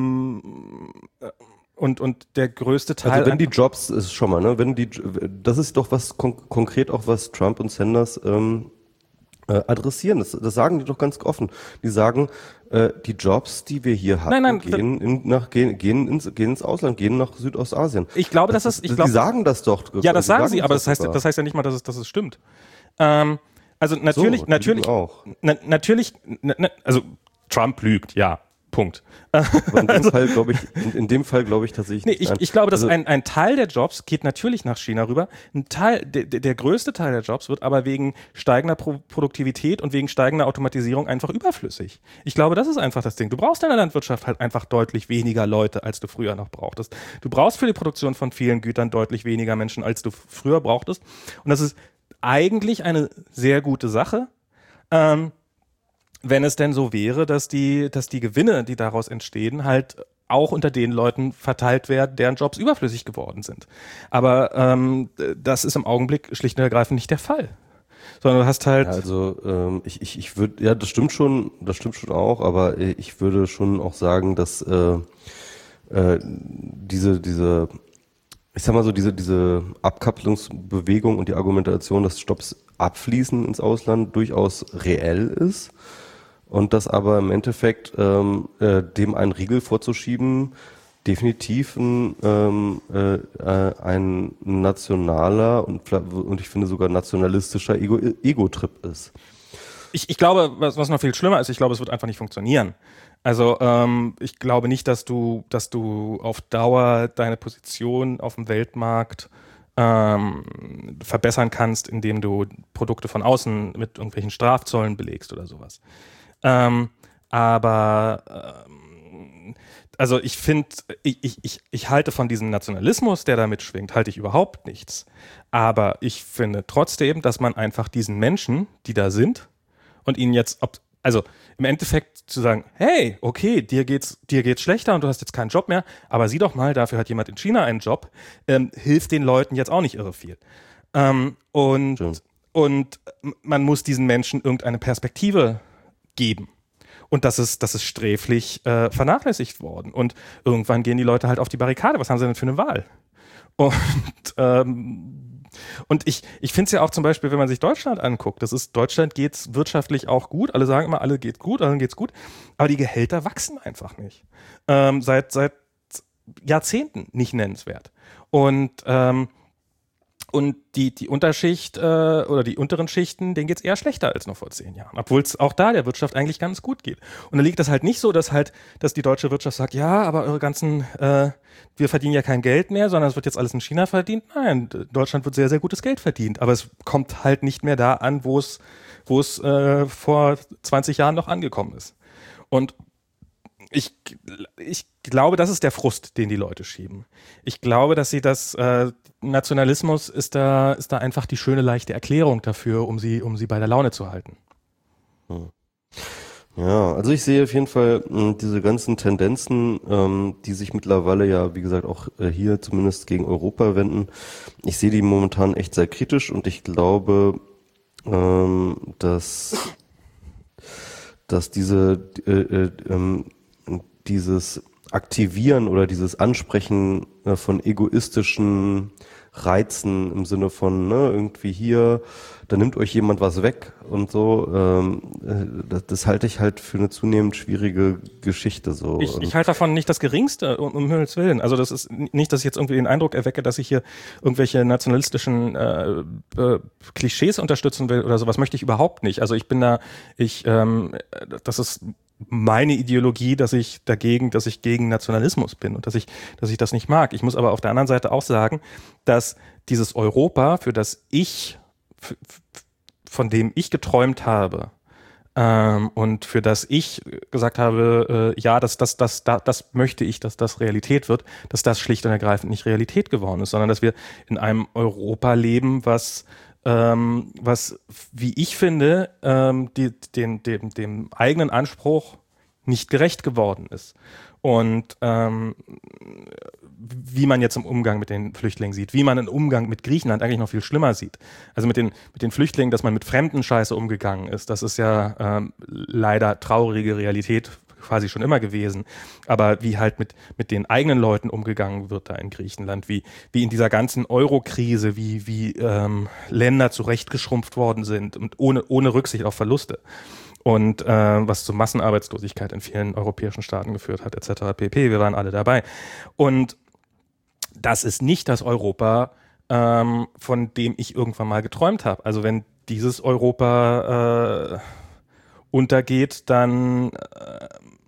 ähm, und und der größte Teil. Also wenn die Jobs ist schon mal, ne, wenn die, das ist doch was kon- konkret auch was Trump und Sanders ähm, äh, adressieren. Das, das sagen die doch ganz offen. Die sagen, äh, die Jobs, die wir hier haben, nein, nein, gehen, in, nach, gehen, gehen, ins, gehen ins Ausland, gehen nach Südostasien. Ich glaube, das dass es, ich ist, glaube, die sagen das doch. Ja, das sagen, sagen sie, aber das das heißt, das heißt ja nicht mal, dass es, dass es stimmt. Ähm, also natürlich, so, natürlich, auch. Na, natürlich, na, na, also Trump lügt, ja. Punkt. Aber in dem Fall glaube ich, in, in dem Fall glaube ich tatsächlich nee, nicht. ich, Nein. ich glaube, dass also, ein, ein Teil der Jobs geht natürlich nach China rüber. Ein Teil, der, der größte Teil der Jobs wird aber wegen steigender Pro- Produktivität und wegen steigender Automatisierung einfach überflüssig. Ich glaube, das ist einfach das Ding. Du brauchst in der Landwirtschaft halt einfach deutlich weniger Leute, als du früher noch brauchtest. Du brauchst für die Produktion von vielen Gütern deutlich weniger Menschen, als du früher brauchtest. Und das ist eigentlich eine sehr gute Sache. Ähm, wenn es denn so wäre, dass die, dass die Gewinne, die daraus entstehen, halt auch unter den Leuten verteilt werden, deren Jobs überflüssig geworden sind. Aber ähm, das ist im Augenblick schlicht und ergreifend nicht der Fall. Sondern du hast halt. Ja, also ähm, ich, ich, ich würde, ja, das stimmt schon, das stimmt schon auch, aber ich würde schon auch sagen, dass äh, äh, diese, diese, ich sag mal so, diese, diese Abkapplungsbewegung und die Argumentation, dass Jobs abfließen ins Ausland, durchaus reell ist. Und das aber im Endeffekt ähm, äh, dem einen Riegel vorzuschieben, definitiv ein, ähm, äh, ein nationaler und, und ich finde sogar nationalistischer Ego, Ego-Trip ist. Ich, ich glaube, was, was noch viel schlimmer ist, ich glaube, es wird einfach nicht funktionieren. Also ähm, ich glaube nicht, dass du, dass du auf Dauer deine Position auf dem Weltmarkt ähm, verbessern kannst, indem du Produkte von außen mit irgendwelchen Strafzöllen belegst oder sowas. Ähm, aber ähm, also ich finde, ich, ich, ich halte von diesem Nationalismus, der da mitschwingt, halte ich überhaupt nichts. Aber ich finde trotzdem, dass man einfach diesen Menschen, die da sind, und ihnen jetzt, ob, also im Endeffekt zu sagen, hey, okay, dir geht's, dir geht's schlechter und du hast jetzt keinen Job mehr, aber sieh doch mal, dafür hat jemand in China einen Job, ähm, hilft den Leuten jetzt auch nicht irre viel. Ähm, und, Schön. und man muss diesen Menschen irgendeine Perspektive geben. Und das ist, das ist sträflich äh, vernachlässigt worden. Und irgendwann gehen die Leute halt auf die Barrikade. Was haben sie denn für eine Wahl? Und, ähm, und ich, ich finde es ja auch zum Beispiel, wenn man sich Deutschland anguckt, das ist, Deutschland geht's wirtschaftlich auch gut. Alle sagen immer, alle geht gut, allen geht's gut. Aber die Gehälter wachsen einfach nicht. Ähm, seit, seit Jahrzehnten nicht nennenswert. Und, ähm, Und die, die Unterschicht äh, oder die unteren Schichten, denen geht's eher schlechter als noch vor zehn Jahren. Obwohl es auch da der Wirtschaft eigentlich ganz gut geht. Und dann liegt das halt nicht so, dass halt, dass die deutsche Wirtschaft sagt, ja, aber eure ganzen, äh, wir verdienen ja kein Geld mehr, sondern es wird jetzt alles in China verdient. Nein, in Deutschland wird sehr, sehr gutes Geld verdient. Aber es kommt halt nicht mehr da an, wo es, wo es äh, vor zwanzig Jahren noch angekommen ist. Und Ich, ich glaube, das ist der Frust, den die Leute schieben. Ich glaube, dass sie das, äh, Nationalismus ist da, ist da einfach die schöne, leichte Erklärung dafür, um sie, um sie bei der Laune zu halten. Ja, also ich sehe auf jeden Fall mh, diese ganzen Tendenzen, ähm, die sich mittlerweile ja, wie gesagt, auch äh, hier zumindest gegen Europa wenden. Ich sehe die momentan echt sehr kritisch und ich glaube, ähm, dass, dass diese, äh, äh, ähm, dieses Aktivieren oder dieses Ansprechen äh, von egoistischen Reizen im Sinne von, ne, irgendwie hier, da nimmt euch jemand was weg und so, ähm, das, das halte ich halt für eine zunehmend schwierige Geschichte so. Ich, ich halte davon nicht das Geringste, um, um Himmels Willen. Also das ist nicht, dass ich jetzt irgendwie den Eindruck erwecke, dass ich hier irgendwelche nationalistischen äh, äh, Klischees unterstützen will oder sowas, möchte ich überhaupt nicht. Also ich bin da, ich, ähm, das ist meine Ideologie, dass ich dagegen, dass ich gegen Nationalismus bin und dass ich, dass ich das nicht mag. Ich muss aber auf der anderen Seite auch sagen, dass dieses Europa, für das ich, von dem ich geträumt habe, ähm, und für das ich gesagt habe, äh, ja, das, das, das, das, das möchte ich, dass das Realität wird, dass das schlicht und ergreifend nicht Realität geworden ist, sondern dass wir in einem Europa leben, was Ähm, was, wie ich finde, ähm, die, den, dem, dem eigenen Anspruch nicht gerecht geworden ist. Und ähm, wie man jetzt im Umgang mit den Flüchtlingen sieht, wie man im Umgang mit Griechenland eigentlich noch viel schlimmer sieht. Also mit den, mit den Flüchtlingen, dass man mit fremden Scheiße umgegangen ist, das ist ja ähm, leider traurige Realität quasi schon immer gewesen, aber wie halt mit mit den eigenen Leuten umgegangen wird da in Griechenland, wie wie in dieser ganzen Euro-Krise, wie wie ähm, Länder zurechtgeschrumpft worden sind und ohne ohne Rücksicht auf Verluste und äh, was zu Massenarbeitslosigkeit in vielen europäischen Staaten geführt hat et cetera pp. Wir waren alle dabei und das ist nicht das Europa, ähm, von dem ich irgendwann mal geträumt habe. Also wenn dieses Europa äh, untergeht, dann äh,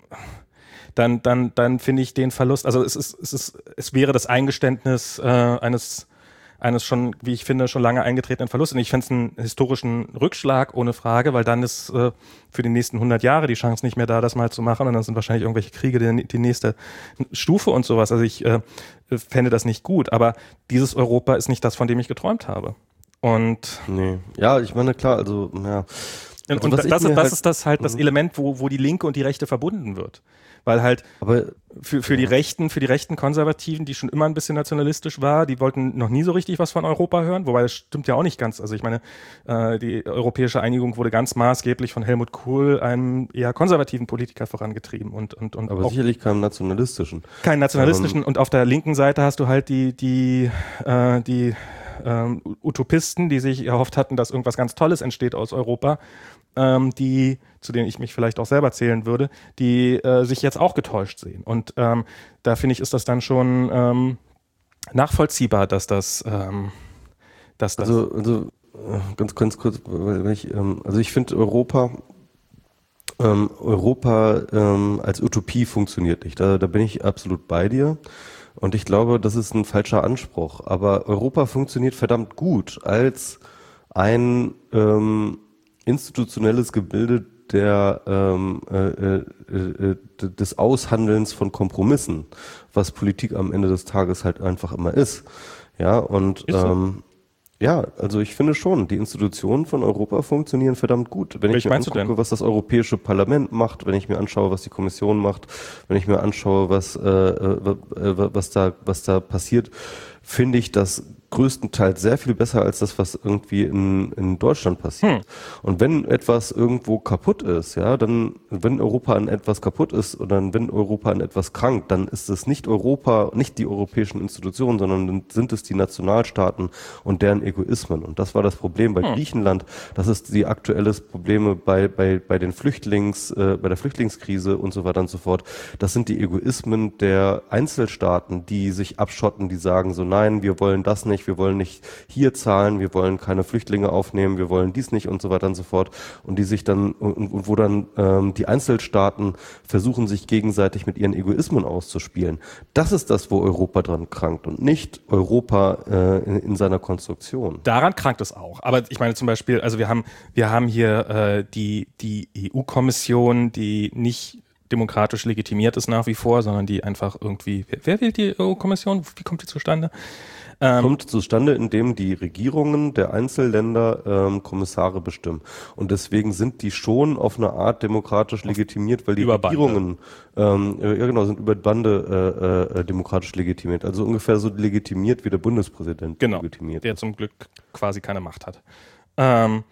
dann dann dann finde ich den Verlust, also es ist es ist es wäre das Eingeständnis äh, eines eines schon, wie ich finde, schon lange eingetretenen Verlustes. Und ich fände es einen historischen Rückschlag, ohne Frage, weil dann ist äh, für die nächsten hundert Jahre die Chance nicht mehr da, das mal zu machen. Und dann sind wahrscheinlich irgendwelche Kriege die, die nächste Stufe und sowas. Also ich äh, fände das nicht gut. Aber dieses Europa ist nicht das, von dem ich geträumt habe. Und nee. Ja, ich meine, klar, also, ja. Also und das, ist, das halt, ist das halt das Element, wo, wo die Linke und die Rechte verbunden wird. Weil halt aber, für, für ja. die Rechten, für die rechten Konservativen, die schon immer ein bisschen nationalistisch war, die wollten noch nie so richtig was von Europa hören, wobei das stimmt ja auch nicht ganz. Also ich meine, äh, die europäische Einigung wurde ganz maßgeblich von Helmut Kohl, einem eher konservativen Politiker, vorangetrieben. Und, und, und aber sicherlich keinem nationalistischen. Keinen nationalistischen. Um, und auf der linken Seite hast du halt die, die, äh, die ähm, Utopisten, die sich erhofft hatten, dass irgendwas ganz Tolles entsteht aus Europa, ähm, die, zu denen ich mich vielleicht auch selber zählen würde, die äh, sich jetzt auch getäuscht sehen. Und ähm, da finde ich, ist das dann schon ähm, nachvollziehbar, dass das, ähm, dass das also, also ganz, ganz kurz, weil ich, ähm, also ich finde Europa, ähm, Europa ähm, als Utopie funktioniert nicht. Da, da bin ich absolut bei dir. Und ich glaube, das ist ein falscher Anspruch. Aber Europa funktioniert verdammt gut als ein ähm, institutionelles Gebilde der ähm, äh, äh, des Aushandelns von Kompromissen, was Politik am Ende des Tages halt einfach immer ist. Ja, und ist so. ähm, ja, also ich finde schon, die Institutionen von Europa funktionieren verdammt gut. Wenn ich mir angucke, was das Europäische Parlament macht, wenn ich mir anschaue, was die Kommission macht, wenn ich mir anschaue, was äh, äh, was da was da passiert, finde ich das größtenteils sehr viel besser als das, was irgendwie in, in Deutschland passiert. Hm. Und wenn etwas irgendwo kaputt ist, ja, dann, wenn Europa an etwas kaputt ist oder wenn Europa an etwas krankt, dann ist es nicht Europa, nicht die europäischen Institutionen, sondern dann sind es die Nationalstaaten und deren Egoismen. Und das war das Problem bei hm. Griechenland. Das ist die aktuelle Probleme bei, bei, bei den Flüchtlings, äh, bei der Flüchtlingskrise und so weiter und so fort. Das sind die Egoismen der Einzelstaaten, die sich abschotten, die sagen so, nein, wir wollen das nicht, wir wollen nicht hier zahlen, wir wollen keine Flüchtlinge aufnehmen, wir wollen dies nicht und so weiter und so fort. Und die sich dann, und, und wo dann ähm, die Einzelstaaten versuchen, sich gegenseitig mit ihren Egoismen auszuspielen. Das ist das, wo Europa dran krankt und nicht Europa äh, in, in seiner Konstruktion. Daran krankt es auch. Aber ich meine zum Beispiel, also wir haben, wir haben hier äh, die, die E U-Kommission, die nicht demokratisch legitimiert ist nach wie vor, sondern die einfach irgendwie, wer, wer wählt die E U-Kommission? Wie kommt die zustande? Ähm, kommt zustande, indem die Regierungen der Einzelländer ähm, Kommissare bestimmen. Und deswegen sind die schon auf eine Art demokratisch legitimiert, weil die Regierungen ähm, ja genau sind über Bande äh, äh, demokratisch legitimiert. Also ungefähr so legitimiert wie der Bundespräsident genau, legitimiert. Der zum Glück quasi keine Macht hat. Ähm,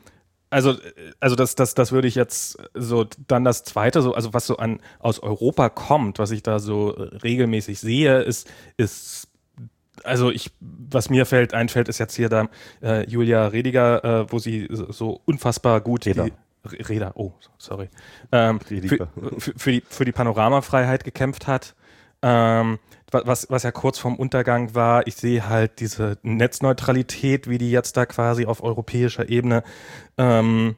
also, also das, das, das würde ich jetzt so, dann das Zweite, so, also was so an aus Europa kommt, was ich da so regelmäßig sehe, ist, ist also ich, was mir fällt, einfällt, ist jetzt hier da äh, Julia Rediger, äh, wo sie so, so unfassbar gut Reda. die Reda, oh, sorry, ähm, für, für, für die für die Panoramafreiheit gekämpft hat, ähm, was was ja kurz vorm Untergang war. Ich sehe halt diese Netzneutralität, wie die jetzt da quasi auf europäischer Ebene ähm,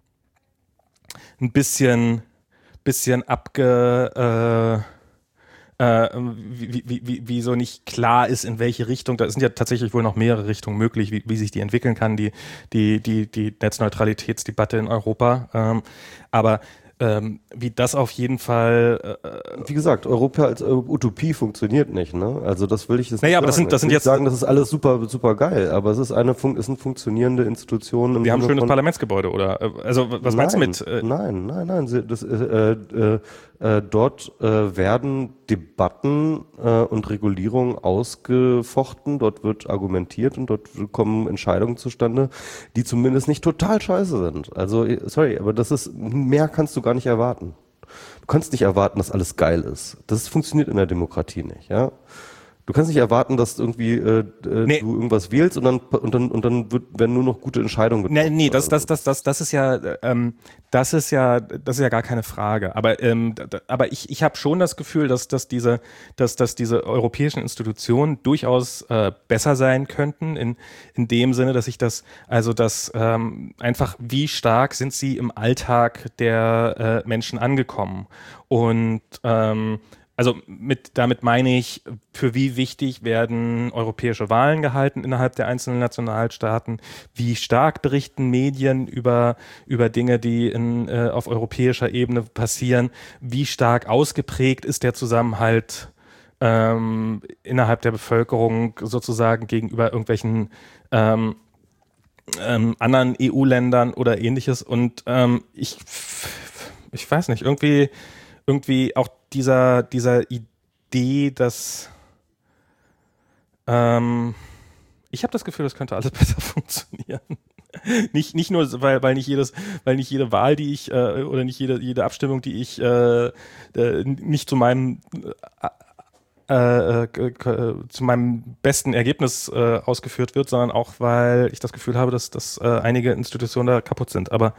ein bisschen bisschen abge äh, Äh, wie, wie, wie, wie so nicht klar ist, in welche Richtung, da sind ja tatsächlich wohl noch mehrere Richtungen möglich, wie, wie sich die entwickeln kann, die, die, die, die Netzneutralitätsdebatte in Europa. Ähm, aber ähm, wie das auf jeden Fall. Äh, Wie gesagt, Europa als Utopie funktioniert nicht, ne? Also das will ich jetzt naja, nicht aber das sagen. sind, das sind ich will jetzt. sagen, das ist alles super, super geil, aber es ist eine, es sind funktionierende Institutionen. Im Wir haben ein Sinne schönes von, Parlamentsgebäude, oder? Also was nein, meinst du mit? Äh, nein, nein, nein. Sie- Das, äh, äh, äh, dort äh, werden Debatten äh, und Regulierungen ausgefochten, dort wird argumentiert und dort kommen Entscheidungen zustande, die zumindest nicht total scheiße sind. Also, äh, sorry, aber das ist, mehr kannst du gar nicht erwarten. Du kannst nicht erwarten, dass alles geil ist. Das funktioniert in der Demokratie nicht, ja. Du kannst nicht erwarten, dass irgendwie äh, Nee. du irgendwas wählst und dann und dann und dann wird, werden nur noch gute Entscheidungen Nee, nee, das, Also, das, das, das, das ist ja, ähm, das ist ja, das ist ja gar keine Frage. Aber, ähm, da, da- aber ich, ich habe schon das Gefühl, dass, dass diese, dass, dass diese europäischen Institutionen durchaus äh, besser sein könnten in, in dem Sinne, dass ich das, also dass ähm, einfach, wie stark sind sie im Alltag der äh, Menschen angekommen und ähm, also mit, damit meine ich, für wie wichtig werden europäische Wahlen gehalten innerhalb der einzelnen Nationalstaaten? Wie stark berichten Medien über, über Dinge, die in, äh, auf europäischer Ebene passieren? Wie stark ausgeprägt ist der Zusammenhalt ähm, innerhalb der Bevölkerung sozusagen gegenüber irgendwelchen ähm, ähm, anderen E U-Ländern oder ähnliches? Und ähm, ich, ich weiß nicht, irgendwie, irgendwie auch dieser, dieser Idee, dass ähm, ich habe das Gefühl, das könnte alles besser funktionieren. Nicht, nicht nur, weil, weil nicht jedes, weil nicht jede Wahl, die ich, äh, oder nicht jede, jede Abstimmung, die ich äh, äh, nicht zu meinem äh, äh, äh, zu meinem besten Ergebnis äh, ausgeführt wird, sondern auch, weil ich das Gefühl habe, dass, dass äh, einige Institutionen da kaputt sind. Aber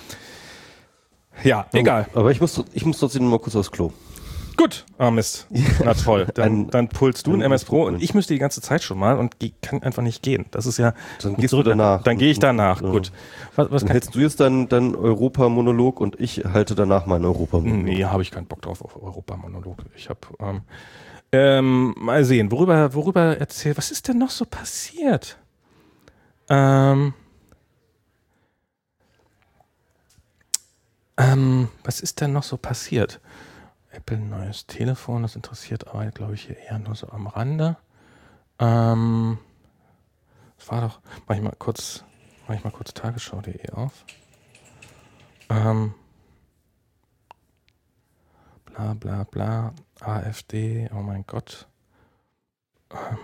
ja, egal. Aber ich muss, ich muss trotzdem noch mal kurz aufs Klo. Gut. Ah, Mist. Na toll. Dann, Ein- dann pulst du ein ein- M S Pro und ich müsste die ganze Zeit schon mal und geh- kann einfach nicht gehen. Das ist ja. Dann geh gehst du zurück. danach. Dann gehe ich danach. Ja. Gut. Was, was Dann kann hältst du jetzt deinen dein Europa-Monolog und ich halte danach meinen Europa-Monolog. Nee, habe ich keinen Bock drauf auf Europa-Monolog. Ich habe. Ähm, ähm, mal sehen, worüber, worüber erzählt. Was ist denn noch so passiert? Ähm. Ähm, was ist denn noch so passiert? Apple neues Telefon, das interessiert aber, glaube ich, hier eher nur so am Rande. Ähm, das war doch, mach ich mal kurz, mach ich mal kurz tagesschau punkt de auf. Ähm, bla bla bla, AfD, oh mein Gott. Ähm,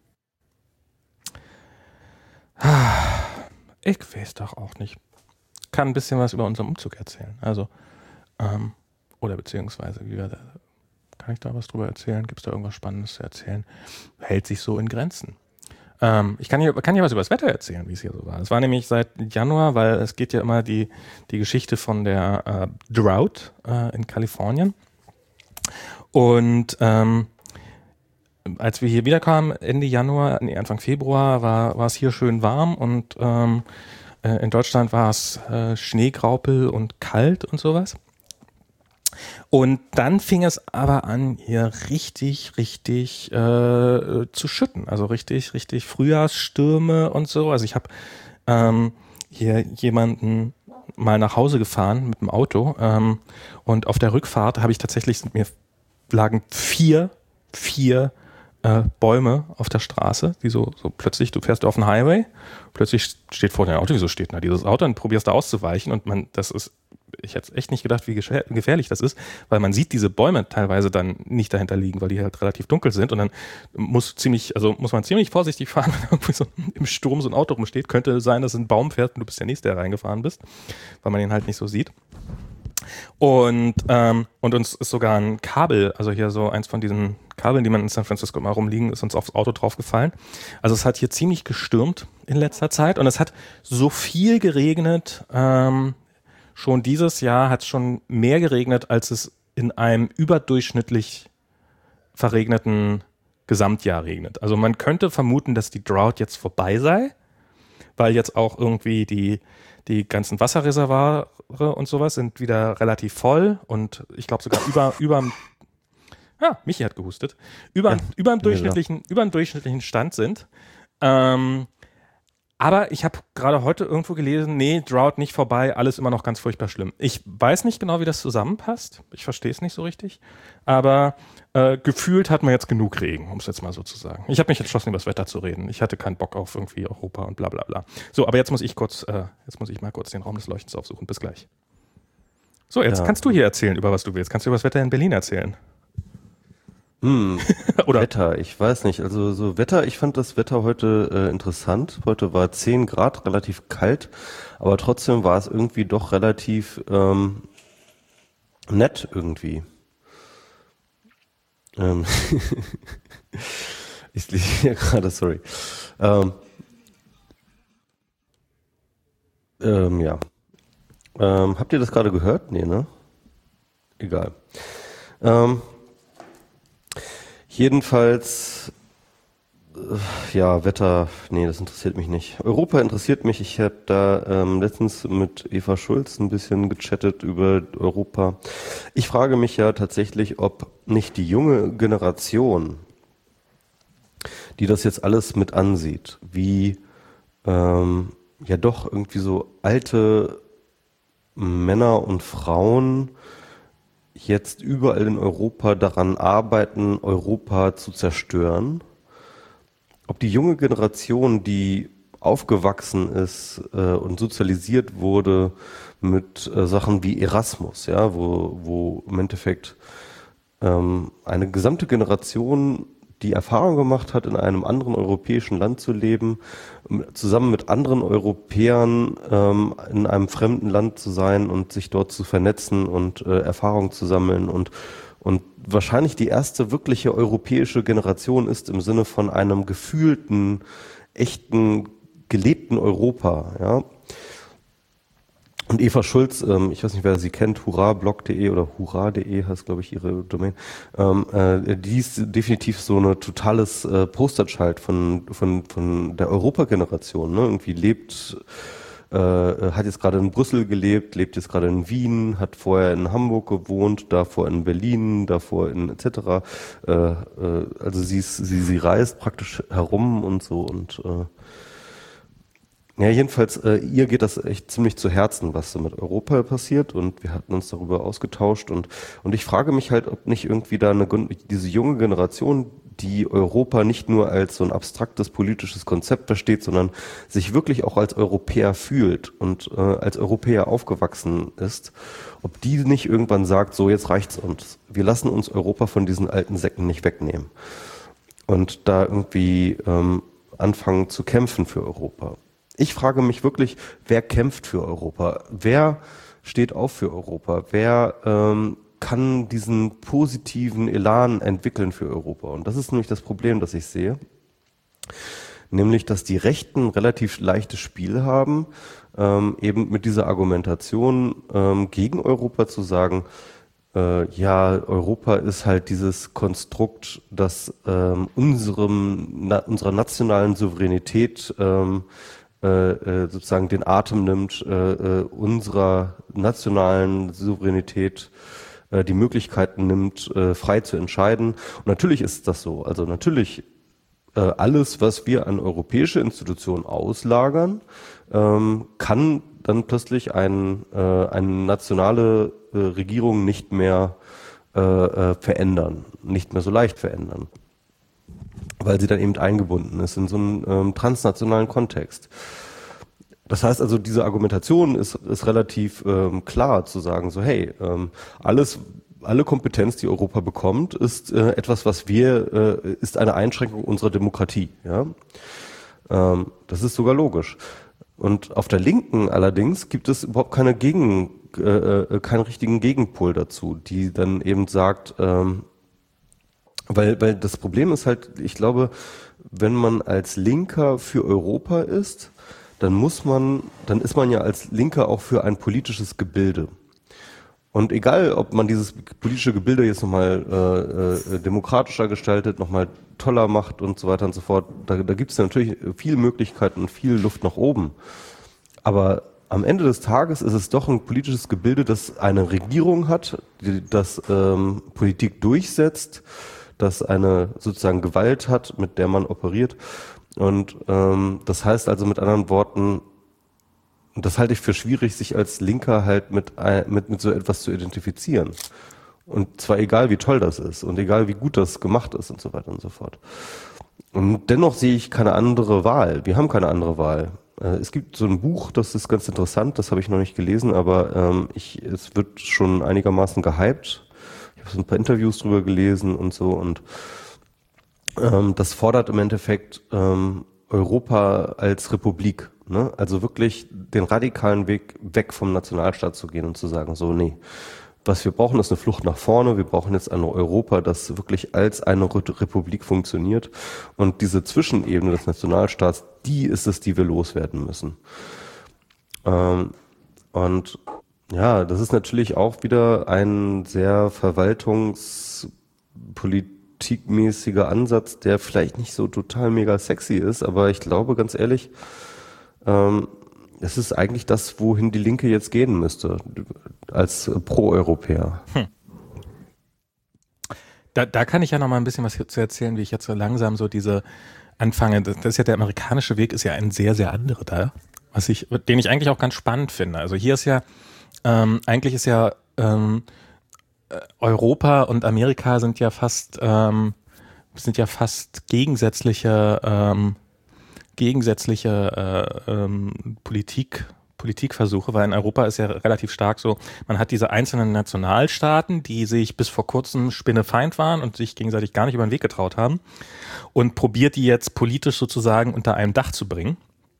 ah, ich weiß doch auch nicht. Kann ein bisschen was über unseren Umzug erzählen. Also, ähm, oder beziehungsweise, wie wir da, kann ich da was drüber erzählen? Gibt es da irgendwas Spannendes zu erzählen? Hält sich so in Grenzen. Ähm, ich kann hier, kann hier was über das Wetter erzählen, wie es hier so war. Es war nämlich seit Januar, weil es geht ja immer die, die Geschichte von der äh, Drought äh, in Kalifornien. Und ähm, als wir hier wiederkamen, Ende Januar, nee, Anfang Februar, war, war es hier schön warm und ähm, in Deutschland war es äh, Schneegraupel und kalt und sowas. Und dann fing es aber an, hier richtig, richtig äh, zu schütten. Also richtig, richtig Frühjahrsstürme und so. Also ich habe ähm, hier jemanden mal nach Hause gefahren mit dem Auto ähm, und auf der Rückfahrt habe ich tatsächlich, sind mir lagen vier, vier Äh, Bäume auf der Straße, die so, so plötzlich, du fährst auf den Highway, plötzlich steht vor deinem Auto, wieso steht da dieses Auto, dann probierst du auszuweichen und man, das ist ich hätte echt nicht gedacht, wie gefährlich das ist, weil man sieht diese Bäume teilweise dann nicht dahinter liegen, weil die halt relativ dunkel sind und dann muss ziemlich, also muss man ziemlich vorsichtig fahren, wenn irgendwie so im Sturm so ein Auto rumsteht. Könnte sein, dass ein Baum fährt und du bist der Nächste, der reingefahren bist, weil man ihn halt nicht so sieht. Und, ähm, und uns ist sogar ein Kabel, also hier so eins von diesen Kabeln, die man in San Francisco immer rumliegen, ist uns aufs Auto draufgefallen. Also es hat hier ziemlich gestürmt in letzter Zeit und es hat so viel geregnet. Ähm, schon dieses Jahr hat es schon mehr geregnet, als es in einem überdurchschnittlich verregneten Gesamtjahr regnet. Also man könnte vermuten, dass die Drought jetzt vorbei sei, weil jetzt auch irgendwie die Die ganzen Wasserreservoire und sowas sind wieder relativ voll und ich glaube sogar über über ja, Michi hat gehustet, über ja, über dem durchschnittlichen über dem durchschnittlichen Stand sind. Ähm, aber ich habe gerade heute irgendwo gelesen, nee, Drought nicht vorbei, alles immer noch ganz furchtbar schlimm. Ich weiß nicht genau, wie das zusammenpasst. Ich verstehe es nicht so richtig. Aber äh, gefühlt hat man jetzt genug Regen, um es jetzt mal so zu sagen. Ich habe mich entschlossen, über das Wetter zu reden. Ich hatte keinen Bock auf irgendwie Europa und bla bla bla. So, aber jetzt muss ich kurz, äh, jetzt muss ich mal kurz den Raum des Leuchtens aufsuchen. Bis gleich. So, jetzt ja. kannst du hier erzählen, über was du willst. Kannst du über das Wetter in Berlin erzählen? Hm, Oder? Wetter, ich weiß nicht. Also so Wetter, ich fand das Wetter heute äh, interessant. Heute war zehn Grad, relativ kalt, aber trotzdem war es irgendwie doch relativ ähm, nett irgendwie. Ähm ich lese hier gerade, sorry. Ähm, ähm, ja. Ähm, habt ihr das gerade gehört? Nee, ne? Egal. Ähm, Jedenfalls, äh, ja, Wetter, nee, das interessiert mich nicht. Europa interessiert mich. Ich habe da ähm, letztens mit Eva Schulz ein bisschen gechattet über Europa. Ich frage mich ja tatsächlich, ob nicht die junge Generation, die das jetzt alles mit ansieht, wie ähm, ja doch irgendwie so alte Männer und Frauen jetzt überall in Europa daran arbeiten, Europa zu zerstören. Ob die junge Generation, die aufgewachsen ist äh, und sozialisiert wurde mit äh, Sachen wie Erasmus, ja, wo, wo im Endeffekt ähm, eine gesamte Generation die Erfahrung gemacht hat, in einem anderen europäischen Land zu leben, zusammen mit anderen Europäern ähm, in einem fremden Land zu sein und sich dort zu vernetzen und äh, Erfahrung zu sammeln und und wahrscheinlich die erste wirkliche europäische Generation ist im Sinne von einem gefühlten, echten, gelebten Europa, ja. Und Eva Schulz, ähm, ich weiß nicht, wer sie kennt, hurrablog punkt de oder hurra punkt de heißt, glaube ich, ihre Domain. Ähm, äh, die ist definitiv so eine totales äh, Posterchild von von von der Europageneration. Ne? Irgendwie lebt, äh, hat jetzt gerade in Brüssel gelebt, lebt jetzt gerade in Wien, hat vorher in Hamburg gewohnt, davor in Berlin, davor in et cetera. Äh, äh, also sie ist, sie sie reist praktisch herum und so und äh, ja, jedenfalls, äh, ihr geht das echt ziemlich zu Herzen, was so mit Europa passiert und wir hatten uns darüber ausgetauscht und und ich frage mich halt, ob nicht irgendwie da eine diese junge Generation, die Europa nicht nur als so ein abstraktes politisches Konzept versteht, sondern sich wirklich auch als Europäer fühlt und äh, als Europäer aufgewachsen ist, ob die nicht irgendwann sagt, so jetzt reicht's uns, wir lassen uns Europa von diesen alten Säcken nicht wegnehmen und da irgendwie ähm, anfangen zu kämpfen für Europa. Ich frage mich wirklich, wer kämpft für Europa? Wer steht auf für Europa? Wer ähm, kann diesen positiven Elan entwickeln für Europa? Und das ist nämlich das Problem, das ich sehe. Nämlich, dass die Rechten relativ leichtes Spiel haben, ähm, eben mit dieser Argumentation ähm, gegen Europa zu sagen, äh, ja, Europa ist halt dieses Konstrukt, das ähm, unserem, na, unserer nationalen Souveränität ähm, Äh, sozusagen den Atem nimmt, äh, unserer nationalen Souveränität äh, die Möglichkeiten nimmt, äh, frei zu entscheiden. Und natürlich ist das so. Also natürlich äh, alles, was wir an europäische Institutionen auslagern, ähm, kann dann plötzlich ein, äh, eine nationale äh, Regierung nicht mehr äh, äh, verändern, nicht mehr so leicht verändern, weil sie dann eben eingebunden ist in so einen ähm, transnationalen Kontext. Das heißt also, diese Argumentation ist, ist relativ ähm, klar zu sagen, so hey, ähm, alles, alle Kompetenz, die Europa bekommt, ist äh, etwas, was wir, äh, ist eine Einschränkung unserer Demokratie. Ja, ähm, das ist sogar logisch. Und auf der Linken allerdings gibt es überhaupt keine Gegen, äh, keinen richtigen Gegenpol dazu, die dann eben sagt, ähm, weil, weil das Problem ist halt, ich glaube, wenn man als Linker für Europa ist, dann muss man, dann ist man ja als Linker auch für ein politisches Gebilde. Und egal, ob man dieses politische Gebilde jetzt nochmal äh, äh, demokratischer gestaltet, nochmal toller macht und so weiter und so fort, da, da gibt es natürlich viele Möglichkeiten und viel Luft nach oben. Aber am Ende des Tages ist es doch ein politisches Gebilde, das eine Regierung hat, die das ähm, Politik durchsetzt, das eine sozusagen Gewalt hat, mit der man operiert. Und ähm, das heißt also mit anderen Worten, und das halte ich für schwierig, sich als Linker halt mit, mit, mit so etwas zu identifizieren. Und zwar egal, wie toll das ist und egal, wie gut das gemacht ist und so weiter und so fort. Und dennoch sehe ich keine andere Wahl. Wir haben keine andere Wahl. Es gibt so ein Buch, das ist ganz interessant, das habe ich noch nicht gelesen, aber ähm, ich, es wird schon einigermaßen gehypt. Ich habe so ein paar Interviews drüber gelesen und so und ähm, das fordert im Endeffekt ähm, Europa als Republik. Ne? Also wirklich den radikalen Weg weg vom Nationalstaat zu gehen und zu sagen, so nee, was wir brauchen, ist eine Flucht nach vorne. Wir brauchen jetzt ein Europa, das wirklich als eine Republik funktioniert. Und diese Zwischenebene des Nationalstaats, die ist es, die wir loswerden müssen. Ähm, und ja, das ist natürlich auch wieder ein sehr verwaltungspolitikmäßiger Ansatz, der vielleicht nicht so total mega sexy ist, aber ich glaube, ganz ehrlich, ähm, es ist eigentlich das, wohin die Linke jetzt gehen müsste, als Pro-Europäer. Hm. Da, da kann ich ja noch mal ein bisschen was zu erzählen, wie ich jetzt so langsam so diese anfange. Das ist ja der amerikanische Weg, ist ja ein sehr, sehr anderer da, was ich, den ich eigentlich auch ganz spannend finde. Also hier ist ja, ähm, eigentlich ist ja ähm, Europa und Amerika sind ja fast, ähm, sind ja fast gegensätzliche ähm, gegensätzliche äh, ähm, Politik, Politikversuche, weil in Europa ist ja relativ stark so, man hat diese einzelnen Nationalstaaten, die sich bis vor kurzem spinnefeind waren und sich gegenseitig gar nicht über den Weg getraut haben und probiert die jetzt politisch sozusagen unter einem Dach zu bringen.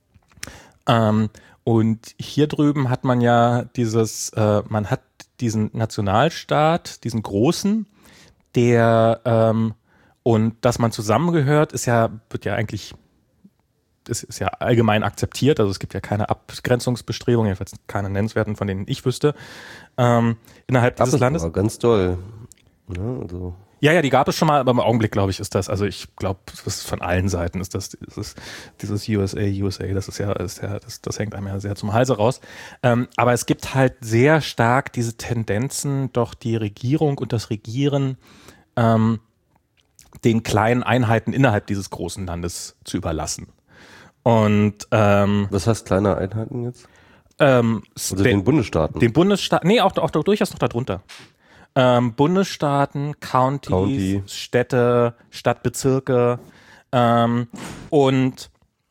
Ähm, und hier drüben hat man ja dieses, äh, man hat diesen Nationalstaat, diesen großen, der ähm, und dass man zusammengehört, ist ja, wird ja eigentlich das ist ja allgemein akzeptiert, also es gibt ja keine Abgrenzungsbestrebungen, jedenfalls keine nennenswerten, von denen ich wüsste, ähm, innerhalb gab dieses es Landes. Aber ganz doll. Ja, also. ja, ja, die gab es schon mal, aber im Augenblick, glaube ich, ist das, also ich glaube, von allen Seiten ist das, dieses, dieses U S A, U S A, das ist ja, ist ja das, das hängt einem ja sehr zum Halse raus. Ähm, aber es gibt halt sehr stark diese Tendenzen, doch die Regierung und das Regieren ähm, den kleinen Einheiten innerhalb dieses großen Landes zu überlassen. Und ähm, was heißt kleine Einheiten jetzt? Ähm, also den, den Bundesstaaten? Den Bundesstaaten, nee, auch, auch durchaus noch darunter. Ähm, Bundesstaaten, Counties, County. Städte, Stadtbezirke ähm, und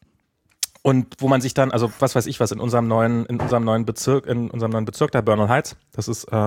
und wo man sich dann, also was weiß ich was, in unserem neuen, in unserem neuen Bezirk, in unserem neuen Bezirk, da Bernal Heights, das ist äh,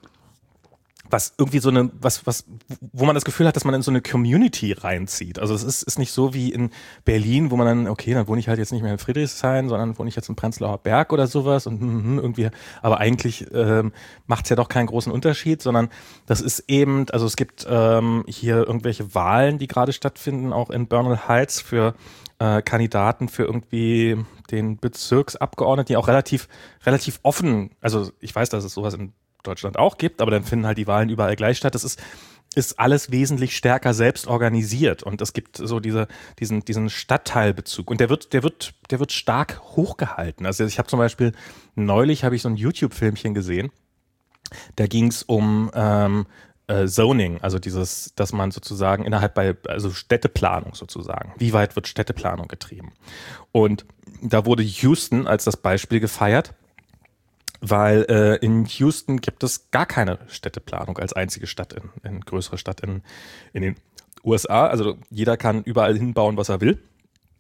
was irgendwie so eine, was, was, wo man das Gefühl hat, dass man in so eine Community reinzieht. Also es ist, ist nicht so wie in Berlin, wo man dann, okay, dann wohne ich halt jetzt nicht mehr in Friedrichshain, sondern wohne ich jetzt in Prenzlauer Berg oder sowas und hm, irgendwie, aber eigentlich ähm, macht es ja doch keinen großen Unterschied, sondern das ist eben, also es gibt ähm, hier irgendwelche Wahlen, die gerade stattfinden, auch in Bernal Heights für äh, Kandidaten für irgendwie den Bezirksabgeordneten, die auch relativ, relativ offen, also ich weiß, dass es sowas in Deutschland auch gibt, aber dann finden halt die Wahlen überall gleich statt. Das ist, ist alles wesentlich stärker selbst organisiert und es gibt so diese, diesen, diesen Stadtteilbezug und der wird, der wird, der wird stark hochgehalten. Also ich habe zum Beispiel, neulich habe ich so ein YouTube-Filmchen gesehen, da ging es um ähm, äh, Zoning, also dieses, dass man sozusagen innerhalb bei, also Städteplanung sozusagen, wie weit wird Städteplanung getrieben? Und da wurde Houston als das Beispiel gefeiert, weil äh, in Houston gibt es gar keine Städteplanung als einzige Stadt, in, in größere Stadt in, in den U S A. Also jeder kann überall hinbauen, was er will.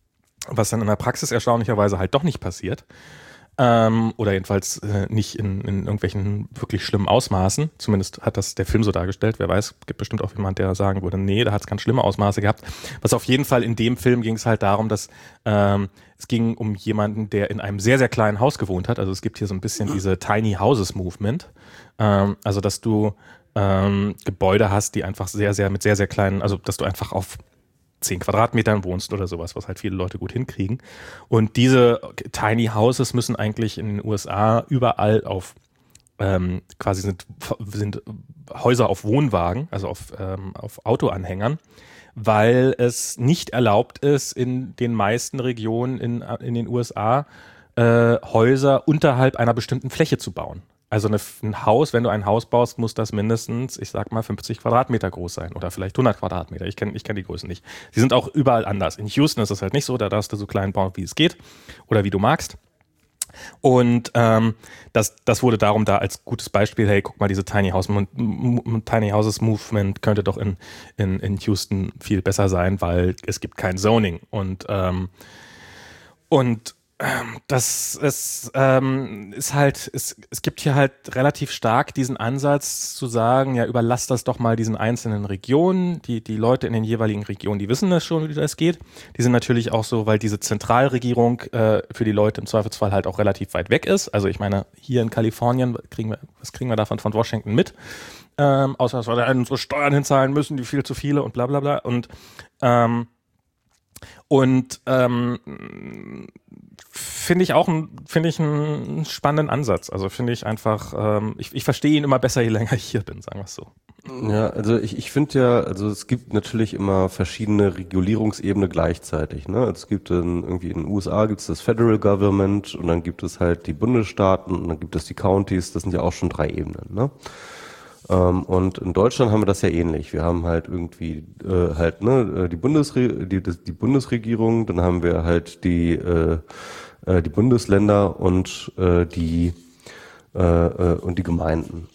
was dann in der Praxis erstaunlicherweise halt doch nicht passiert. Ähm, oder jedenfalls äh, nicht in, in irgendwelchen wirklich schlimmen Ausmaßen. Zumindest hat das der Film so dargestellt. Wer weiß, gibt bestimmt auch jemand, der sagen würde, nee, da hat es ganz schlimme Ausmaße gehabt. Was auf jeden Fall in dem Film ging es halt darum, dass ähm, es ging um jemanden, der in einem sehr, sehr kleinen Haus gewohnt hat. Also es gibt hier so ein bisschen diese Tiny Houses Movement. Ähm, also dass du ähm, Gebäude hast, die einfach sehr, sehr mit sehr, sehr kleinen, also dass du einfach auf zehn Quadratmetern wohnst oder sowas, was halt viele Leute gut hinkriegen. Und diese Tiny Houses müssen eigentlich in den U S A überall auf ähm, quasi sind, sind Häuser auf Wohnwagen, also auf, ähm, auf Autoanhängern, weil es nicht erlaubt ist, in den meisten Regionen in, in den U S A äh, Häuser unterhalb einer bestimmten Fläche zu bauen. Also eine, ein Haus, wenn du ein Haus baust, muss das mindestens, ich sag mal, fünfzig Quadratmeter groß sein oder vielleicht hundert Quadratmeter. Ich kenne ich kenn die Größen nicht. Die sind auch überall anders. In Houston ist es halt nicht so, da darfst du so klein bauen, wie es geht oder wie du magst. Und ähm, das, das wurde darum da als gutes Beispiel, hey, guck mal, diese Tiny, House, Tiny Houses Movement könnte doch in, in, in Houston viel besser sein, weil es gibt kein Zoning. Und, ähm, und das ist, ähm, ist halt, es, es gibt hier halt relativ stark diesen Ansatz zu sagen, ja, überlass das doch mal diesen einzelnen Regionen. Die, die Leute in den jeweiligen Regionen, die wissen das schon, wie das geht. Die sind natürlich auch so, weil diese Zentralregierung äh, für die Leute im Zweifelsfall halt auch relativ weit weg ist. Also ich meine, hier in Kalifornien, kriegen wir, was kriegen wir davon von Washington mit? Ähm, außer dass wir da unsere Steuern hinzahlen müssen, die viel zu viele und bla bla bla. Und ähm, Und ähm, finde ich auch finde ich einen spannenden Ansatz. Also finde ich einfach, ähm, ich, ich verstehe ihn immer besser, je länger ich hier bin, sagen wir es so. Ja, also ich, ich finde ja, also es gibt natürlich immer verschiedene Regulierungsebenen gleichzeitig. Ne? Also es gibt dann irgendwie in den U S A gibt es das Federal Government und dann gibt es halt die Bundesstaaten und dann gibt es die Counties. Das sind ja auch schon drei Ebenen. Ne? Ähm, und in Deutschland haben wir das ja ähnlich. Wir haben halt irgendwie äh, halt ne die Bundesre die, die Bundesregierung, dann haben wir halt die äh, äh, die Bundesländer und äh, die äh, äh, und die Gemeinden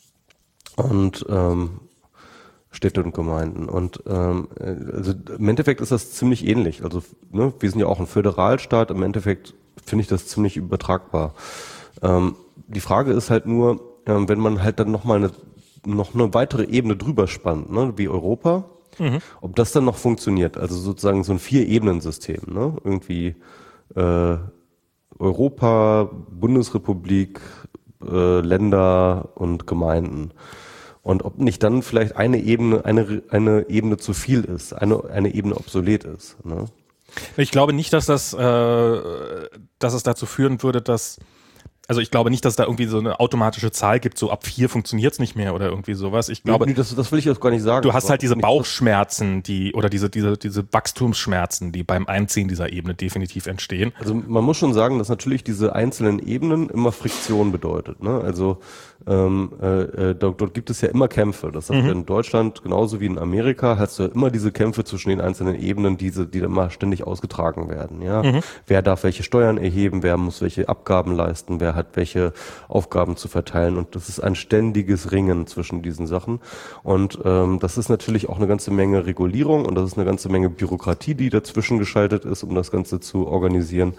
und ähm, Städte und Gemeinden. Und ähm, also im Endeffekt ist das ziemlich ähnlich. Also ne, wir sind ja auch ein Föderalstaat. Im Endeffekt finde ich das ziemlich übertragbar. Ähm, die Frage ist halt nur, ähm, wenn man halt dann noch mal eine noch eine weitere Ebene drüber spannt, ne, wie Europa, mhm. ob das dann noch funktioniert. Also sozusagen so ein Vier-Ebenen-System, ne, irgendwie äh, Europa, Bundesrepublik, äh, Länder und Gemeinden. Und ob nicht dann vielleicht eine Ebene, eine eine Ebene zu viel ist, eine eine Ebene obsolet ist. Ne? Ich glaube nicht, dass das, äh, dass es dazu führen würde, dass Also ich glaube nicht, dass da irgendwie so eine automatische Zahl gibt, so ab vier funktioniert es nicht mehr oder irgendwie sowas. Ich glaube, nee, das, das will ich jetzt gar nicht sagen. Du hast halt diese Bauchschmerzen, die oder diese diese diese Wachstumsschmerzen, die beim Einziehen dieser Ebene definitiv entstehen. Also man muss schon sagen, dass natürlich diese einzelnen Ebenen immer Friktion bedeutet. Ne? Also ähm, äh, dort, dort gibt es ja immer Kämpfe. Das heißt, mhm. in Deutschland genauso wie in Amerika hast du immer diese Kämpfe zwischen den einzelnen Ebenen, diese, die dann immer ständig ausgetragen werden. Ja, mhm. Wer darf welche Steuern erheben? Wer muss welche Abgaben leisten? Wer hat welche Aufgaben zu verteilen? Und das ist ein ständiges Ringen zwischen diesen Sachen. Und ähm, das ist natürlich auch eine ganze Menge Regulierung und das ist eine ganze Menge Bürokratie, die dazwischen geschaltet ist, um das Ganze zu organisieren.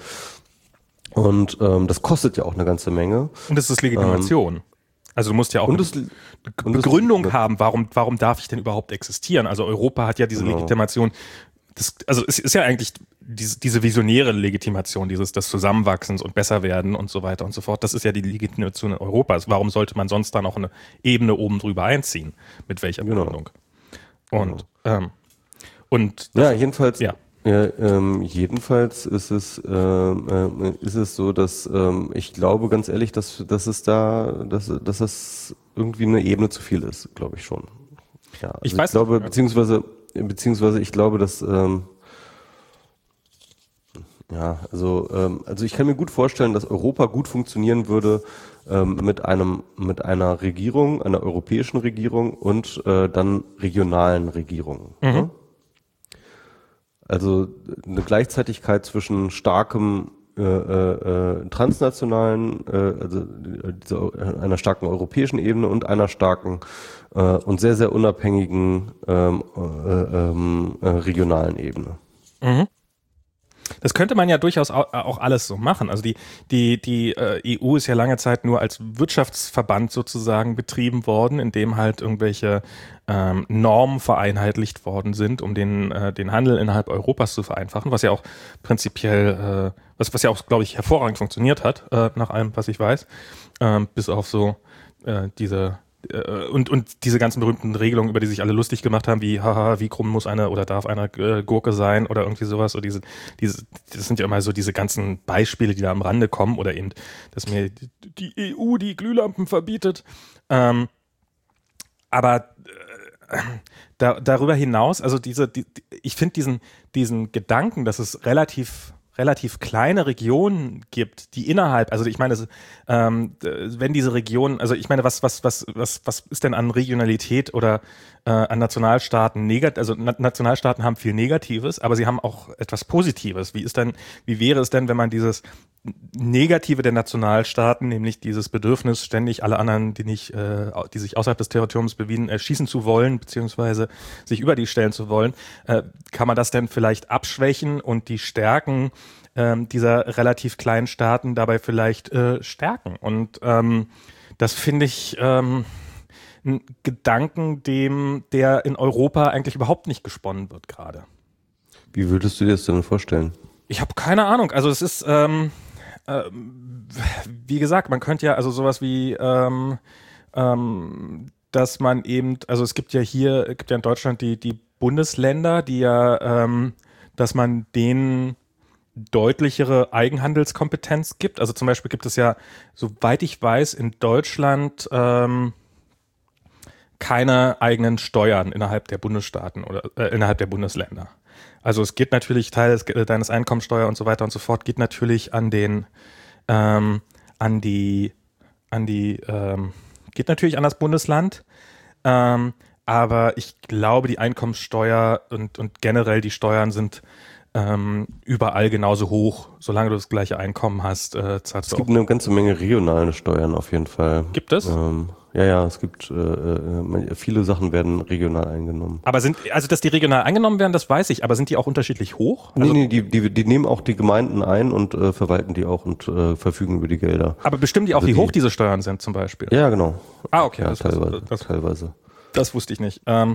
Und ähm, das kostet ja auch eine ganze Menge. Und das ist Legitimation. Ähm, Also du musst ja auch eine das, Begründung das, haben, warum, warum darf ich denn überhaupt existieren? Also Europa hat ja diese genau. Legitimation, das, also es ist ja eigentlich diese, diese visionäre Legitimation, dieses des Zusammenwachsens und Besserwerden und so weiter und so fort. Das ist ja die Legitimation Europas. Warum sollte man sonst da noch eine Ebene oben drüber einziehen? Mit welcher Begründung? Genau. Und, genau. Ähm, und das, ja, jedenfalls. Ja. Ja, ähm, jedenfalls ist es ähm, äh, ist es so, dass ähm, ich glaube ganz ehrlich, dass dass es da dass dass das irgendwie eine Ebene zu viel ist, glaube ich schon. Ja, also ich weiß ich glaube nicht. beziehungsweise beziehungsweise ich glaube, dass ähm, ja also ähm, also ich kann mir gut vorstellen, dass Europa gut funktionieren würde ähm, mit einem mit einer Regierung, einer europäischen Regierung und äh, dann regionalen Regierungen. Mhm. Ne? Also eine Gleichzeitigkeit zwischen starkem äh, äh, transnationalen, äh, also dieser, einer starken europäischen Ebene und einer starken äh, und sehr, sehr unabhängigen ähm, äh, ähm, äh, regionalen Ebene. Mhm. Das könnte man ja durchaus auch, auch alles so machen. Also die, die, die äh, E U ist ja lange Zeit nur als Wirtschaftsverband sozusagen betrieben worden, in dem halt irgendwelche ähm, Normen vereinheitlicht worden sind, um den, äh, den Handel innerhalb Europas zu vereinfachen, was ja auch prinzipiell, äh, was, was ja auch, glaube ich, hervorragend funktioniert hat, äh, nach allem, was ich weiß, ähm, bis auf so äh, diese Und, und diese ganzen berühmten Regelungen, über die sich alle lustig gemacht haben, wie, haha, wie krumm muss eine oder darf eine äh, Gurke sein oder irgendwie sowas. Oder diese, diese, das sind ja immer so diese ganzen Beispiele, die da am Rande kommen. Oder eben, dass mir die, die E U die Glühlampen verbietet. Ähm, aber äh, da, darüber hinaus, also diese, die, ich finde diesen, diesen Gedanken, dass es relativ relativ kleine Regionen gibt, die innerhalb, also ich meine, ähm, wenn diese Regionen, also ich meine, was was was was was ist denn an Regionalität oder äh, an Nationalstaaten negativ? Also Na- Nationalstaaten haben viel Negatives, aber sie haben auch etwas Positives. Wie ist denn, wie wäre es denn, wenn man dieses Negative der Nationalstaaten, nämlich dieses Bedürfnis, ständig alle anderen, die nicht, äh, die sich außerhalb des Territoriums bewegen, erschießen zu wollen, beziehungsweise sich über die stellen zu wollen, äh, kann man das denn vielleicht abschwächen und die Stärken ähm, dieser relativ kleinen Staaten dabei vielleicht äh, stärken? Und ähm, das finde ich ähm, ein Gedanken, dem der in Europa eigentlich überhaupt nicht gesponnen wird gerade. Wie würdest du dir das denn vorstellen? Ich habe keine Ahnung. Also es ist ähm, wie gesagt, man könnte ja, also sowas wie, ähm, ähm, dass man eben, also es gibt ja hier, es gibt ja in Deutschland die, die Bundesländer, die ja, ähm, dass man denen deutlichere Eigenhandelskompetenz gibt. Also zum Beispiel gibt es ja, soweit ich weiß, in Deutschland ähm, keine eigenen Steuern innerhalb der Bundesstaaten oder äh, innerhalb der Bundesländer. Also es geht natürlich, Teil des, deines Einkommensteuer und so weiter und so fort, geht natürlich an den, ähm, an die, an die, ähm, geht natürlich an das Bundesland, ähm, aber ich glaube, die Einkommensteuer und, und generell die Steuern sind ähm, überall genauso hoch, solange du das gleiche Einkommen hast, äh, zahlst du. Es gibt eine ganze Menge regionale Steuern auf jeden Fall. Gibt es? Ähm, ja, ja, es gibt, äh, äh, viele Sachen werden regional eingenommen. Aber sind, also dass die regional eingenommen werden, das weiß ich, aber sind die auch unterschiedlich hoch? Also, nee, nee, die, die, die nehmen auch die Gemeinden ein und äh, verwalten die auch und äh, verfügen über die Gelder. Aber bestimmen die auch, also wie die, hoch diese Steuern sind zum Beispiel? Ja, genau. Ah, okay. Ja, das, teilweise, das, teilweise. Das wusste ich nicht. Ähm,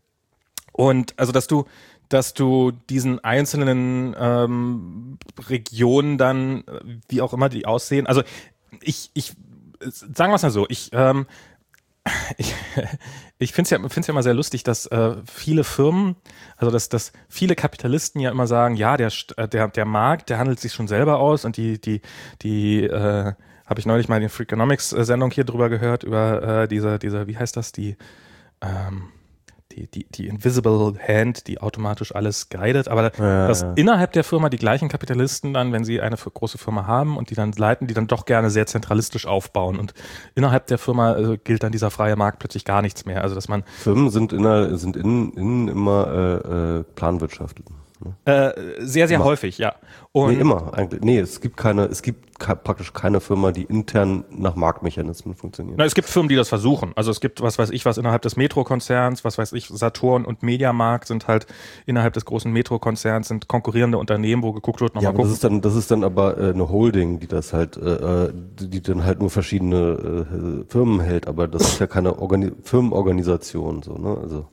und also, dass du, dass du diesen einzelnen ähm, Regionen dann, wie auch immer die aussehen, also ich, ich, sagen wir es mal so, ich, ähm, ich, ich finde es ja, find's ja immer sehr lustig, dass äh, viele Firmen, also dass, dass viele Kapitalisten ja immer sagen, ja, der, der, der Markt, der handelt sich schon selber aus und die, die, die, äh, habe ich neulich mal in der Freakonomics-Sendung hier drüber gehört, über äh, diese, diese, wie heißt das, die, ähm, Die, die, die Invisible Hand, die automatisch alles guidet, aber ja, dass ja. innerhalb der Firma die gleichen Kapitalisten dann, wenn sie eine große Firma haben und die dann leiten, die dann doch gerne sehr zentralistisch aufbauen und innerhalb der Firma also, gilt dann dieser freie Markt plötzlich gar nichts mehr. Also dass man Firmen sind inner, sind innen, innen immer äh, äh, Planwirtschaft. Ne? äh, sehr, sehr immer. häufig, ja. Und nee, immer eigentlich. Nee, es gibt keine, es gibt ka- praktisch keine Firma, die intern nach Marktmechanismen funktioniert. Na, es gibt Firmen, die das versuchen. Also es gibt, was weiß ich, was innerhalb des Metro-Konzerns, was weiß ich, Saturn und Mediamarkt sind halt innerhalb des großen Metro-Konzerns sind konkurrierende Unternehmen, wo geguckt wird, Ja, nochmal aber das gucken. ist dann, das ist dann aber äh, eine Holding, die das halt, äh, die, die dann halt nur verschiedene äh, Firmen hält, aber das ist ja keine Organi- Firmenorganisation, so, ne, also.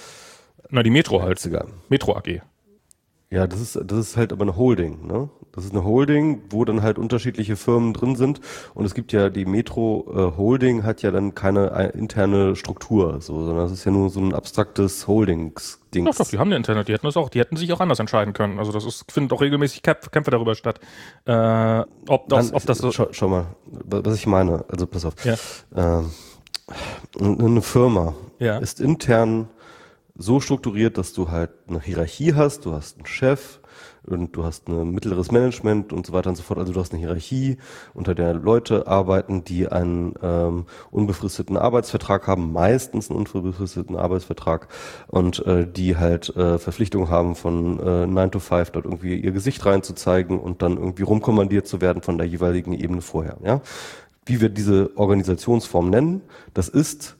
Na, die Metro halt. Ist egal. Metro A G. Ja, das ist, das ist halt aber eine Holding, ne? Das ist eine Holding, wo dann halt unterschiedliche Firmen drin sind. Und es gibt ja, die Metro äh, Holding hat ja dann keine äh, interne Struktur, so, sondern das ist ja nur so ein abstraktes Holdings-Ding. Doch, doch, die haben eine Interne, die hätten das auch, die hätten sich auch anders entscheiden können. Also das ist, finden auch regelmäßig Kämpfe, Kämpfe darüber statt. Äh, ob das, Dann, ob das so. schau, schau mal, was ich meine, also pass auf. Ja. Ähm, eine Firma Ja. ist intern so strukturiert, dass du halt eine Hierarchie hast, du hast einen Chef und du hast ein mittleres Management und so weiter und so fort. Also du hast eine Hierarchie, unter der Leute arbeiten, die einen ähm, unbefristeten Arbeitsvertrag haben, meistens einen unbefristeten Arbeitsvertrag und äh, die halt äh, Verpflichtung haben von äh, nine to five dort irgendwie ihr Gesicht reinzuzeigen und dann irgendwie rumkommandiert zu werden von der jeweiligen Ebene vorher. Ja, wie wir diese Organisationsform nennen, das ist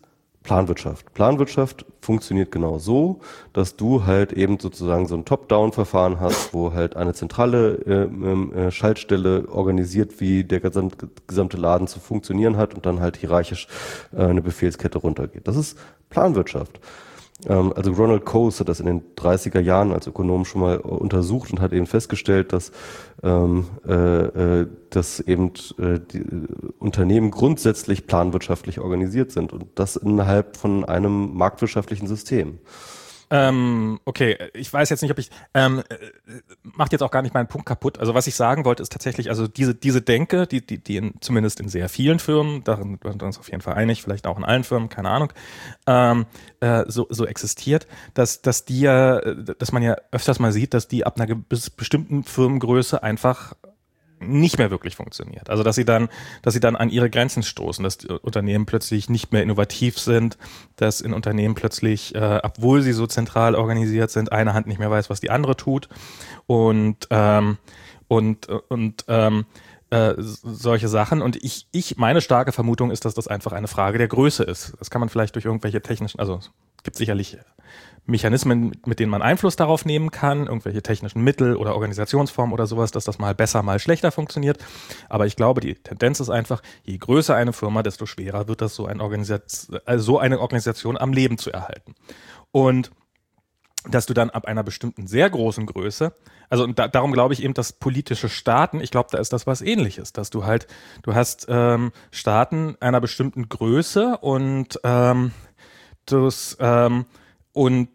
Planwirtschaft. Planwirtschaft funktioniert genau so, dass du halt eben sozusagen so ein Top-Down-Verfahren hast, wo halt eine zentrale äh, äh, Schaltstelle organisiert, wie der gesamte, gesamte Laden zu funktionieren hat und dann halt hierarchisch äh, eine Befehlskette runtergeht. Das ist Planwirtschaft. Ähm, also Ronald Coase hat das in den dreißiger Jahren als Ökonom schon mal untersucht und hat eben festgestellt, dass, ähm, äh, dass eben äh, die Unternehmen grundsätzlich planwirtschaftlich organisiert sind und das innerhalb von einem marktwirtschaftlichen System. Ähm, okay, ich weiß jetzt nicht, ob ich, ähm, macht jetzt auch gar nicht meinen Punkt kaputt. Also was ich sagen wollte, ist tatsächlich, also diese diese Denke, die die die in, zumindest in sehr vielen Firmen, darin sind wir uns auf jeden Fall einig, vielleicht auch in allen Firmen, keine Ahnung, ähm, äh, so so existiert, dass dass die ja, dass man ja öfters mal sieht, dass die ab einer bestimmten Firmengröße einfach nicht mehr wirklich funktioniert. Also dass sie dann, dass sie dann an ihre Grenzen stoßen, dass die Unternehmen plötzlich nicht mehr innovativ sind, dass in Unternehmen plötzlich, äh, obwohl sie so zentral organisiert sind, eine Hand nicht mehr weiß, was die andere tut und ähm, und und ähm, äh, solche Sachen. Und ich, ich, meine starke Vermutung ist, dass das einfach eine Frage der Größe ist. Das kann man vielleicht durch irgendwelche technischen, also es gibt sicherlich Mechanismen, mit denen man Einfluss darauf nehmen kann, irgendwelche technischen Mittel oder Organisationsformen oder sowas, dass das mal besser, mal schlechter funktioniert. Aber ich glaube, die Tendenz ist einfach, je größer eine Firma, desto schwerer wird das, so, ein Organisation, also so eine Organisation am Leben zu erhalten. Und dass du dann ab einer bestimmten sehr großen Größe, also und da, darum glaube ich eben, dass politische Staaten, ich glaube, da ist das was Ähnliches, dass du halt, du hast ähm, Staaten einer bestimmten Größe und ähm, das ähm, und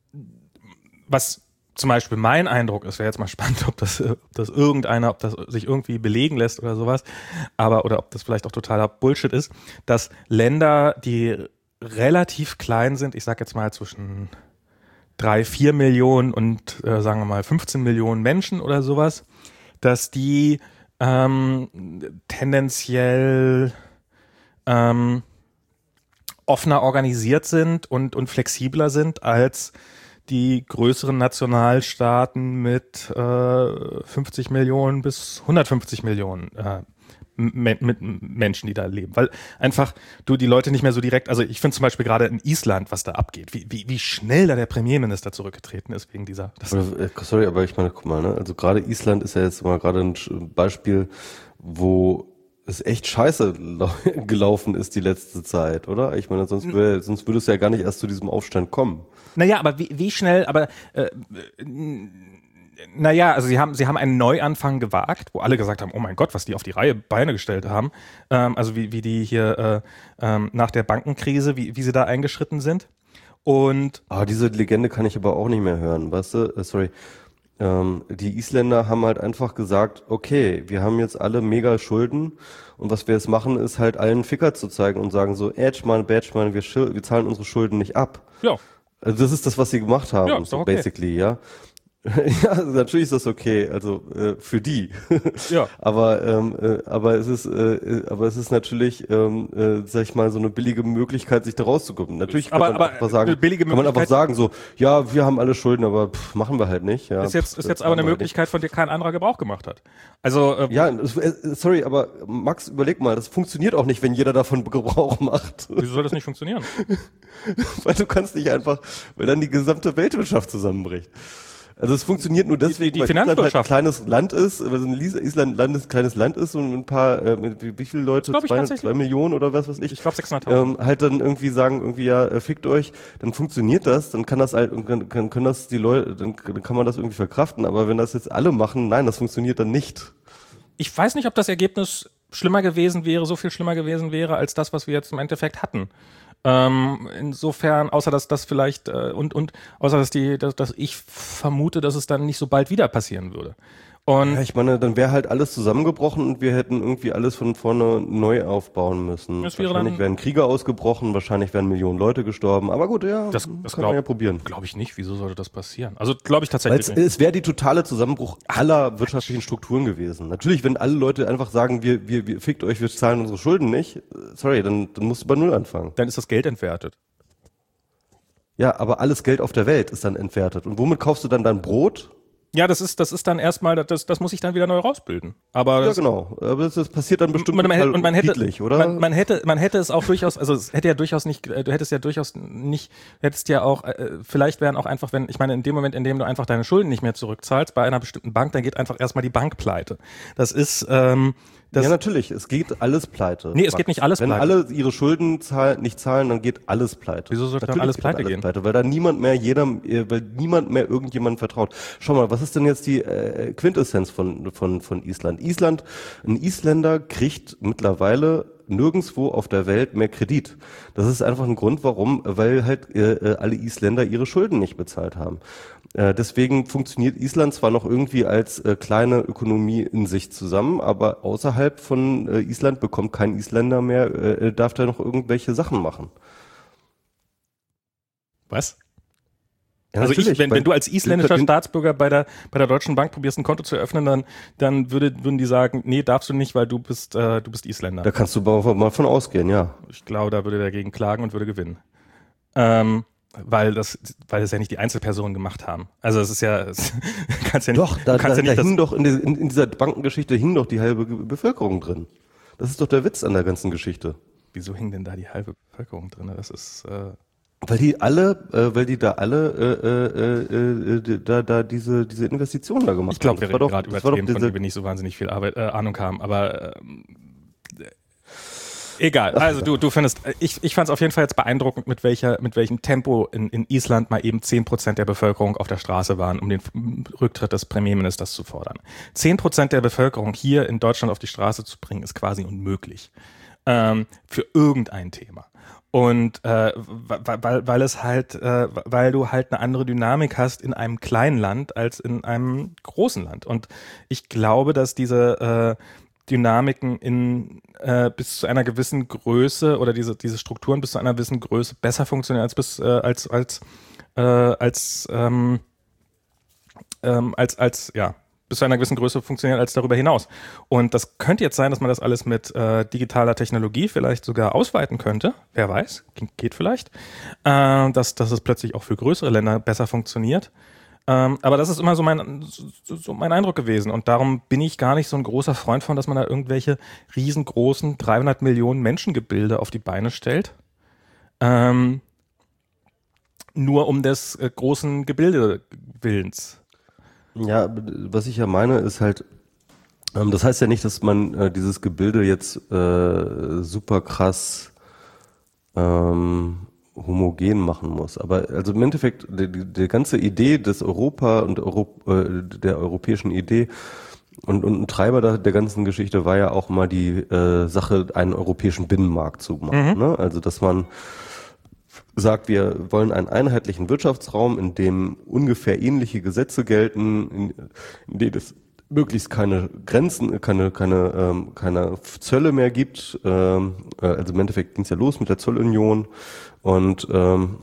was zum Beispiel mein Eindruck ist, wäre jetzt mal spannend, ob das, ob das irgendeiner, ob das sich irgendwie belegen lässt oder sowas, aber oder ob das vielleicht auch totaler Bullshit ist, dass Länder, die relativ klein sind, ich sag jetzt mal zwischen drei, vier Millionen und äh, sagen wir mal fünfzehn Millionen Menschen oder sowas, dass die ähm, tendenziell ähm, offener organisiert sind und, und flexibler sind als die größeren Nationalstaaten mit äh, fünfzig Millionen bis hundertfünfzig Millionen äh, mit, mit Menschen, die da leben. Weil einfach du die Leute nicht mehr so direkt, also ich finde zum Beispiel gerade in Island, was da abgeht, wie, wie, wie schnell da der Premierminister zurückgetreten ist wegen dieser. Das Sorry, aber ich meine, guck mal, ne? Also gerade Island ist ja jetzt mal gerade ein Beispiel, wo es echt scheiße gelaufen ist die letzte Zeit, oder? Ich meine, sonst, wär, sonst würde es ja gar nicht erst zu diesem Aufstand kommen. Naja, aber wie, wie schnell, aber äh, naja, also sie haben, sie haben einen Neuanfang gewagt, wo alle gesagt haben, oh mein Gott, was die auf die Reihe Beine gestellt haben. Ähm, also wie, wie die hier äh, ähm, nach der Bankenkrise, wie, wie sie da eingeschritten sind. Und ah, diese Legende kann ich aber auch nicht mehr hören, weißt du? Äh, sorry. Ähm, die Isländer haben halt einfach gesagt, okay, wir haben jetzt alle mega Schulden und was wir jetzt machen, ist halt allen Ficker zu zeigen und sagen so, Edge, man, Badge, man, wir, wir zahlen unsere Schulden nicht ab. Ja. Also das ist das, was sie gemacht haben, ja, ist doch okay. Basically, ja. Ja, also natürlich ist das okay, also äh, für die. Ja. aber ähm, äh, aber es ist äh, aber es ist natürlich, ähm, äh, sag ich mal, so eine billige Möglichkeit, sich da rauszukommen. Natürlich kann aber, man aber einfach sagen, billige kann man einfach sagen so, ja, wir haben alle Schulden, aber pff, machen wir halt nicht. Ja, ist jetzt pff, ist jetzt aber eine Möglichkeit, von der kein anderer Gebrauch gemacht hat. Also äh, ja, äh, sorry, aber Max, überleg mal, das funktioniert auch nicht, wenn jeder davon Gebrauch macht. Wieso soll das nicht funktionieren? Weil du kannst nicht einfach, weil dann die gesamte Weltwirtschaft zusammenbricht. Also es funktioniert nur deswegen, die, die weil Island halt ein Finanzwirtschaft. kleines Land ist, weil Island Land ein kleines Land ist und ein paar, äh, wie, wie viele Leute, zwei, zwei Millionen oder was weiß ich, ich glaube sechshunderttausend. Ähm, halt dann irgendwie sagen, irgendwie ja, äh, fickt euch, dann funktioniert das, dann kann das halt, dann können, können das die Leute, dann, dann kann man das irgendwie verkraften, aber wenn das jetzt alle machen, nein, das funktioniert dann nicht. Ich weiß nicht, ob das Ergebnis schlimmer gewesen wäre, so viel schlimmer gewesen wäre, als das, was wir jetzt im Endeffekt hatten. Ähm, insofern, außer dass das vielleicht äh, und und außer dass die, dass, dass ich vermute, dass es dann nicht so bald wieder passieren würde. Und ja, ich meine, dann wäre halt alles zusammengebrochen und wir hätten irgendwie alles von vorne neu aufbauen müssen. Das wäre wahrscheinlich dann, wären Kriege ausgebrochen, wahrscheinlich wären Millionen Leute gestorben, aber gut, ja, das, das kann glaub, man ja probieren. Glaube ich nicht. Wieso sollte das passieren? Also glaube ich tatsächlich Weil's, nicht. Es wäre die totale Zusammenbruch aller wirtschaftlichen Strukturen gewesen. Natürlich, wenn alle Leute einfach sagen, wir, wir, wir fickt euch, wir zahlen unsere Schulden nicht, sorry, dann, dann musst du bei Null anfangen. Dann ist das Geld entwertet. Ja, aber alles Geld auf der Welt ist dann entwertet. Und womit kaufst du dann dein Brot? Ja, das ist, das ist dann erstmal, das, das muss ich dann wieder neu rausbilden. Aber Ja, das, genau. Aber das, das passiert dann bestimmt man, man, hätte- total und man hätte, friedlich, oder? Man, man hätte, man hätte es auch durchaus, also es hätte ja durchaus nicht, du hättest ja durchaus nicht, du hättest ja auch, äh, vielleicht wären auch einfach, wenn, ich meine, in dem Moment, in dem du einfach deine Schulden nicht mehr zurückzahlst bei einer bestimmten Bank, dann geht einfach erstmal die Bank pleite. Das ist, ähm, das, ja, natürlich. Es geht alles pleite. Nee, es geht nicht alles Wenn pleite. alle ihre Schulden zahlen, nicht zahlen, dann geht alles pleite. Wieso sollte dann Natürlich alles geht pleite gehen? Pleite, weil da niemand mehr jedem, äh, weil niemand mehr irgendjemandem vertraut. Schau mal, was ist denn jetzt die äh, Quintessenz von, von, von Island? Island, ein Isländer kriegt mittlerweile nirgendwo auf der Welt mehr Kredit. Das ist einfach ein Grund, warum, weil halt äh, alle Isländer ihre Schulden nicht bezahlt haben. Äh, deswegen funktioniert Island zwar noch irgendwie als äh, kleine Ökonomie in sich zusammen, aber außerhalb von äh, Island bekommt kein Isländer mehr, äh, darf da noch irgendwelche Sachen machen. was? Ja, Also ich, natürlich, wenn, weil- wenn du als isländischer in- Staatsbürger bei der bei der Deutschen Bank probierst, ein Konto zu öffnen, dann dann würde, würden die sagen, nee, darfst du nicht, weil du bist äh, du bist Isländer. Da kannst du mal, mal von ausgehen, ja. Ich glaube, da würde der dagegen klagen und würde gewinnen. Ähm, weil das, weil das ja nicht die Einzelpersonen gemacht haben. Also es ist ja, es, kannst ja nicht, Doch, da, du kannst da, ja nicht da das, hing doch in, die, in, in dieser Bankengeschichte hing doch die halbe Ge- Bevölkerung drin. Das ist doch der Witz an der ganzen Geschichte. wieso hing denn da die halbe Bevölkerung drin? Das ist, äh, Weil die alle, äh, weil die da alle äh, äh, äh, da, da diese, diese Investitionen da gemacht ich glaube, wir haben. Das reden war gerade doch- über das war doch Themen, von diese- denen wir nicht so wahnsinnig viel Arbeit, äh, Ahnung haben, aber ähm, egal. Also du, du findest, ich, ich fand es auf jeden Fall jetzt beeindruckend, mit welcher, mit welchem Tempo in, in Island mal eben zehn Prozent der Bevölkerung auf der Straße waren, um den Rücktritt des Premierministers zu fordern. zehn Prozent der Bevölkerung hier in Deutschland auf die Straße zu bringen, ist quasi unmöglich. Ähm, für irgendein Thema. Und äh, weil, weil, weil es halt, äh, weil du halt eine andere Dynamik hast in einem kleinen Land als in einem großen Land. Und ich glaube, dass diese äh, Dynamiken in äh, bis zu einer gewissen Größe oder diese diese Strukturen bis zu einer gewissen Größe besser funktionieren als bis äh, als als äh, als ähm, ähm, als als ja bis zu einer gewissen Größe funktionieren als darüber hinaus. Und das könnte jetzt sein, dass man das alles mit äh, digitaler Technologie vielleicht sogar ausweiten könnte. Wer weiß, geht vielleicht. Äh, dass, dass es plötzlich auch für größere Länder besser funktioniert. Ähm, aber das ist immer so mein, so, so mein Eindruck gewesen. Und darum bin ich gar nicht so ein großer Freund von, dass man da irgendwelche riesengroßen dreihundert Millionen Menschengebilde auf die Beine stellt. Ähm, nur um des äh, großen Gebilde Willens. Ja, was ich ja meine, ist halt, ähm, das heißt ja nicht, dass man äh, dieses Gebilde jetzt äh, super krass ähm, homogen machen muss. Aber also im Endeffekt, die, die, die ganze Idee des Europa und Euro, äh, der europäischen Idee und, und ein Treiber der, der ganzen Geschichte war ja auch mal die äh, Sache, einen europäischen Binnenmarkt zu machen. Mhm. Ne? Also dass man sagt, wir wollen einen einheitlichen Wirtschaftsraum, in dem ungefähr ähnliche Gesetze gelten, in, in dem es möglichst keine Grenzen, keine, keine, ähm, keine Zölle mehr gibt. Ähm, also im Endeffekt ging es ja los mit der Zollunion und ähm,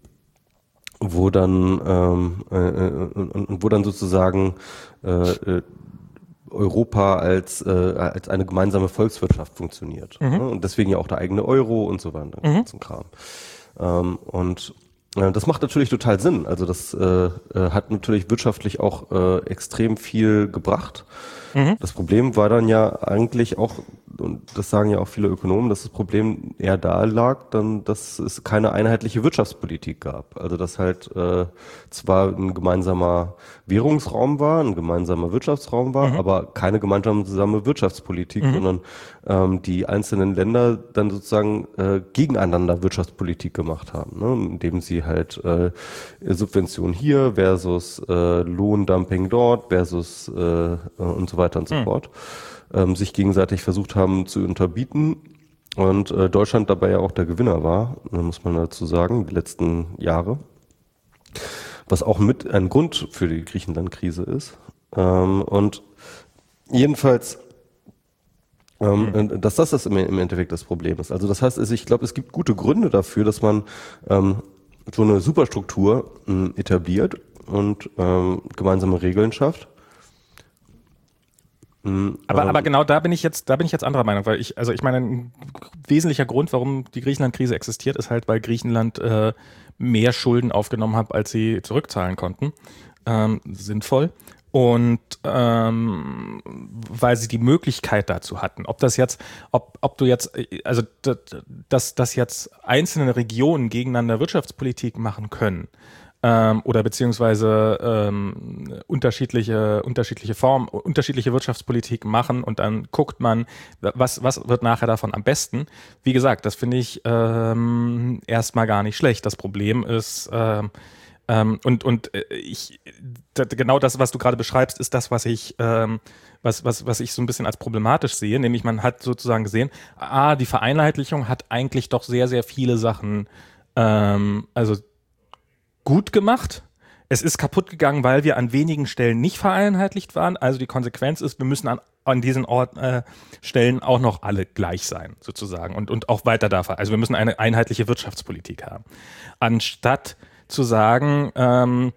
wo dann ähm, äh, und, und wo dann sozusagen äh, Europa als äh, als eine gemeinsame Volkswirtschaft funktioniert. Mhm. Ne? Und deswegen ja auch der eigene Euro und so weiter, mhm. ganzen Kram. Ähm, und äh, das macht natürlich total Sinn. Also das äh, äh, hat natürlich wirtschaftlich auch äh, extrem viel gebracht. Mhm. Das Problem war dann ja eigentlich auch, und das sagen ja auch viele Ökonomen, dass das Problem eher da lag, dann, dass es keine einheitliche Wirtschaftspolitik gab. Also dass halt äh, zwar ein gemeinsamer Währungsraum war, ein gemeinsamer Wirtschaftsraum war, mhm. aber keine gemeinsame Wirtschaftspolitik, mhm. sondern ähm, die einzelnen Länder dann sozusagen äh, gegeneinander Wirtschaftspolitik gemacht haben, ne? Indem sie halt äh, Subventionen hier versus äh, Lohndumping dort versus äh, und so weiter und so mhm. fort. Ähm, sich gegenseitig versucht haben zu unterbieten und äh, Deutschland dabei ja auch der Gewinner war, muss man dazu sagen, die letzten Jahre, was auch mit ein Grund für die Griechenland-Krise ist. Ähm, und jedenfalls, ähm, mhm. dass das, das im, im Endeffekt das Problem ist. Also das heißt, also ich glaube, es gibt gute Gründe dafür, dass man ähm, so eine Superstruktur ähm, etabliert und ähm, gemeinsame Regeln schafft. Aber, aber genau da bin ich jetzt, da bin ich jetzt anderer Meinung, weil ich, also ich meine, ein wesentlicher Grund, warum die Griechenland-Krise existiert, ist halt, weil Griechenland äh, mehr Schulden aufgenommen hat, als sie zurückzahlen konnten. Ähm, sinnvoll. Und ähm, weil sie die Möglichkeit dazu hatten. Ob das jetzt, ob, ob du jetzt, also dass, dass jetzt einzelne Regionen gegeneinander Wirtschaftspolitik machen können, ähm, oder beziehungsweise ähm, unterschiedliche, unterschiedliche Formen, unterschiedliche Wirtschaftspolitik machen und dann guckt man, was, was wird nachher davon am besten. Wie gesagt, das finde ich ähm, erstmal gar nicht schlecht. Das Problem ist, ähm, Ähm, und und ich d- genau das, was du gerade beschreibst, ist das, was ich ähm, was was was ich so ein bisschen als problematisch sehe. Nämlich man hat sozusagen gesehen, ah, die Vereinheitlichung hat eigentlich doch sehr sehr viele Sachen ähm, also gut gemacht. Es ist kaputt gegangen, weil wir an wenigen Stellen nicht vereinheitlicht waren. Also die Konsequenz ist, wir müssen an an diesen Ort, äh, Stellen auch noch alle gleich sein, sozusagen, und und auch weiter davon. Also wir müssen eine einheitliche Wirtschaftspolitik haben, anstatt zu sagen, ähm,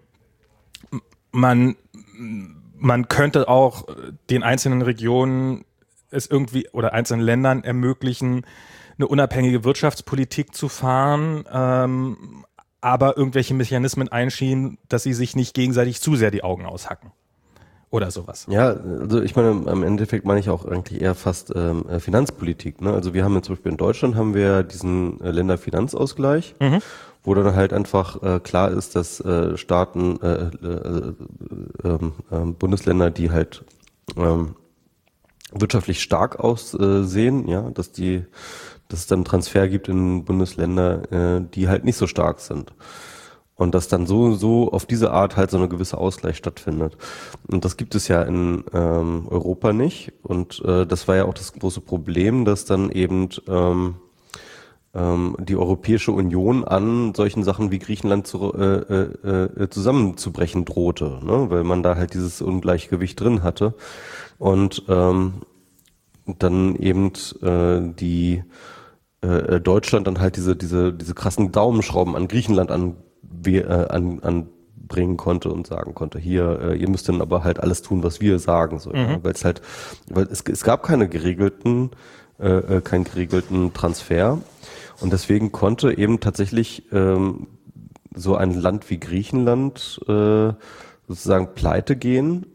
man, man könnte auch den einzelnen Regionen es irgendwie oder einzelnen Ländern ermöglichen, eine unabhängige Wirtschaftspolitik zu fahren, ähm, aber irgendwelche Mechanismen einschieben, dass sie sich nicht gegenseitig zu sehr die Augen aushacken. Oder sowas. Ja, also ich meine, im Endeffekt meine ich auch eigentlich eher fast ähm, Finanzpolitik. Ne? Also wir haben jetzt zum Beispiel in Deutschland haben wir diesen äh, Länderfinanzausgleich, mhm. wo dann halt einfach äh, klar ist, dass äh, Staaten, äh, äh, äh, äh, Bundesländer, die halt ähm, wirtschaftlich stark aussehen, ja, dass die, dass es dann Transfer gibt in Bundesländer, äh, die halt nicht so stark sind. Und dass dann so, so auf diese Art halt so eine gewisse Ausgleich stattfindet. Und das gibt es ja in ähm, Europa nicht. Und äh, das war ja auch das große Problem, dass dann eben ähm, ähm, die Europäische Union an solchen Sachen wie Griechenland zu, äh, äh, zusammenzubrechen drohte, ne? Weil man da halt dieses Ungleichgewicht drin hatte. Und ähm, dann eben äh, die äh, Deutschland dann halt diese, diese, diese krassen Daumenschrauben an Griechenland an wir, äh, an, anbringen konnte und sagen konnte, hier, äh, ihr müsst dann aber halt alles tun, was wir sagen, so, mhm. ja, weil es halt, weil es, es gab keine geregelten, äh, keinen geregelten Transfer und deswegen konnte eben tatsächlich ähm, so ein Land wie Griechenland äh, sozusagen pleite gehen,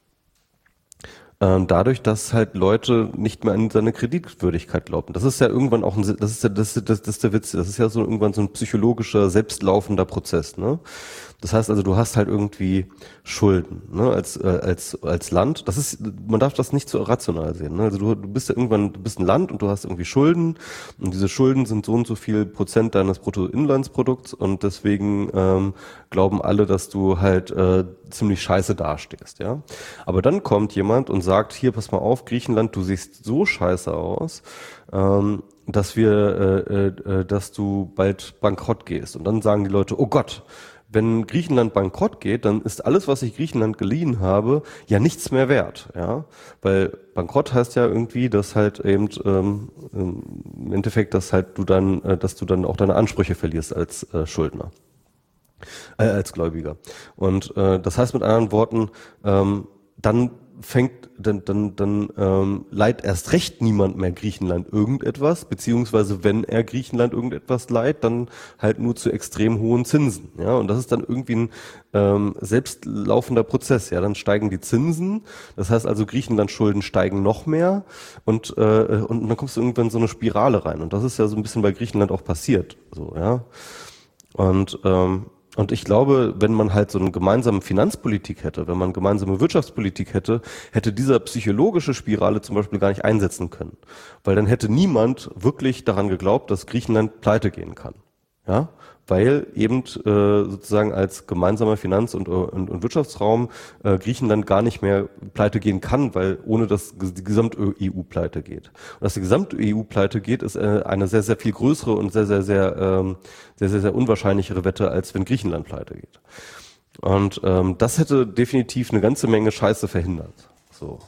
ähm, dadurch, dass halt Leute nicht mehr an seine Kreditwürdigkeit glauben. Das ist ja irgendwann auch ein, das ist ja, das, das, das ist der Witz, das ist ja so irgendwann so ein psychologischer, selbstlaufender Prozess, ne? Das heißt also, du hast halt irgendwie Schulden, ne, als äh, als als Land. Das ist, man darf das nicht so rational sehen, ne? Also du, du bist ja irgendwann, du bist ein Land und du hast irgendwie Schulden und diese Schulden sind so und so viel Prozent deines Bruttoinlandsprodukts und deswegen ähm, glauben alle, dass du halt äh, ziemlich scheiße dastehst, ja. Aber dann kommt jemand und sagt, hier, pass mal auf, Griechenland, du siehst so scheiße aus, ähm, dass wir, äh, äh, dass du bald bankrott gehst. Und dann sagen die Leute, oh Gott, wenn Griechenland bankrott geht, dann ist alles, was ich Griechenland geliehen habe, ja nichts mehr wert, ja, weil bankrott heißt ja irgendwie, dass halt eben ähm, im Endeffekt, dass halt du dann, äh, dass du dann auch deine Ansprüche verlierst als äh, Schuldner, äh, als Gläubiger. Und äh, das heißt mit anderen Worten, ähm, dann fängt, dann, dann, dann ähm, leiht erst recht niemand mehr Griechenland irgendetwas, beziehungsweise wenn er Griechenland irgendetwas leiht, dann halt nur zu extrem hohen Zinsen. Ja, und das ist dann irgendwie ein ähm, selbstlaufender Prozess. Ja, dann steigen die Zinsen, das heißt also Griechenland Schulden steigen noch mehr und äh, und dann kommst du irgendwann in so eine Spirale rein. Und das ist ja so ein bisschen bei Griechenland auch passiert. So, ja. Und ähm, Und ich glaube, wenn man halt so eine gemeinsame Finanzpolitik hätte, wenn man gemeinsame Wirtschaftspolitik hätte, hätte dieser psychologische Spirale zum Beispiel gar nicht einsetzen können. Weil dann hätte niemand wirklich daran geglaubt, dass Griechenland pleite gehen kann. Ja, weil eben äh, sozusagen als gemeinsamer Finanz- und, und, und Wirtschaftsraum äh, Griechenland gar nicht mehr pleite gehen kann, weil ohne dass die Gesamt-E U pleite geht. Und dass die Gesamt-E U pleite geht, ist äh, eine sehr, sehr viel größere und sehr, sehr, sehr, ähm, sehr, sehr, sehr unwahrscheinlichere Wette, als wenn Griechenland pleite geht. Und ähm, das hätte definitiv eine ganze Menge Scheiße verhindert. So.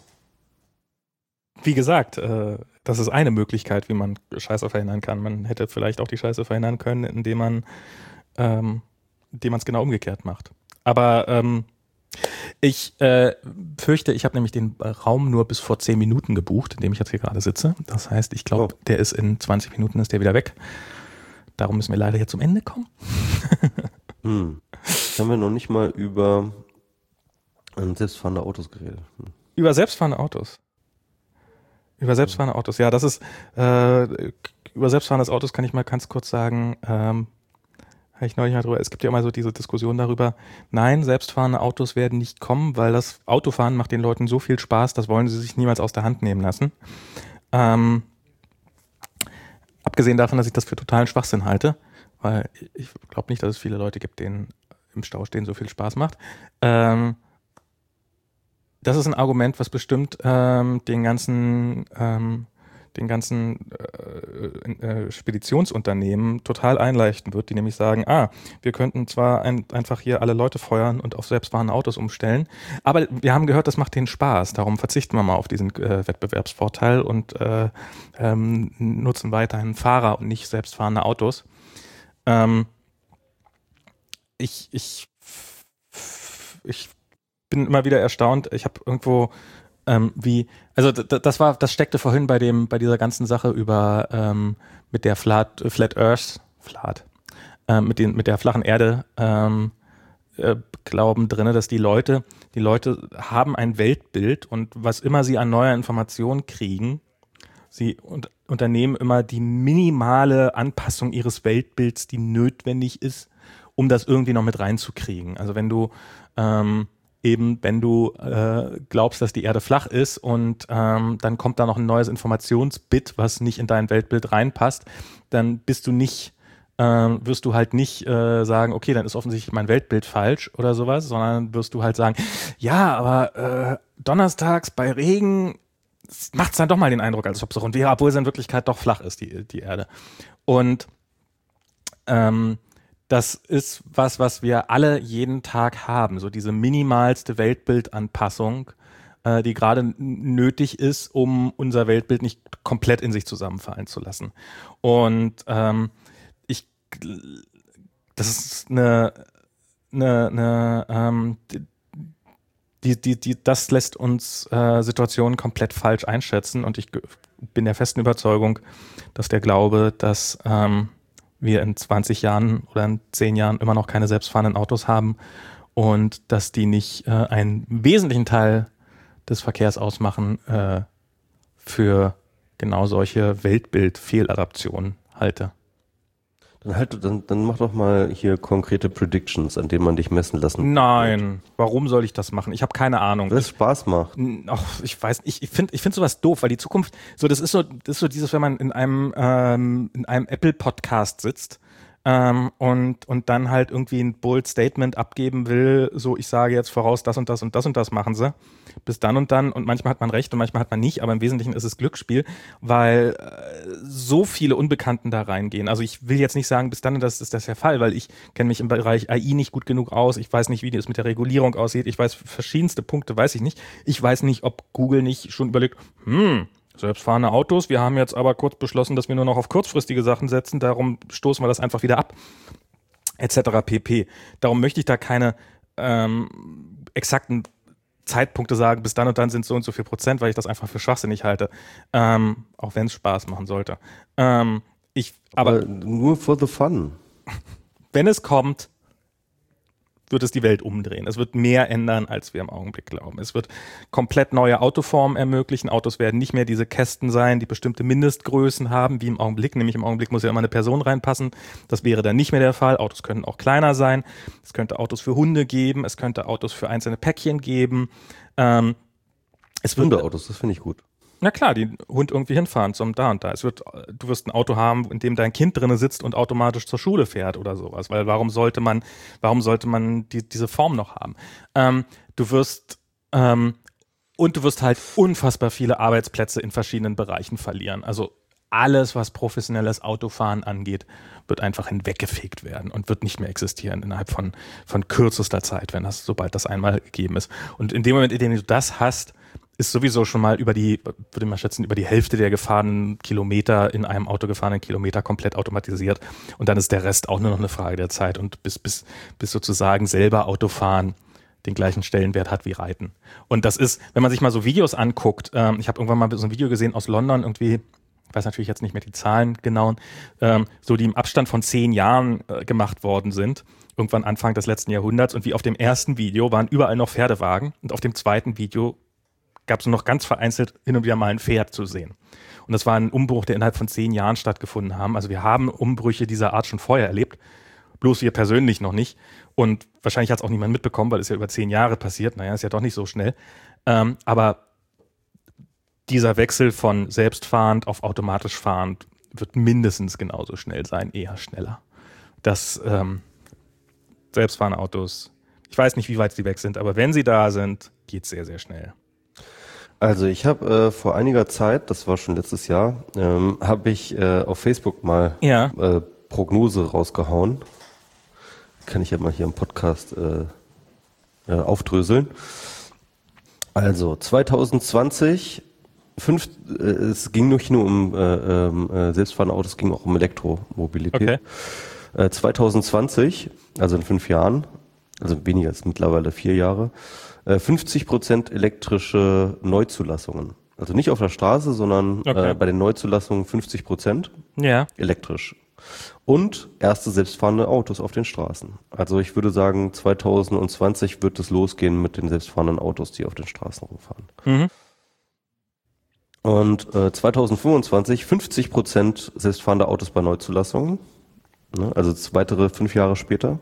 Wie gesagt, äh, das ist eine Möglichkeit, wie man Scheiße verhindern kann. Man hätte vielleicht auch die Scheiße verhindern können, indem man ähm, indem man es genau umgekehrt macht. Aber ähm, ich äh, fürchte, ich habe nämlich den Raum nur bis vor zehn Minuten gebucht, in dem ich jetzt hier gerade sitze. Das heißt, ich glaube, oh. der ist in zwanzig Minuten ist der wieder weg. Darum müssen wir leider hier zum Ende kommen. hm. Jetzt haben wir noch nicht mal über An selbstfahrende Autos geredet. Hm. Über selbstfahrende Autos. Über selbstfahrende Autos, ja, das ist, äh, über selbstfahrendes Autos kann ich mal ganz kurz sagen, ähm, habe ich neulich mal drüber, es gibt ja immer so diese Diskussion darüber, nein, selbstfahrende Autos werden nicht kommen, weil das Autofahren macht den Leuten so viel Spaß, das wollen sie sich niemals aus der Hand nehmen lassen. Ähm, abgesehen davon, dass ich das für totalen Schwachsinn halte, weil ich glaube nicht, dass es viele Leute gibt, denen im Stau stehen so viel Spaß macht. Ähm, Das ist ein Argument, was bestimmt ähm, den ganzen, ähm, den ganzen äh, äh, Speditionsunternehmen total einleuchten wird, die nämlich sagen, ah, wir könnten zwar ein, einfach hier alle Leute feuern und auf selbstfahrende Autos umstellen, aber wir haben gehört, das macht denen Spaß, darum verzichten wir mal auf diesen äh, Wettbewerbsvorteil und äh, ähm, nutzen weiterhin Fahrer und nicht selbstfahrende Autos. Ähm, ich, ich, ich bin immer wieder erstaunt. Ich habe irgendwo ähm, wie, also d- das war, das steckte vorhin bei dem, bei dieser ganzen Sache über ähm, mit der Flat, Flat Earth, Flat, ähm, mit den, mit der flachen Erde ähm, äh, Glauben drinne, dass die Leute, die Leute haben ein Weltbild und was immer sie an neuer Information kriegen, sie und, unternehmen immer die minimale Anpassung ihres Weltbilds, die notwendig ist, um das irgendwie noch mit reinzukriegen. Also wenn du ähm, eben, wenn du äh, glaubst, dass die Erde flach ist und ähm, dann kommt da noch ein neues Informationsbit, was nicht in dein Weltbild reinpasst, dann bist du nicht, ähm, wirst du halt nicht äh, sagen, okay, dann ist offensichtlich mein Weltbild falsch oder sowas, sondern wirst du halt sagen, ja, aber äh, donnerstags bei Regen macht es dann doch mal den Eindruck, als ob es rund wäre, obwohl es in Wirklichkeit doch flach ist, die, die Erde. Und ähm, das ist was, was wir alle jeden Tag haben, so diese minimalste Weltbildanpassung, äh, die gerade nötig ist, um unser Weltbild nicht komplett in sich zusammenfallen zu lassen. Und ähm, ich, das ist eine, eine, eine ähm, die, die, die, das lässt uns äh, Situationen komplett falsch einschätzen und ich bin der festen Überzeugung, dass der Glaube, dass ähm, wir in zwanzig Jahren oder in zehn Jahren immer noch keine selbstfahrenden Autos haben und dass die nicht äh, einen wesentlichen Teil des Verkehrs ausmachen, äh, für genau solche Weltbild-Fehladaptionen halte. Dann halt, dann, dann mach doch mal hier konkrete Predictions, an denen man dich messen lassen Nein, wird. warum soll ich das machen? Ich habe keine Ahnung. Weil es Spaß macht. Ach, ich weiß, ich, ich finde ich finde sowas doof, weil die Zukunft, so das ist so, das ist so dieses, wenn man in einem ähm, in einem Apple-Podcast sitzt ähm, und und dann halt irgendwie ein bold Statement abgeben will, so ich sage jetzt voraus, das und das und das und das machen sie, bis dann und dann und manchmal hat man recht und manchmal hat man nicht, aber im Wesentlichen ist es Glücksspiel, weil äh, so viele Unbekannten da reingehen. Also ich will jetzt nicht sagen, bis dann und das ist das der Fall, weil ich kenne mich im Bereich A I nicht gut genug aus, ich weiß nicht, wie es mit der Regulierung aussieht, ich weiß verschiedenste Punkte, weiß ich nicht. Ich weiß nicht, ob Google nicht schon überlegt, hm, selbstfahrende Autos, wir haben jetzt aber kurz beschlossen, dass wir nur noch auf kurzfristige Sachen setzen, darum stoßen wir das einfach wieder ab, et cetera pp. Darum möchte ich da keine ähm, exakten Zeitpunkte sagen, bis dann und dann sind so und so viel Prozent, weil ich das einfach für schwachsinnig halte, ähm, auch wenn es Spaß machen sollte. Ähm, ich, aber, aber nur for the fun. Wenn es kommt, wird es die Welt umdrehen. Es wird mehr ändern, als wir im Augenblick glauben. Es wird komplett neue Autoformen ermöglichen. Autos werden nicht mehr diese Kästen sein, die bestimmte Mindestgrößen haben, wie im Augenblick. Nämlich im Augenblick muss ja immer eine Person reinpassen. Das wäre dann nicht mehr der Fall. Autos können auch kleiner sein. Es könnte Autos für Hunde geben. Es könnte Autos für einzelne Päckchen geben. Ähm, es wird Hundeautos, das finde ich gut. Na klar, die Hund irgendwie hinfahren zum da und da. Es wird, du wirst ein Auto haben, in dem dein Kind drinne sitzt und automatisch zur Schule fährt oder sowas. Weil warum sollte man, warum sollte man die, diese Form noch haben? Ähm, du wirst ähm, und du wirst halt unfassbar viele Arbeitsplätze in verschiedenen Bereichen verlieren. Also alles, was professionelles Autofahren angeht, wird einfach hinweggefegt werden und wird nicht mehr existieren innerhalb von von kürzester Zeit, wenn das, sobald das einmal gegeben ist. Und in dem Moment, in dem du das hast, ist sowieso schon mal über die, würde ich mal schätzen, über die Hälfte der gefahrenen Kilometer in einem Auto gefahrenen Kilometer komplett automatisiert. Und dann ist der Rest auch nur noch eine Frage der Zeit und bis, bis, bis sozusagen selber Autofahren den gleichen Stellenwert hat wie Reiten. Und das ist, wenn man sich mal so Videos anguckt, ähm, ich habe irgendwann mal so ein Video gesehen aus London, irgendwie ich weiß natürlich jetzt nicht mehr die Zahlen genau, ähm, so die im Abstand von zehn Jahren äh, gemacht worden sind, irgendwann Anfang des letzten Jahrhunderts. Und wie auf dem ersten Video waren überall noch Pferdewagen und auf dem zweiten Video gab es nur noch ganz vereinzelt hin und wieder mal ein Pferd zu sehen. Und das war ein Umbruch, der innerhalb von zehn Jahren stattgefunden haben. Also wir haben Umbrüche dieser Art schon vorher erlebt, bloß wir persönlich noch nicht. Und wahrscheinlich hat es auch niemand mitbekommen, weil es ja über zehn Jahre passiert. Naja, ist ja doch nicht so schnell. Ähm, aber dieser Wechsel von selbstfahrend auf automatisch fahrend wird mindestens genauso schnell sein, eher schneller. Das ähm, selbstfahrende Autos, ich weiß nicht, wie weit sie weg sind, aber wenn sie da sind, geht es sehr, sehr schnell. Also ich habe äh, vor einiger Zeit, das war schon letztes Jahr, ähm, habe ich äh, auf Facebook mal ja. äh, Prognose rausgehauen. Kann ich ja mal hier im Podcast äh, äh, aufdröseln. Also zwanzig zwanzig, fünf, äh, es ging nicht nur um äh, äh, selbstfahrende Autos, es ging auch um Elektromobilität. Okay. Äh, zwanzig zwanzig, also in fünf Jahren, also weniger als mittlerweile vier Jahre, äh, fünfzig Prozent elektrische Neuzulassungen. Also nicht auf der Straße, sondern okay. äh, bei den Neuzulassungen fünfzig Prozent ja. elektrisch. Und erste selbstfahrende Autos auf den Straßen. Also ich würde sagen, zwanzig zwanzig wird es losgehen mit den selbstfahrenden Autos, die auf den Straßen rumfahren. Mhm. Und äh, zwanzig fünfundzwanzig fünfzig Prozent selbstfahrende Autos bei Neuzulassungen. Ne? Also weitere fünf Jahre später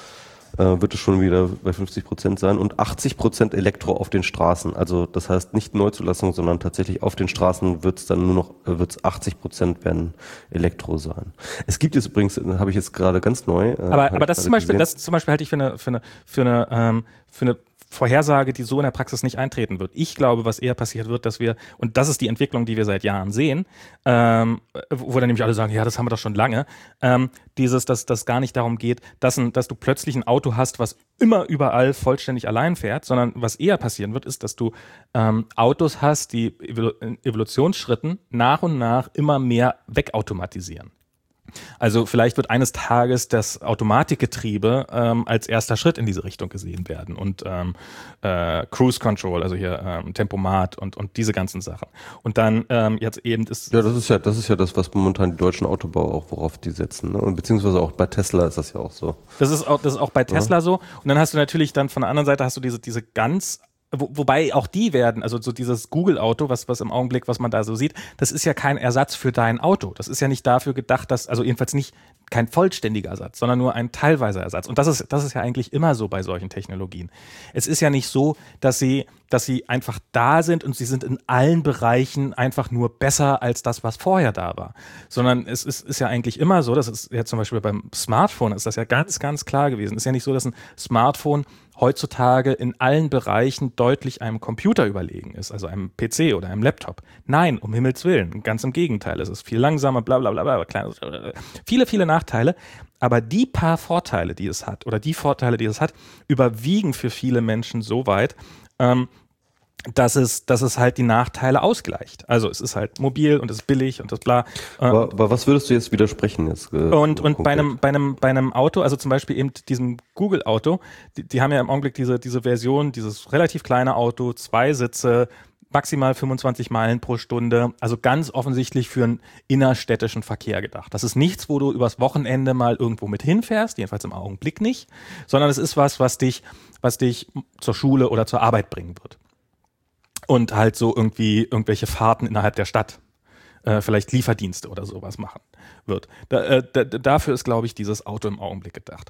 äh, wird es schon wieder bei fünfzig Prozent sein. Und achtzig Prozent Elektro auf den Straßen. Also das heißt nicht Neuzulassung, sondern tatsächlich auf den Straßen wird es dann nur noch, äh, wird es achtzig Prozent werden Elektro sein. Es gibt jetzt übrigens, habe ich jetzt gerade ganz neu. Äh, aber aber das zum Beispiel, das zum Beispiel halte ich für eine für eine für eine ähm, für eine Vorhersage, die so in der Praxis nicht eintreten wird. Ich glaube, was eher passiert wird, dass wir, und das ist die Entwicklung, die wir seit Jahren sehen, ähm, wo dann nämlich alle sagen, ja, das haben wir doch schon lange, ähm, dieses, dass das gar nicht darum geht, dass, ein, dass du plötzlich ein Auto hast, was immer überall vollständig allein fährt, sondern was eher passieren wird, ist, dass du ähm, Autos hast, die in Evolutionsschritten nach und nach immer mehr wegautomatisieren. Also vielleicht wird eines Tages das Automatikgetriebe ähm, als erster Schritt in diese Richtung gesehen werden und ähm, äh, Cruise Control, also hier ähm, Tempomat und und diese ganzen Sachen. Und dann ähm, jetzt eben ist ja das ist ja das ist ja das, was momentan die deutschen Autobauer auch worauf die setzen, ne? Und beziehungsweise auch bei Tesla ist das ja auch so. Das ist auch das ist auch bei Tesla ja. so. Und dann hast du natürlich dann von der anderen Seite hast du diese diese ganz Wo, wobei auch die werden, also so dieses Google-Auto, was, was im Augenblick, was man da so sieht, das ist ja kein Ersatz für dein Auto. Das ist ja nicht dafür gedacht, dass, also jedenfalls nicht kein vollständiger Ersatz, sondern nur ein teilweiser Ersatz. Und das ist, das ist ja eigentlich immer so bei solchen Technologien. Es ist ja nicht so, dass sie, dass sie einfach da sind und sie sind in allen Bereichen einfach nur besser als das, was vorher da war. Sondern es ist, ist ja eigentlich immer so, das ist ja zum Beispiel beim Smartphone ist das ja ganz, ganz klar gewesen. Es ist ja nicht so, dass ein Smartphone heutzutage in allen Bereichen deutlich einem Computer überlegen ist, also einem P C oder einem Laptop. Nein, um Himmels Willen, ganz im Gegenteil. Es ist viel langsamer, bla bla bla, bla klein, viele, viele Nachteile. Aber die paar Vorteile, die es hat, oder die Vorteile, die es hat, überwiegen für viele Menschen so weit, ähm, dass es, dass es halt die Nachteile ausgleicht. Also es ist halt mobil und es ist billig und das bla. Aber, aber was würdest du jetzt widersprechen jetzt? Äh, und und bei einem, bei einem, bei einem Auto, also zum Beispiel eben diesem Google-Auto, die, die haben ja im Augenblick diese, diese Version, dieses relativ kleine Auto, zwei Sitze, maximal fünfundzwanzig Meilen pro Stunde, also ganz offensichtlich für einen innerstädtischen Verkehr gedacht. Das ist nichts, wo du übers Wochenende mal irgendwo mit hinfährst, jedenfalls im Augenblick nicht, sondern es ist was, was dich, was dich zur Schule oder zur Arbeit bringen wird. Und halt so irgendwie irgendwelche Fahrten innerhalb der Stadt, äh, vielleicht Lieferdienste oder sowas machen wird. Da, äh, da, dafür ist, glaube ich, dieses Auto im Augenblick gedacht.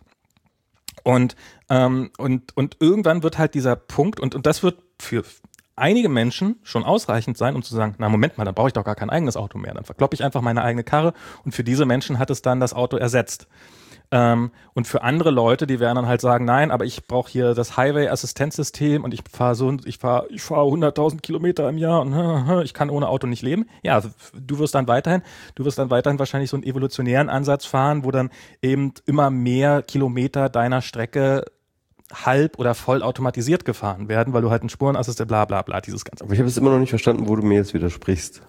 Und, ähm, und, und irgendwann wird halt dieser Punkt, und, und das wird für einige Menschen schon ausreichend sein, um zu sagen, na Moment mal, dann brauche ich doch gar kein eigenes Auto mehr. Dann verkloppe ich einfach meine eigene Karre und für diese Menschen hat es dann das Auto ersetzt. Ähm, und für andere Leute, die werden dann halt sagen, nein, aber ich brauche hier das Highway-Assistenzsystem und ich fahre so, ich fahre, ich fahre hunderttausend Kilometer im Jahr und ich kann ohne Auto nicht leben. Ja, du wirst dann weiterhin, du wirst dann weiterhin wahrscheinlich so einen evolutionären Ansatz fahren, wo dann eben immer mehr Kilometer deiner Strecke halb oder voll automatisiert gefahren werden, weil du halt einen Spurenassistent, bla bla bla, dieses ganze. Aber ich habe es immer noch nicht verstanden, wo du mir jetzt widersprichst.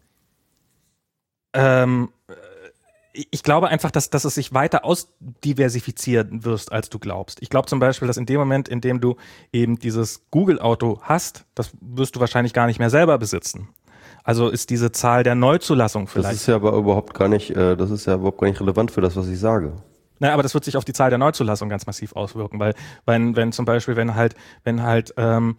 Ähm, ich glaube einfach, dass, dass es sich weiter ausdiversifizieren wirst, als du glaubst. Ich glaube zum Beispiel, dass in dem Moment, in dem du eben dieses Google-Auto hast, das wirst du wahrscheinlich gar nicht mehr selber besitzen. Also ist diese Zahl der Neuzulassung vielleicht. Das ist ja aber überhaupt gar nicht, äh, das ist ja überhaupt gar nicht relevant für das, was ich sage. Na, aber das wird sich auf die Zahl der Neuzulassung ganz massiv auswirken, weil wenn, wenn zum Beispiel, wenn halt, wenn halt ähm,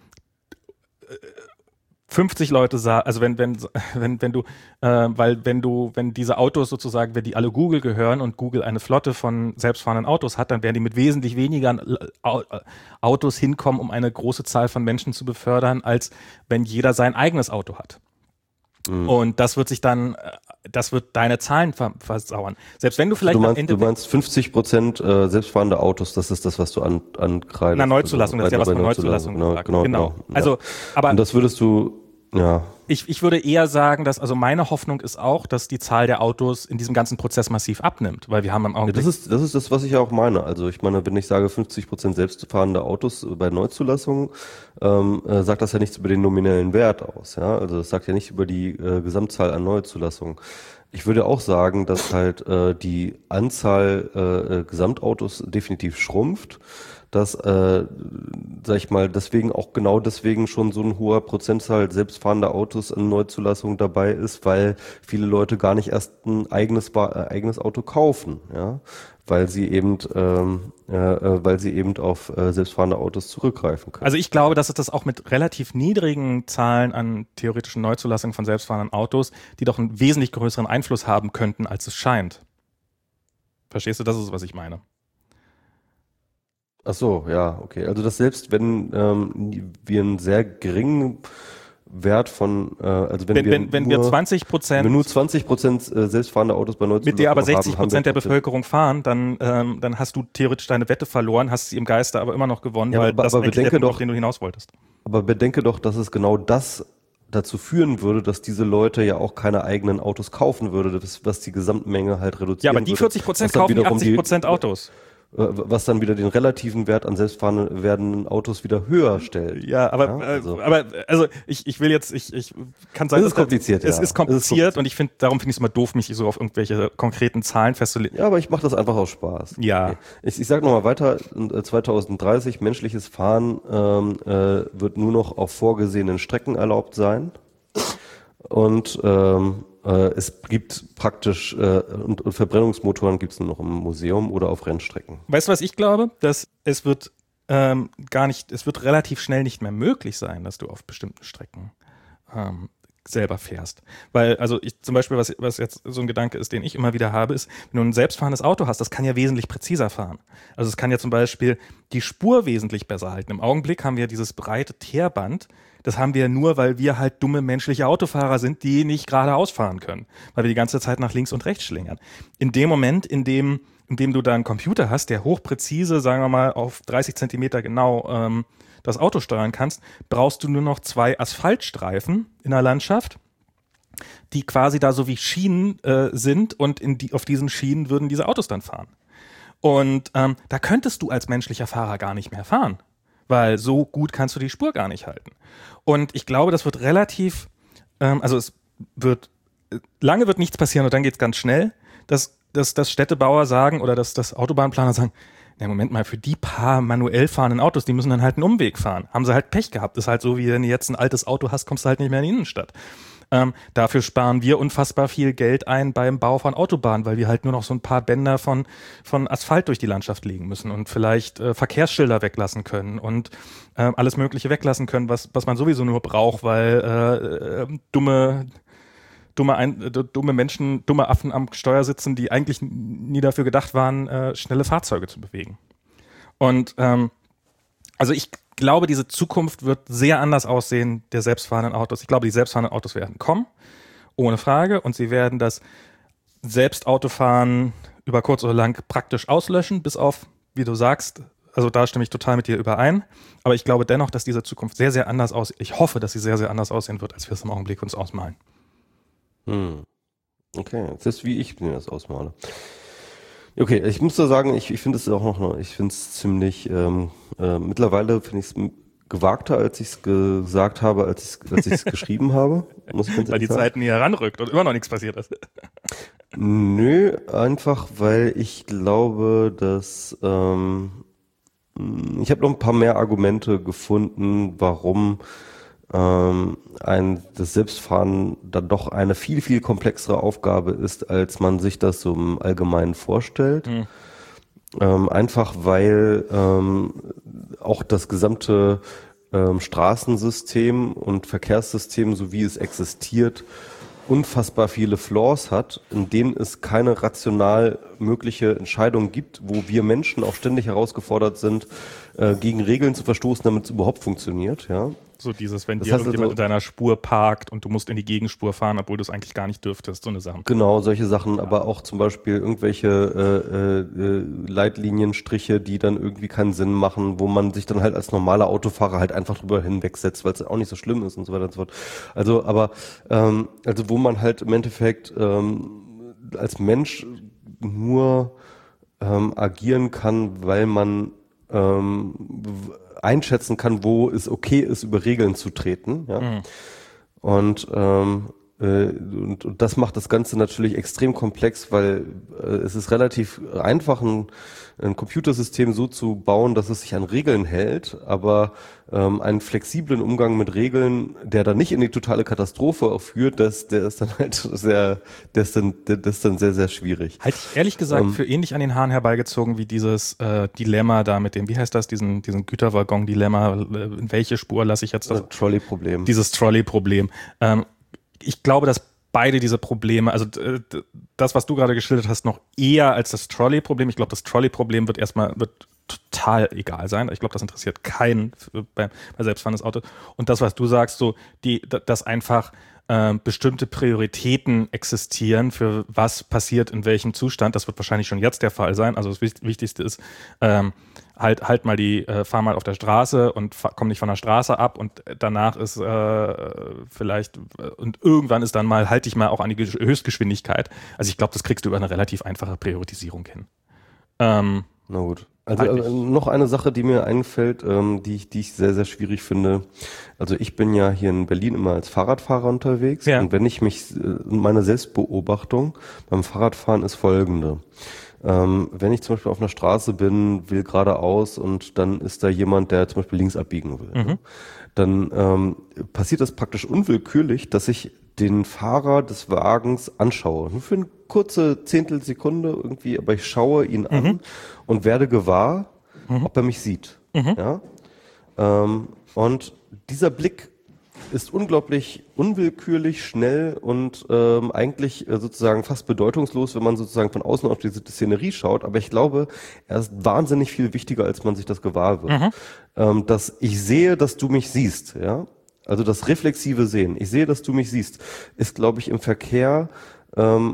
fünfzig Leute sagen, also wenn, wenn, wenn, wenn du, äh, weil wenn du, wenn diese Autos sozusagen, wenn die alle Google gehören und Google eine Flotte von selbstfahrenden Autos hat, dann werden die mit wesentlich weniger Autos hinkommen, um eine große Zahl von Menschen zu befördern, als wenn jeder sein eigenes Auto hat. Mhm. Und das wird sich dann, das wird deine Zahlen versauern. Selbst wenn du vielleicht du meinst, am Ende... Du meinst fünfzig Prozent äh, selbstfahrende Autos, das ist das, was du an, ankreidest. Na, Neuzulassung, das ist ja was von Neuzulassung gesagt. Genau, genau. genau. Also, aber... Und das würdest du... Ja. Ich, ich würde eher sagen, dass, also meine Hoffnung ist auch, dass die Zahl der Autos in diesem ganzen Prozess massiv abnimmt, weil wir haben im Augenblick... Ja, das ist, das ist das, was ich auch meine. Also ich meine, wenn ich sage fünfzig Prozent selbstfahrende Autos bei Neuzulassungen, ähm, äh, sagt das ja nichts über den nominellen Wert aus. Ja, also das sagt ja nicht über die äh, Gesamtzahl an Neuzulassungen. Ich würde auch sagen, dass halt äh, die Anzahl äh, Gesamtautos definitiv schrumpft, dass, äh, sag ich mal, deswegen auch genau deswegen schon so ein hoher Prozentzahl selbstfahrender Autos an Neuzulassungen dabei ist, weil viele Leute gar nicht erst ein eigenes, äh, eigenes Auto kaufen, ja, weil sie eben, ähm, äh, weil sie eben auf äh, selbstfahrende Autos zurückgreifen können. Also ich glaube, dass es das auch mit relativ niedrigen Zahlen an theoretischen Neuzulassungen von selbstfahrenden Autos, die doch einen wesentlich größeren Einfluss haben könnten, als es scheint. Verstehst du, das ist, was ich meine? Ach so, ja, okay. Also dass selbst wenn ähm, wir einen sehr geringen Wert von, äh, also wenn, wenn wir wenn, wenn nur, wir zwanzig Prozent, wenn wir nur zwanzig Prozent äh, selbstfahrende Autos bei Neuzulassungen mit der aber sechzig haben, Prozent der wir Bevölkerung fahren, dann ähm, dann hast du theoretisch deine Wette verloren, hast sie im Geiste aber immer noch gewonnen, ja, weil aber, das aber eigentlich der bedenke Punkt, doch, auf den du hinaus wolltest. Aber bedenke doch, dass es genau das dazu führen würde, dass diese Leute ja auch keine eigenen Autos kaufen würde, das, was die Gesamtmenge halt reduzieren Ja, aber die vierzig Prozent kaufen die achtzig Prozent Autos. Was dann wieder den relativen Wert an selbstfahrenden werdenden Autos wieder höher stellt. Ja, aber ja, also. Äh, aber also ich ich will jetzt ich ich kann sagen, es ist kompliziert. Es ja. ist kompliziert und ich finde, darum finde ich es immer doof, mich so auf irgendwelche konkreten Zahlen festzulegen. Ja, aber ich mache das einfach aus Spaß. Ja. Okay. Ich, ich sage nochmal weiter: zwanzig dreißig menschliches Fahren ähm, äh, wird nur noch auf vorgesehenen Strecken erlaubt sein und ähm, es gibt praktisch, äh, und, und Verbrennungsmotoren gibt es nur noch im Museum oder auf Rennstrecken. Weißt du, was ich glaube? Dass es wird ähm, gar nicht, es wird relativ schnell nicht mehr möglich sein, dass du auf bestimmten Strecken ähm, selber fährst. Weil, also ich zum Beispiel, was, was jetzt so ein Gedanke ist, den ich immer wieder habe, ist, wenn du ein selbstfahrendes Auto hast, das kann ja wesentlich präziser fahren. Also es kann ja zum Beispiel die Spur wesentlich besser halten. Im Augenblick haben wir dieses breite Teerband. Das haben wir nur, weil wir halt dumme menschliche Autofahrer sind, die nicht geradeaus fahren können, weil wir die ganze Zeit nach links und rechts schlingern. In dem Moment, in dem, in dem du da einen Computer hast, der hochpräzise, sagen wir mal, auf dreißig Zentimeter genau ähm, das Auto steuern kannst, brauchst du nur noch zwei Asphaltstreifen in der Landschaft, die quasi da so wie Schienen äh, sind und in die, auf diesen Schienen würden diese Autos dann fahren. Und ähm, da könntest du als menschlicher Fahrer gar nicht mehr fahren, weil so gut kannst du die Spur gar nicht halten. Und ich glaube, das wird relativ, ähm, also es wird, lange wird nichts passieren und dann geht's ganz schnell, dass, dass, dass Städtebauer sagen oder dass, dass Autobahnplaner sagen, na Moment mal, für die paar manuell fahrenden Autos, die müssen dann halt einen Umweg fahren. Haben sie halt Pech gehabt. Ist halt so, wie wenn du jetzt ein altes Auto hast, kommst du halt nicht mehr in die Innenstadt. Ähm, dafür sparen wir unfassbar viel Geld ein beim Bau von Autobahnen, weil wir halt nur noch so ein paar Bänder von, von Asphalt durch die Landschaft legen müssen und vielleicht äh, Verkehrsschilder weglassen können und äh, alles Mögliche weglassen können, was, was man sowieso nur braucht, weil äh, äh, dumme, dumme, ein, äh, dumme Menschen, dumme Affen am Steuer sitzen, die eigentlich nie dafür gedacht waren, äh, schnelle Fahrzeuge zu bewegen. Und ähm, also ich Ich glaube, diese Zukunft wird sehr anders aussehen, der selbstfahrenden Autos. Ich glaube, die selbstfahrenden Autos werden kommen, ohne Frage. Und sie werden das Selbstautofahren über kurz oder lang praktisch auslöschen, bis auf, wie du sagst, also da stimme ich total mit dir überein. Aber ich glaube dennoch, dass diese Zukunft sehr, sehr anders aussieht. Ich hoffe, dass sie sehr, sehr anders aussehen wird, als wir es im Augenblick uns ausmalen. Hm. Okay, das ist wie ich mir das ausmale. Okay, ich muss da sagen, ich, ich finde es auch noch, ich finde es ziemlich, ähm, äh, mittlerweile finde ich es gewagter, als ich es gesagt habe, als ich als ich es geschrieben habe. Muss ich weil die sagen. Zeit näher ranrückt und immer noch nichts passiert ist. Nö, einfach weil ich glaube, dass ähm, ich habe noch ein paar mehr Argumente gefunden, warum ähm, ein, das Selbstfahren dann doch eine viel, viel komplexere Aufgabe ist, als man sich das so im Allgemeinen vorstellt. Mhm. Ähm, einfach weil ähm, auch das gesamte ähm, Straßensystem und Verkehrssystem, so wie es existiert, unfassbar viele Flaws hat, in denen es keine rational mögliche Entscheidung gibt, wo wir Menschen auch ständig herausgefordert sind, äh, gegen Regeln zu verstoßen, damit es überhaupt funktioniert, ja. So dieses, wenn das dir heißt irgendjemand also, in deiner Spur parkt und du musst in die Gegenspur fahren, obwohl du es eigentlich gar nicht dürftest, so eine Sache. Genau, solche Sachen, ja. Aber auch zum Beispiel irgendwelche äh, äh, Leitlinienstriche, die dann irgendwie keinen Sinn machen, wo man sich dann halt als normaler Autofahrer halt einfach drüber hinwegsetzt, weil es auch nicht so schlimm ist und so weiter und so fort. Also, aber ähm, also wo man halt im Endeffekt ähm, als Mensch nur ähm, agieren kann, weil man ähm, einschätzen kann, wo es okay ist, über Regeln zu treten. Ja? Mhm. Und, ähm, äh, und, und das macht das Ganze natürlich extrem komplex, weil äh, es ist relativ einfach, ein, ein Computersystem so zu bauen, dass es sich an Regeln hält, aber ähm, einen flexiblen Umgang mit Regeln, der dann nicht in die totale Katastrophe führt, das, der ist dann halt sehr, der ist dann, der, das ist dann sehr, sehr schwierig. Halte ich ehrlich gesagt ähm, für ähnlich an den Haaren herbeigezogen wie dieses äh, Dilemma da mit dem, wie heißt das, diesen, diesen Güterwaggon-Dilemma, in welche Spur lasse ich jetzt das? das Trolley-Problem. Dieses Trolley-Problem. Ähm, ich glaube, dass beide diese Probleme, also das, was du gerade geschildert hast, noch eher als das Trolley-Problem. Ich glaube, das Trolley-Problem wird erstmal, wird total egal sein. Ich glaube, das interessiert keinen bei, bei selbstfahrendes Auto. Und das, was du sagst, so, die, dass einfach äh, bestimmte Prioritäten existieren, für was passiert in welchem Zustand, das wird wahrscheinlich schon jetzt der Fall sein. Also das Wichtigste ist, ähm, halt, halt mal die, äh, fahr mal auf der Straße und fahr, komm nicht von der Straße ab und danach ist äh, vielleicht, und irgendwann ist dann mal, halt dich mal auch an die Höchstgeschwindigkeit. Also ich glaube, das kriegst du über eine relativ einfache Priorisierung hin. Ähm, Na gut. Also äh, noch eine Sache, die mir einfällt, ähm, die ich, die ich sehr, sehr schwierig finde. Also ich bin ja hier in Berlin immer als Fahrradfahrer unterwegs. Ja. Und wenn ich mich, äh, meine Selbstbeobachtung beim Fahrradfahren ist folgende. Ähm, wenn ich zum Beispiel auf einer Straße bin, will geradeaus und dann ist da jemand, der zum Beispiel links abbiegen will, mhm. dann ähm, passiert das praktisch unwillkürlich, dass ich den Fahrer des Wagens anschaue. Nur für eine kurze Zehntelsekunde irgendwie, aber ich schaue ihn an mhm. und werde gewahr, mhm. ob er mich sieht. Mhm. Ja? Ähm, und dieser Blick ist unglaublich unwillkürlich, schnell und ähm, eigentlich äh, sozusagen fast bedeutungslos, wenn man sozusagen von außen auf diese Szenerie schaut. Aber ich glaube, er ist wahnsinnig viel wichtiger, als man sich das gewahr wird. Mhm. Ähm, dass ich sehe, dass du mich siehst, ja. Also das reflexive Sehen. Ich sehe, dass du mich siehst, ist, glaube ich, im Verkehr ähm,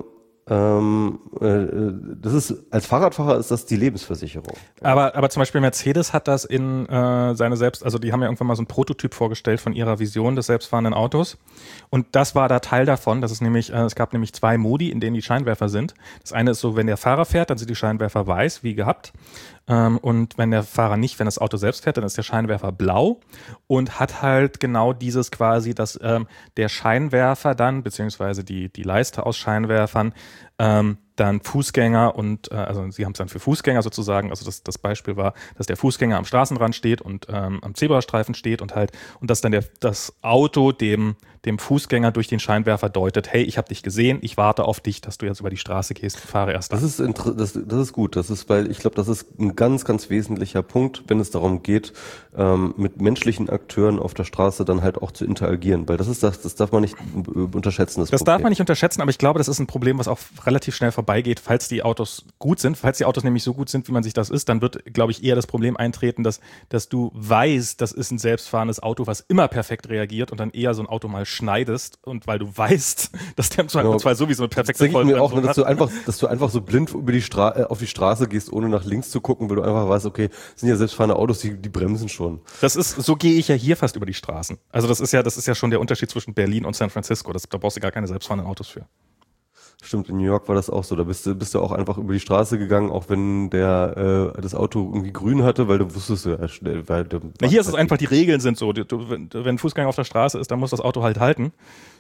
Ähm, äh, das ist, als Fahrradfahrer ist das die Lebensversicherung. Aber, aber zum Beispiel Mercedes hat das in äh, seine selbst, also die haben ja irgendwann mal so einen Prototyp vorgestellt von ihrer Vision des selbstfahrenden Autos. Und das war da Teil davon. Das ist nämlich, äh, es gab nämlich zwei Modi, in denen die Scheinwerfer sind. Das eine ist so, wenn der Fahrer fährt, dann sind die Scheinwerfer weiß, wie gehabt. Ähm, und wenn der Fahrer nicht, wenn das Auto selbst fährt, dann ist der Scheinwerfer blau und hat halt genau dieses quasi, dass ähm, der Scheinwerfer dann, beziehungsweise die, die Leiste aus Scheinwerfern, ähm, dann Fußgänger und, äh, also sie haben es dann für Fußgänger sozusagen, also das, das Beispiel war, dass der Fußgänger am Straßenrand steht und ähm, am Zebrastreifen steht und halt, und dass dann der, das Auto dem, dem Fußgänger durch den Scheinwerfer deutet, hey, ich habe dich gesehen, ich warte auf dich, dass du jetzt über die Straße gehst, fahre erst das ist inter- das, das ist gut, das ist, weil ich glaube, das ist ein ganz, ganz wesentlicher Punkt, wenn es darum geht, ähm, mit menschlichen Akteuren auf der Straße dann halt auch zu interagieren, weil das ist das, das darf man nicht unterschätzen. Das, das darf man nicht unterschätzen, aber ich glaube, das ist ein Problem, was auch relativ schnell vorbeigeht, falls die Autos gut sind. Falls die Autos nämlich so gut sind, wie man sich das ist, dann wird, glaube ich, eher das Problem eintreten, dass, dass du weißt, das ist ein selbstfahrendes Auto, was immer perfekt reagiert und dann eher so ein Auto mal schneidest und weil du weißt, dass der im Zweifelsfall genau. sowieso eine perfekte Folge mir auch, ne, dass du einfach, dass du einfach so blind über die Stra- äh, auf die Straße gehst, ohne nach links zu gucken, weil du einfach weißt, okay, sind ja selbstfahrende Autos, die, die bremsen schon. Das ist, so gehe ich ja hier fast über die Straßen. Also das ist ja, das ist ja schon der Unterschied zwischen Berlin und San Francisco. Das, da brauchst du gar keine selbstfahrenden Autos für. Stimmt, in New York war das auch so. Da bist du, bist du auch einfach über die Straße gegangen, auch wenn der äh, das Auto irgendwie grün hatte, weil du wusstest, ja, schnell, weil du Na, hier ist es einfach, die Regeln sind so. Du, du, wenn ein Fußgänger auf der Straße ist, dann muss das Auto halt halten.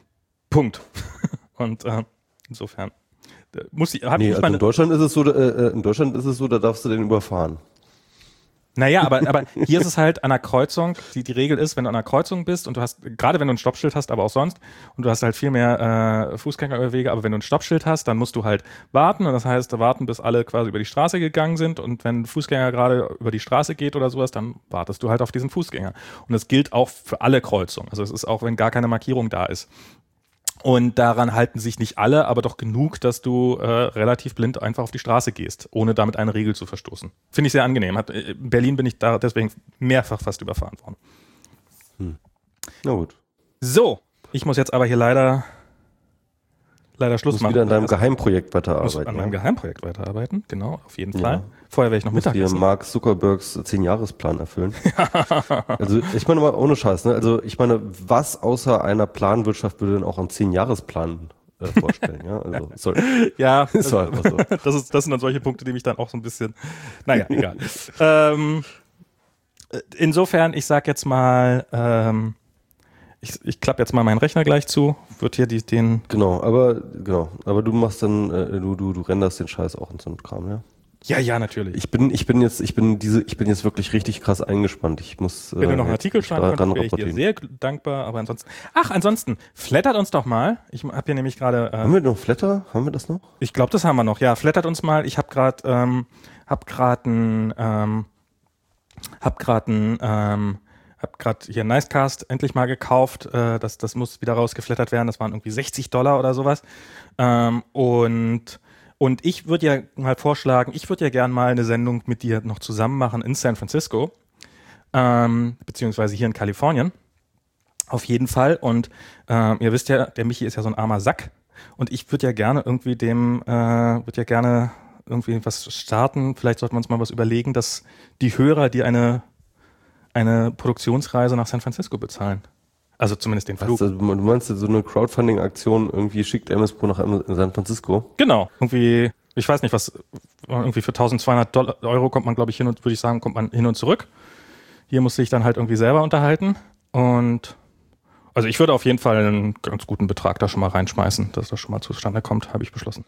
Punkt. Und äh, insofern muss ich, hab nee, ich also in Deutschland ist es so, äh, in Deutschland ist es so, da darfst du den überfahren. Naja, aber, aber hier ist es halt an einer Kreuzung, die, die Regel ist, wenn du an einer Kreuzung bist und du hast, gerade wenn du ein Stoppschild hast, aber auch sonst, und du hast halt viel mehr äh, Fußgängerüberwege, aber wenn du ein Stoppschild hast, dann musst du halt warten und das heißt, warten, bis alle quasi über die Straße gegangen sind und wenn ein Fußgänger gerade über die Straße geht oder sowas, dann wartest du halt auf diesen Fußgänger. Und das gilt auch für alle Kreuzungen. Also es ist auch, wenn gar keine Markierung da ist. Und daran halten sich nicht alle, aber doch genug, dass du äh, relativ blind einfach auf die Straße gehst, ohne damit eine Regel zu verstoßen. Finde ich sehr angenehm. Hat, in Berlin bin ich da deswegen mehrfach fast überfahren worden. Hm. Na gut. So, ich muss jetzt aber hier leider leider Schluss du musst machen. wieder an deinem also, Geheimprojekt weiterarbeiten. Muss an meinem Geheimprojekt weiterarbeiten, genau, auf jeden ja. Fall. Vorher werde ich noch Mittag essen. Hier Mark Zuckerbergs Zehn-Jahresplan erfüllen. Also ich meine mal ohne Scheiß, ne? Also ich meine, was außer einer Planwirtschaft würde denn auch einen Zehn-Jahresplan äh, vorstellen? Ja, also sorry. Ja, das, war einfach so. das, ist, das sind dann solche Punkte, die mich dann auch so ein bisschen, naja, egal. ähm, insofern, ich sag jetzt mal, ähm, Ich, ich klappe jetzt mal meinen Rechner gleich zu, wird hier die, den... Genau, aber genau, aber du machst dann, äh, du, du, du renderst den Scheiß auch in so einem Kram, ja? Ja, ja, natürlich. Ich bin, ich bin jetzt, ich bin diese, ich bin jetzt wirklich richtig krass eingespannt. Ich muss. Wenn äh, du noch einen Artikel schreiben könntest, wäre ich dir sehr dankbar, aber ansonsten... Ach, ansonsten, flattert uns doch mal. Ich habe hier nämlich gerade... Äh, haben wir noch Flatter? Haben wir das noch? Ich glaube, das haben wir noch, ja. Flattert uns mal. Ich habe gerade ähm, hab gerade ein... Ähm, hab gerade ein... Ähm, Hab gerade hier Nicecast endlich mal gekauft. Äh, das, das muss wieder rausgeflattert werden. Das waren irgendwie sechzig Dollar oder sowas. Ähm, und, und ich würde ja mal vorschlagen, ich würde ja gern mal eine Sendung mit dir noch zusammen machen in San Francisco. Ähm, beziehungsweise hier in Kalifornien. Auf jeden Fall. Und äh, ihr wisst ja, der Michi ist ja so ein armer Sack. Und ich würde ja gerne irgendwie dem, äh, würde ja gerne irgendwie was starten. Vielleicht sollten wir uns mal was überlegen, dass die Hörer, die eine eine Produktionsreise nach San Francisco bezahlen. Also zumindest den Flug. Also, du meinst so eine Crowdfunding-Aktion, irgendwie schickt M S Pro nach San Francisco? Genau. Irgendwie, ich weiß nicht was, irgendwie für eintausendzweihundert Dollar, Euro kommt man, glaube ich, hin und, würde ich sagen, kommt man hin und zurück. Hier muss sich dann halt irgendwie selber unterhalten. Und also ich würde auf jeden Fall einen ganz guten Betrag da schon mal reinschmeißen, dass das schon mal zustande kommt, habe ich beschlossen.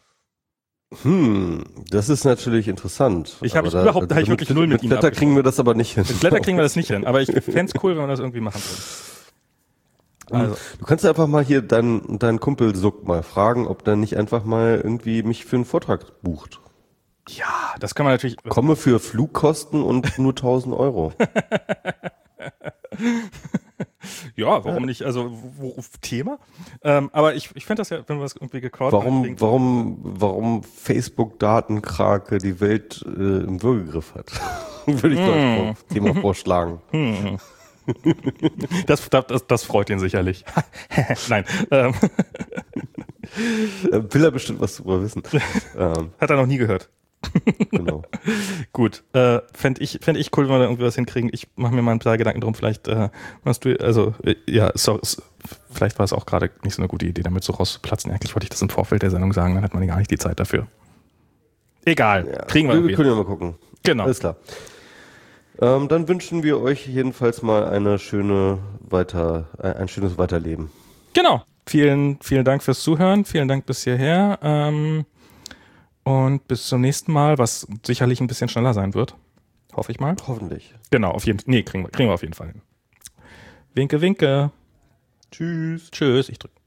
Hm, das ist natürlich interessant. Ich habe überhaupt, also, da ich wirklich null mit, mit ihm Blätter kriegen wir das aber nicht hin. Mit Blätter kriegen wir das nicht hin, aber ich fände es cool, wenn wir das irgendwie machen würden. Also. Du kannst einfach mal hier deinen, deinen Kumpel Suck mal fragen, ob der nicht einfach mal irgendwie mich für einen Vortrag bucht. Ja, das kann man natürlich... Komme für Flugkosten und nur tausend Euro. Ja, warum ja. nicht? Also wo, wo, Thema. Ähm, aber ich, ich fände das ja, wenn wir das irgendwie gecrowdfundet Warum, kriegen, warum, warum Facebook-Datenkrake die Welt äh, im Würgegriff hat, würde ich hm. das Thema vorschlagen. Hm. Das, das, das freut ihn sicherlich. Nein. Ähm. Will er bestimmt was darüber wissen. ähm. Hat er noch nie gehört. Genau. Gut, äh, fände ich, fänd ich cool, wenn wir da irgendwie was hinkriegen. Ich mache mir mal ein paar Gedanken drum. Vielleicht äh, machst du, also äh, ja, so, so, vielleicht war es auch gerade nicht so eine gute Idee, damit so rauszuplatzen. Eigentlich wollte ich das im Vorfeld der Sendung sagen, dann hat man gar nicht die Zeit dafür. Egal, ja, kriegen wir. Wir können ja mal gucken. Genau. Alles klar. Ähm, dann wünschen wir euch jedenfalls mal eine schöne weiter, ein, ein schönes Weiterleben. Genau. Vielen, vielen Dank fürs Zuhören. Vielen Dank bis hierher. Ähm, Und bis zum nächsten Mal, was sicherlich ein bisschen schneller sein wird. Hoffe ich mal. Hoffentlich. Genau, auf jeden Fall. Nee, kriegen wir, kriegen wir auf jeden Fall hin. Winke, winke. Tschüss. Tschüss. Ich drücke.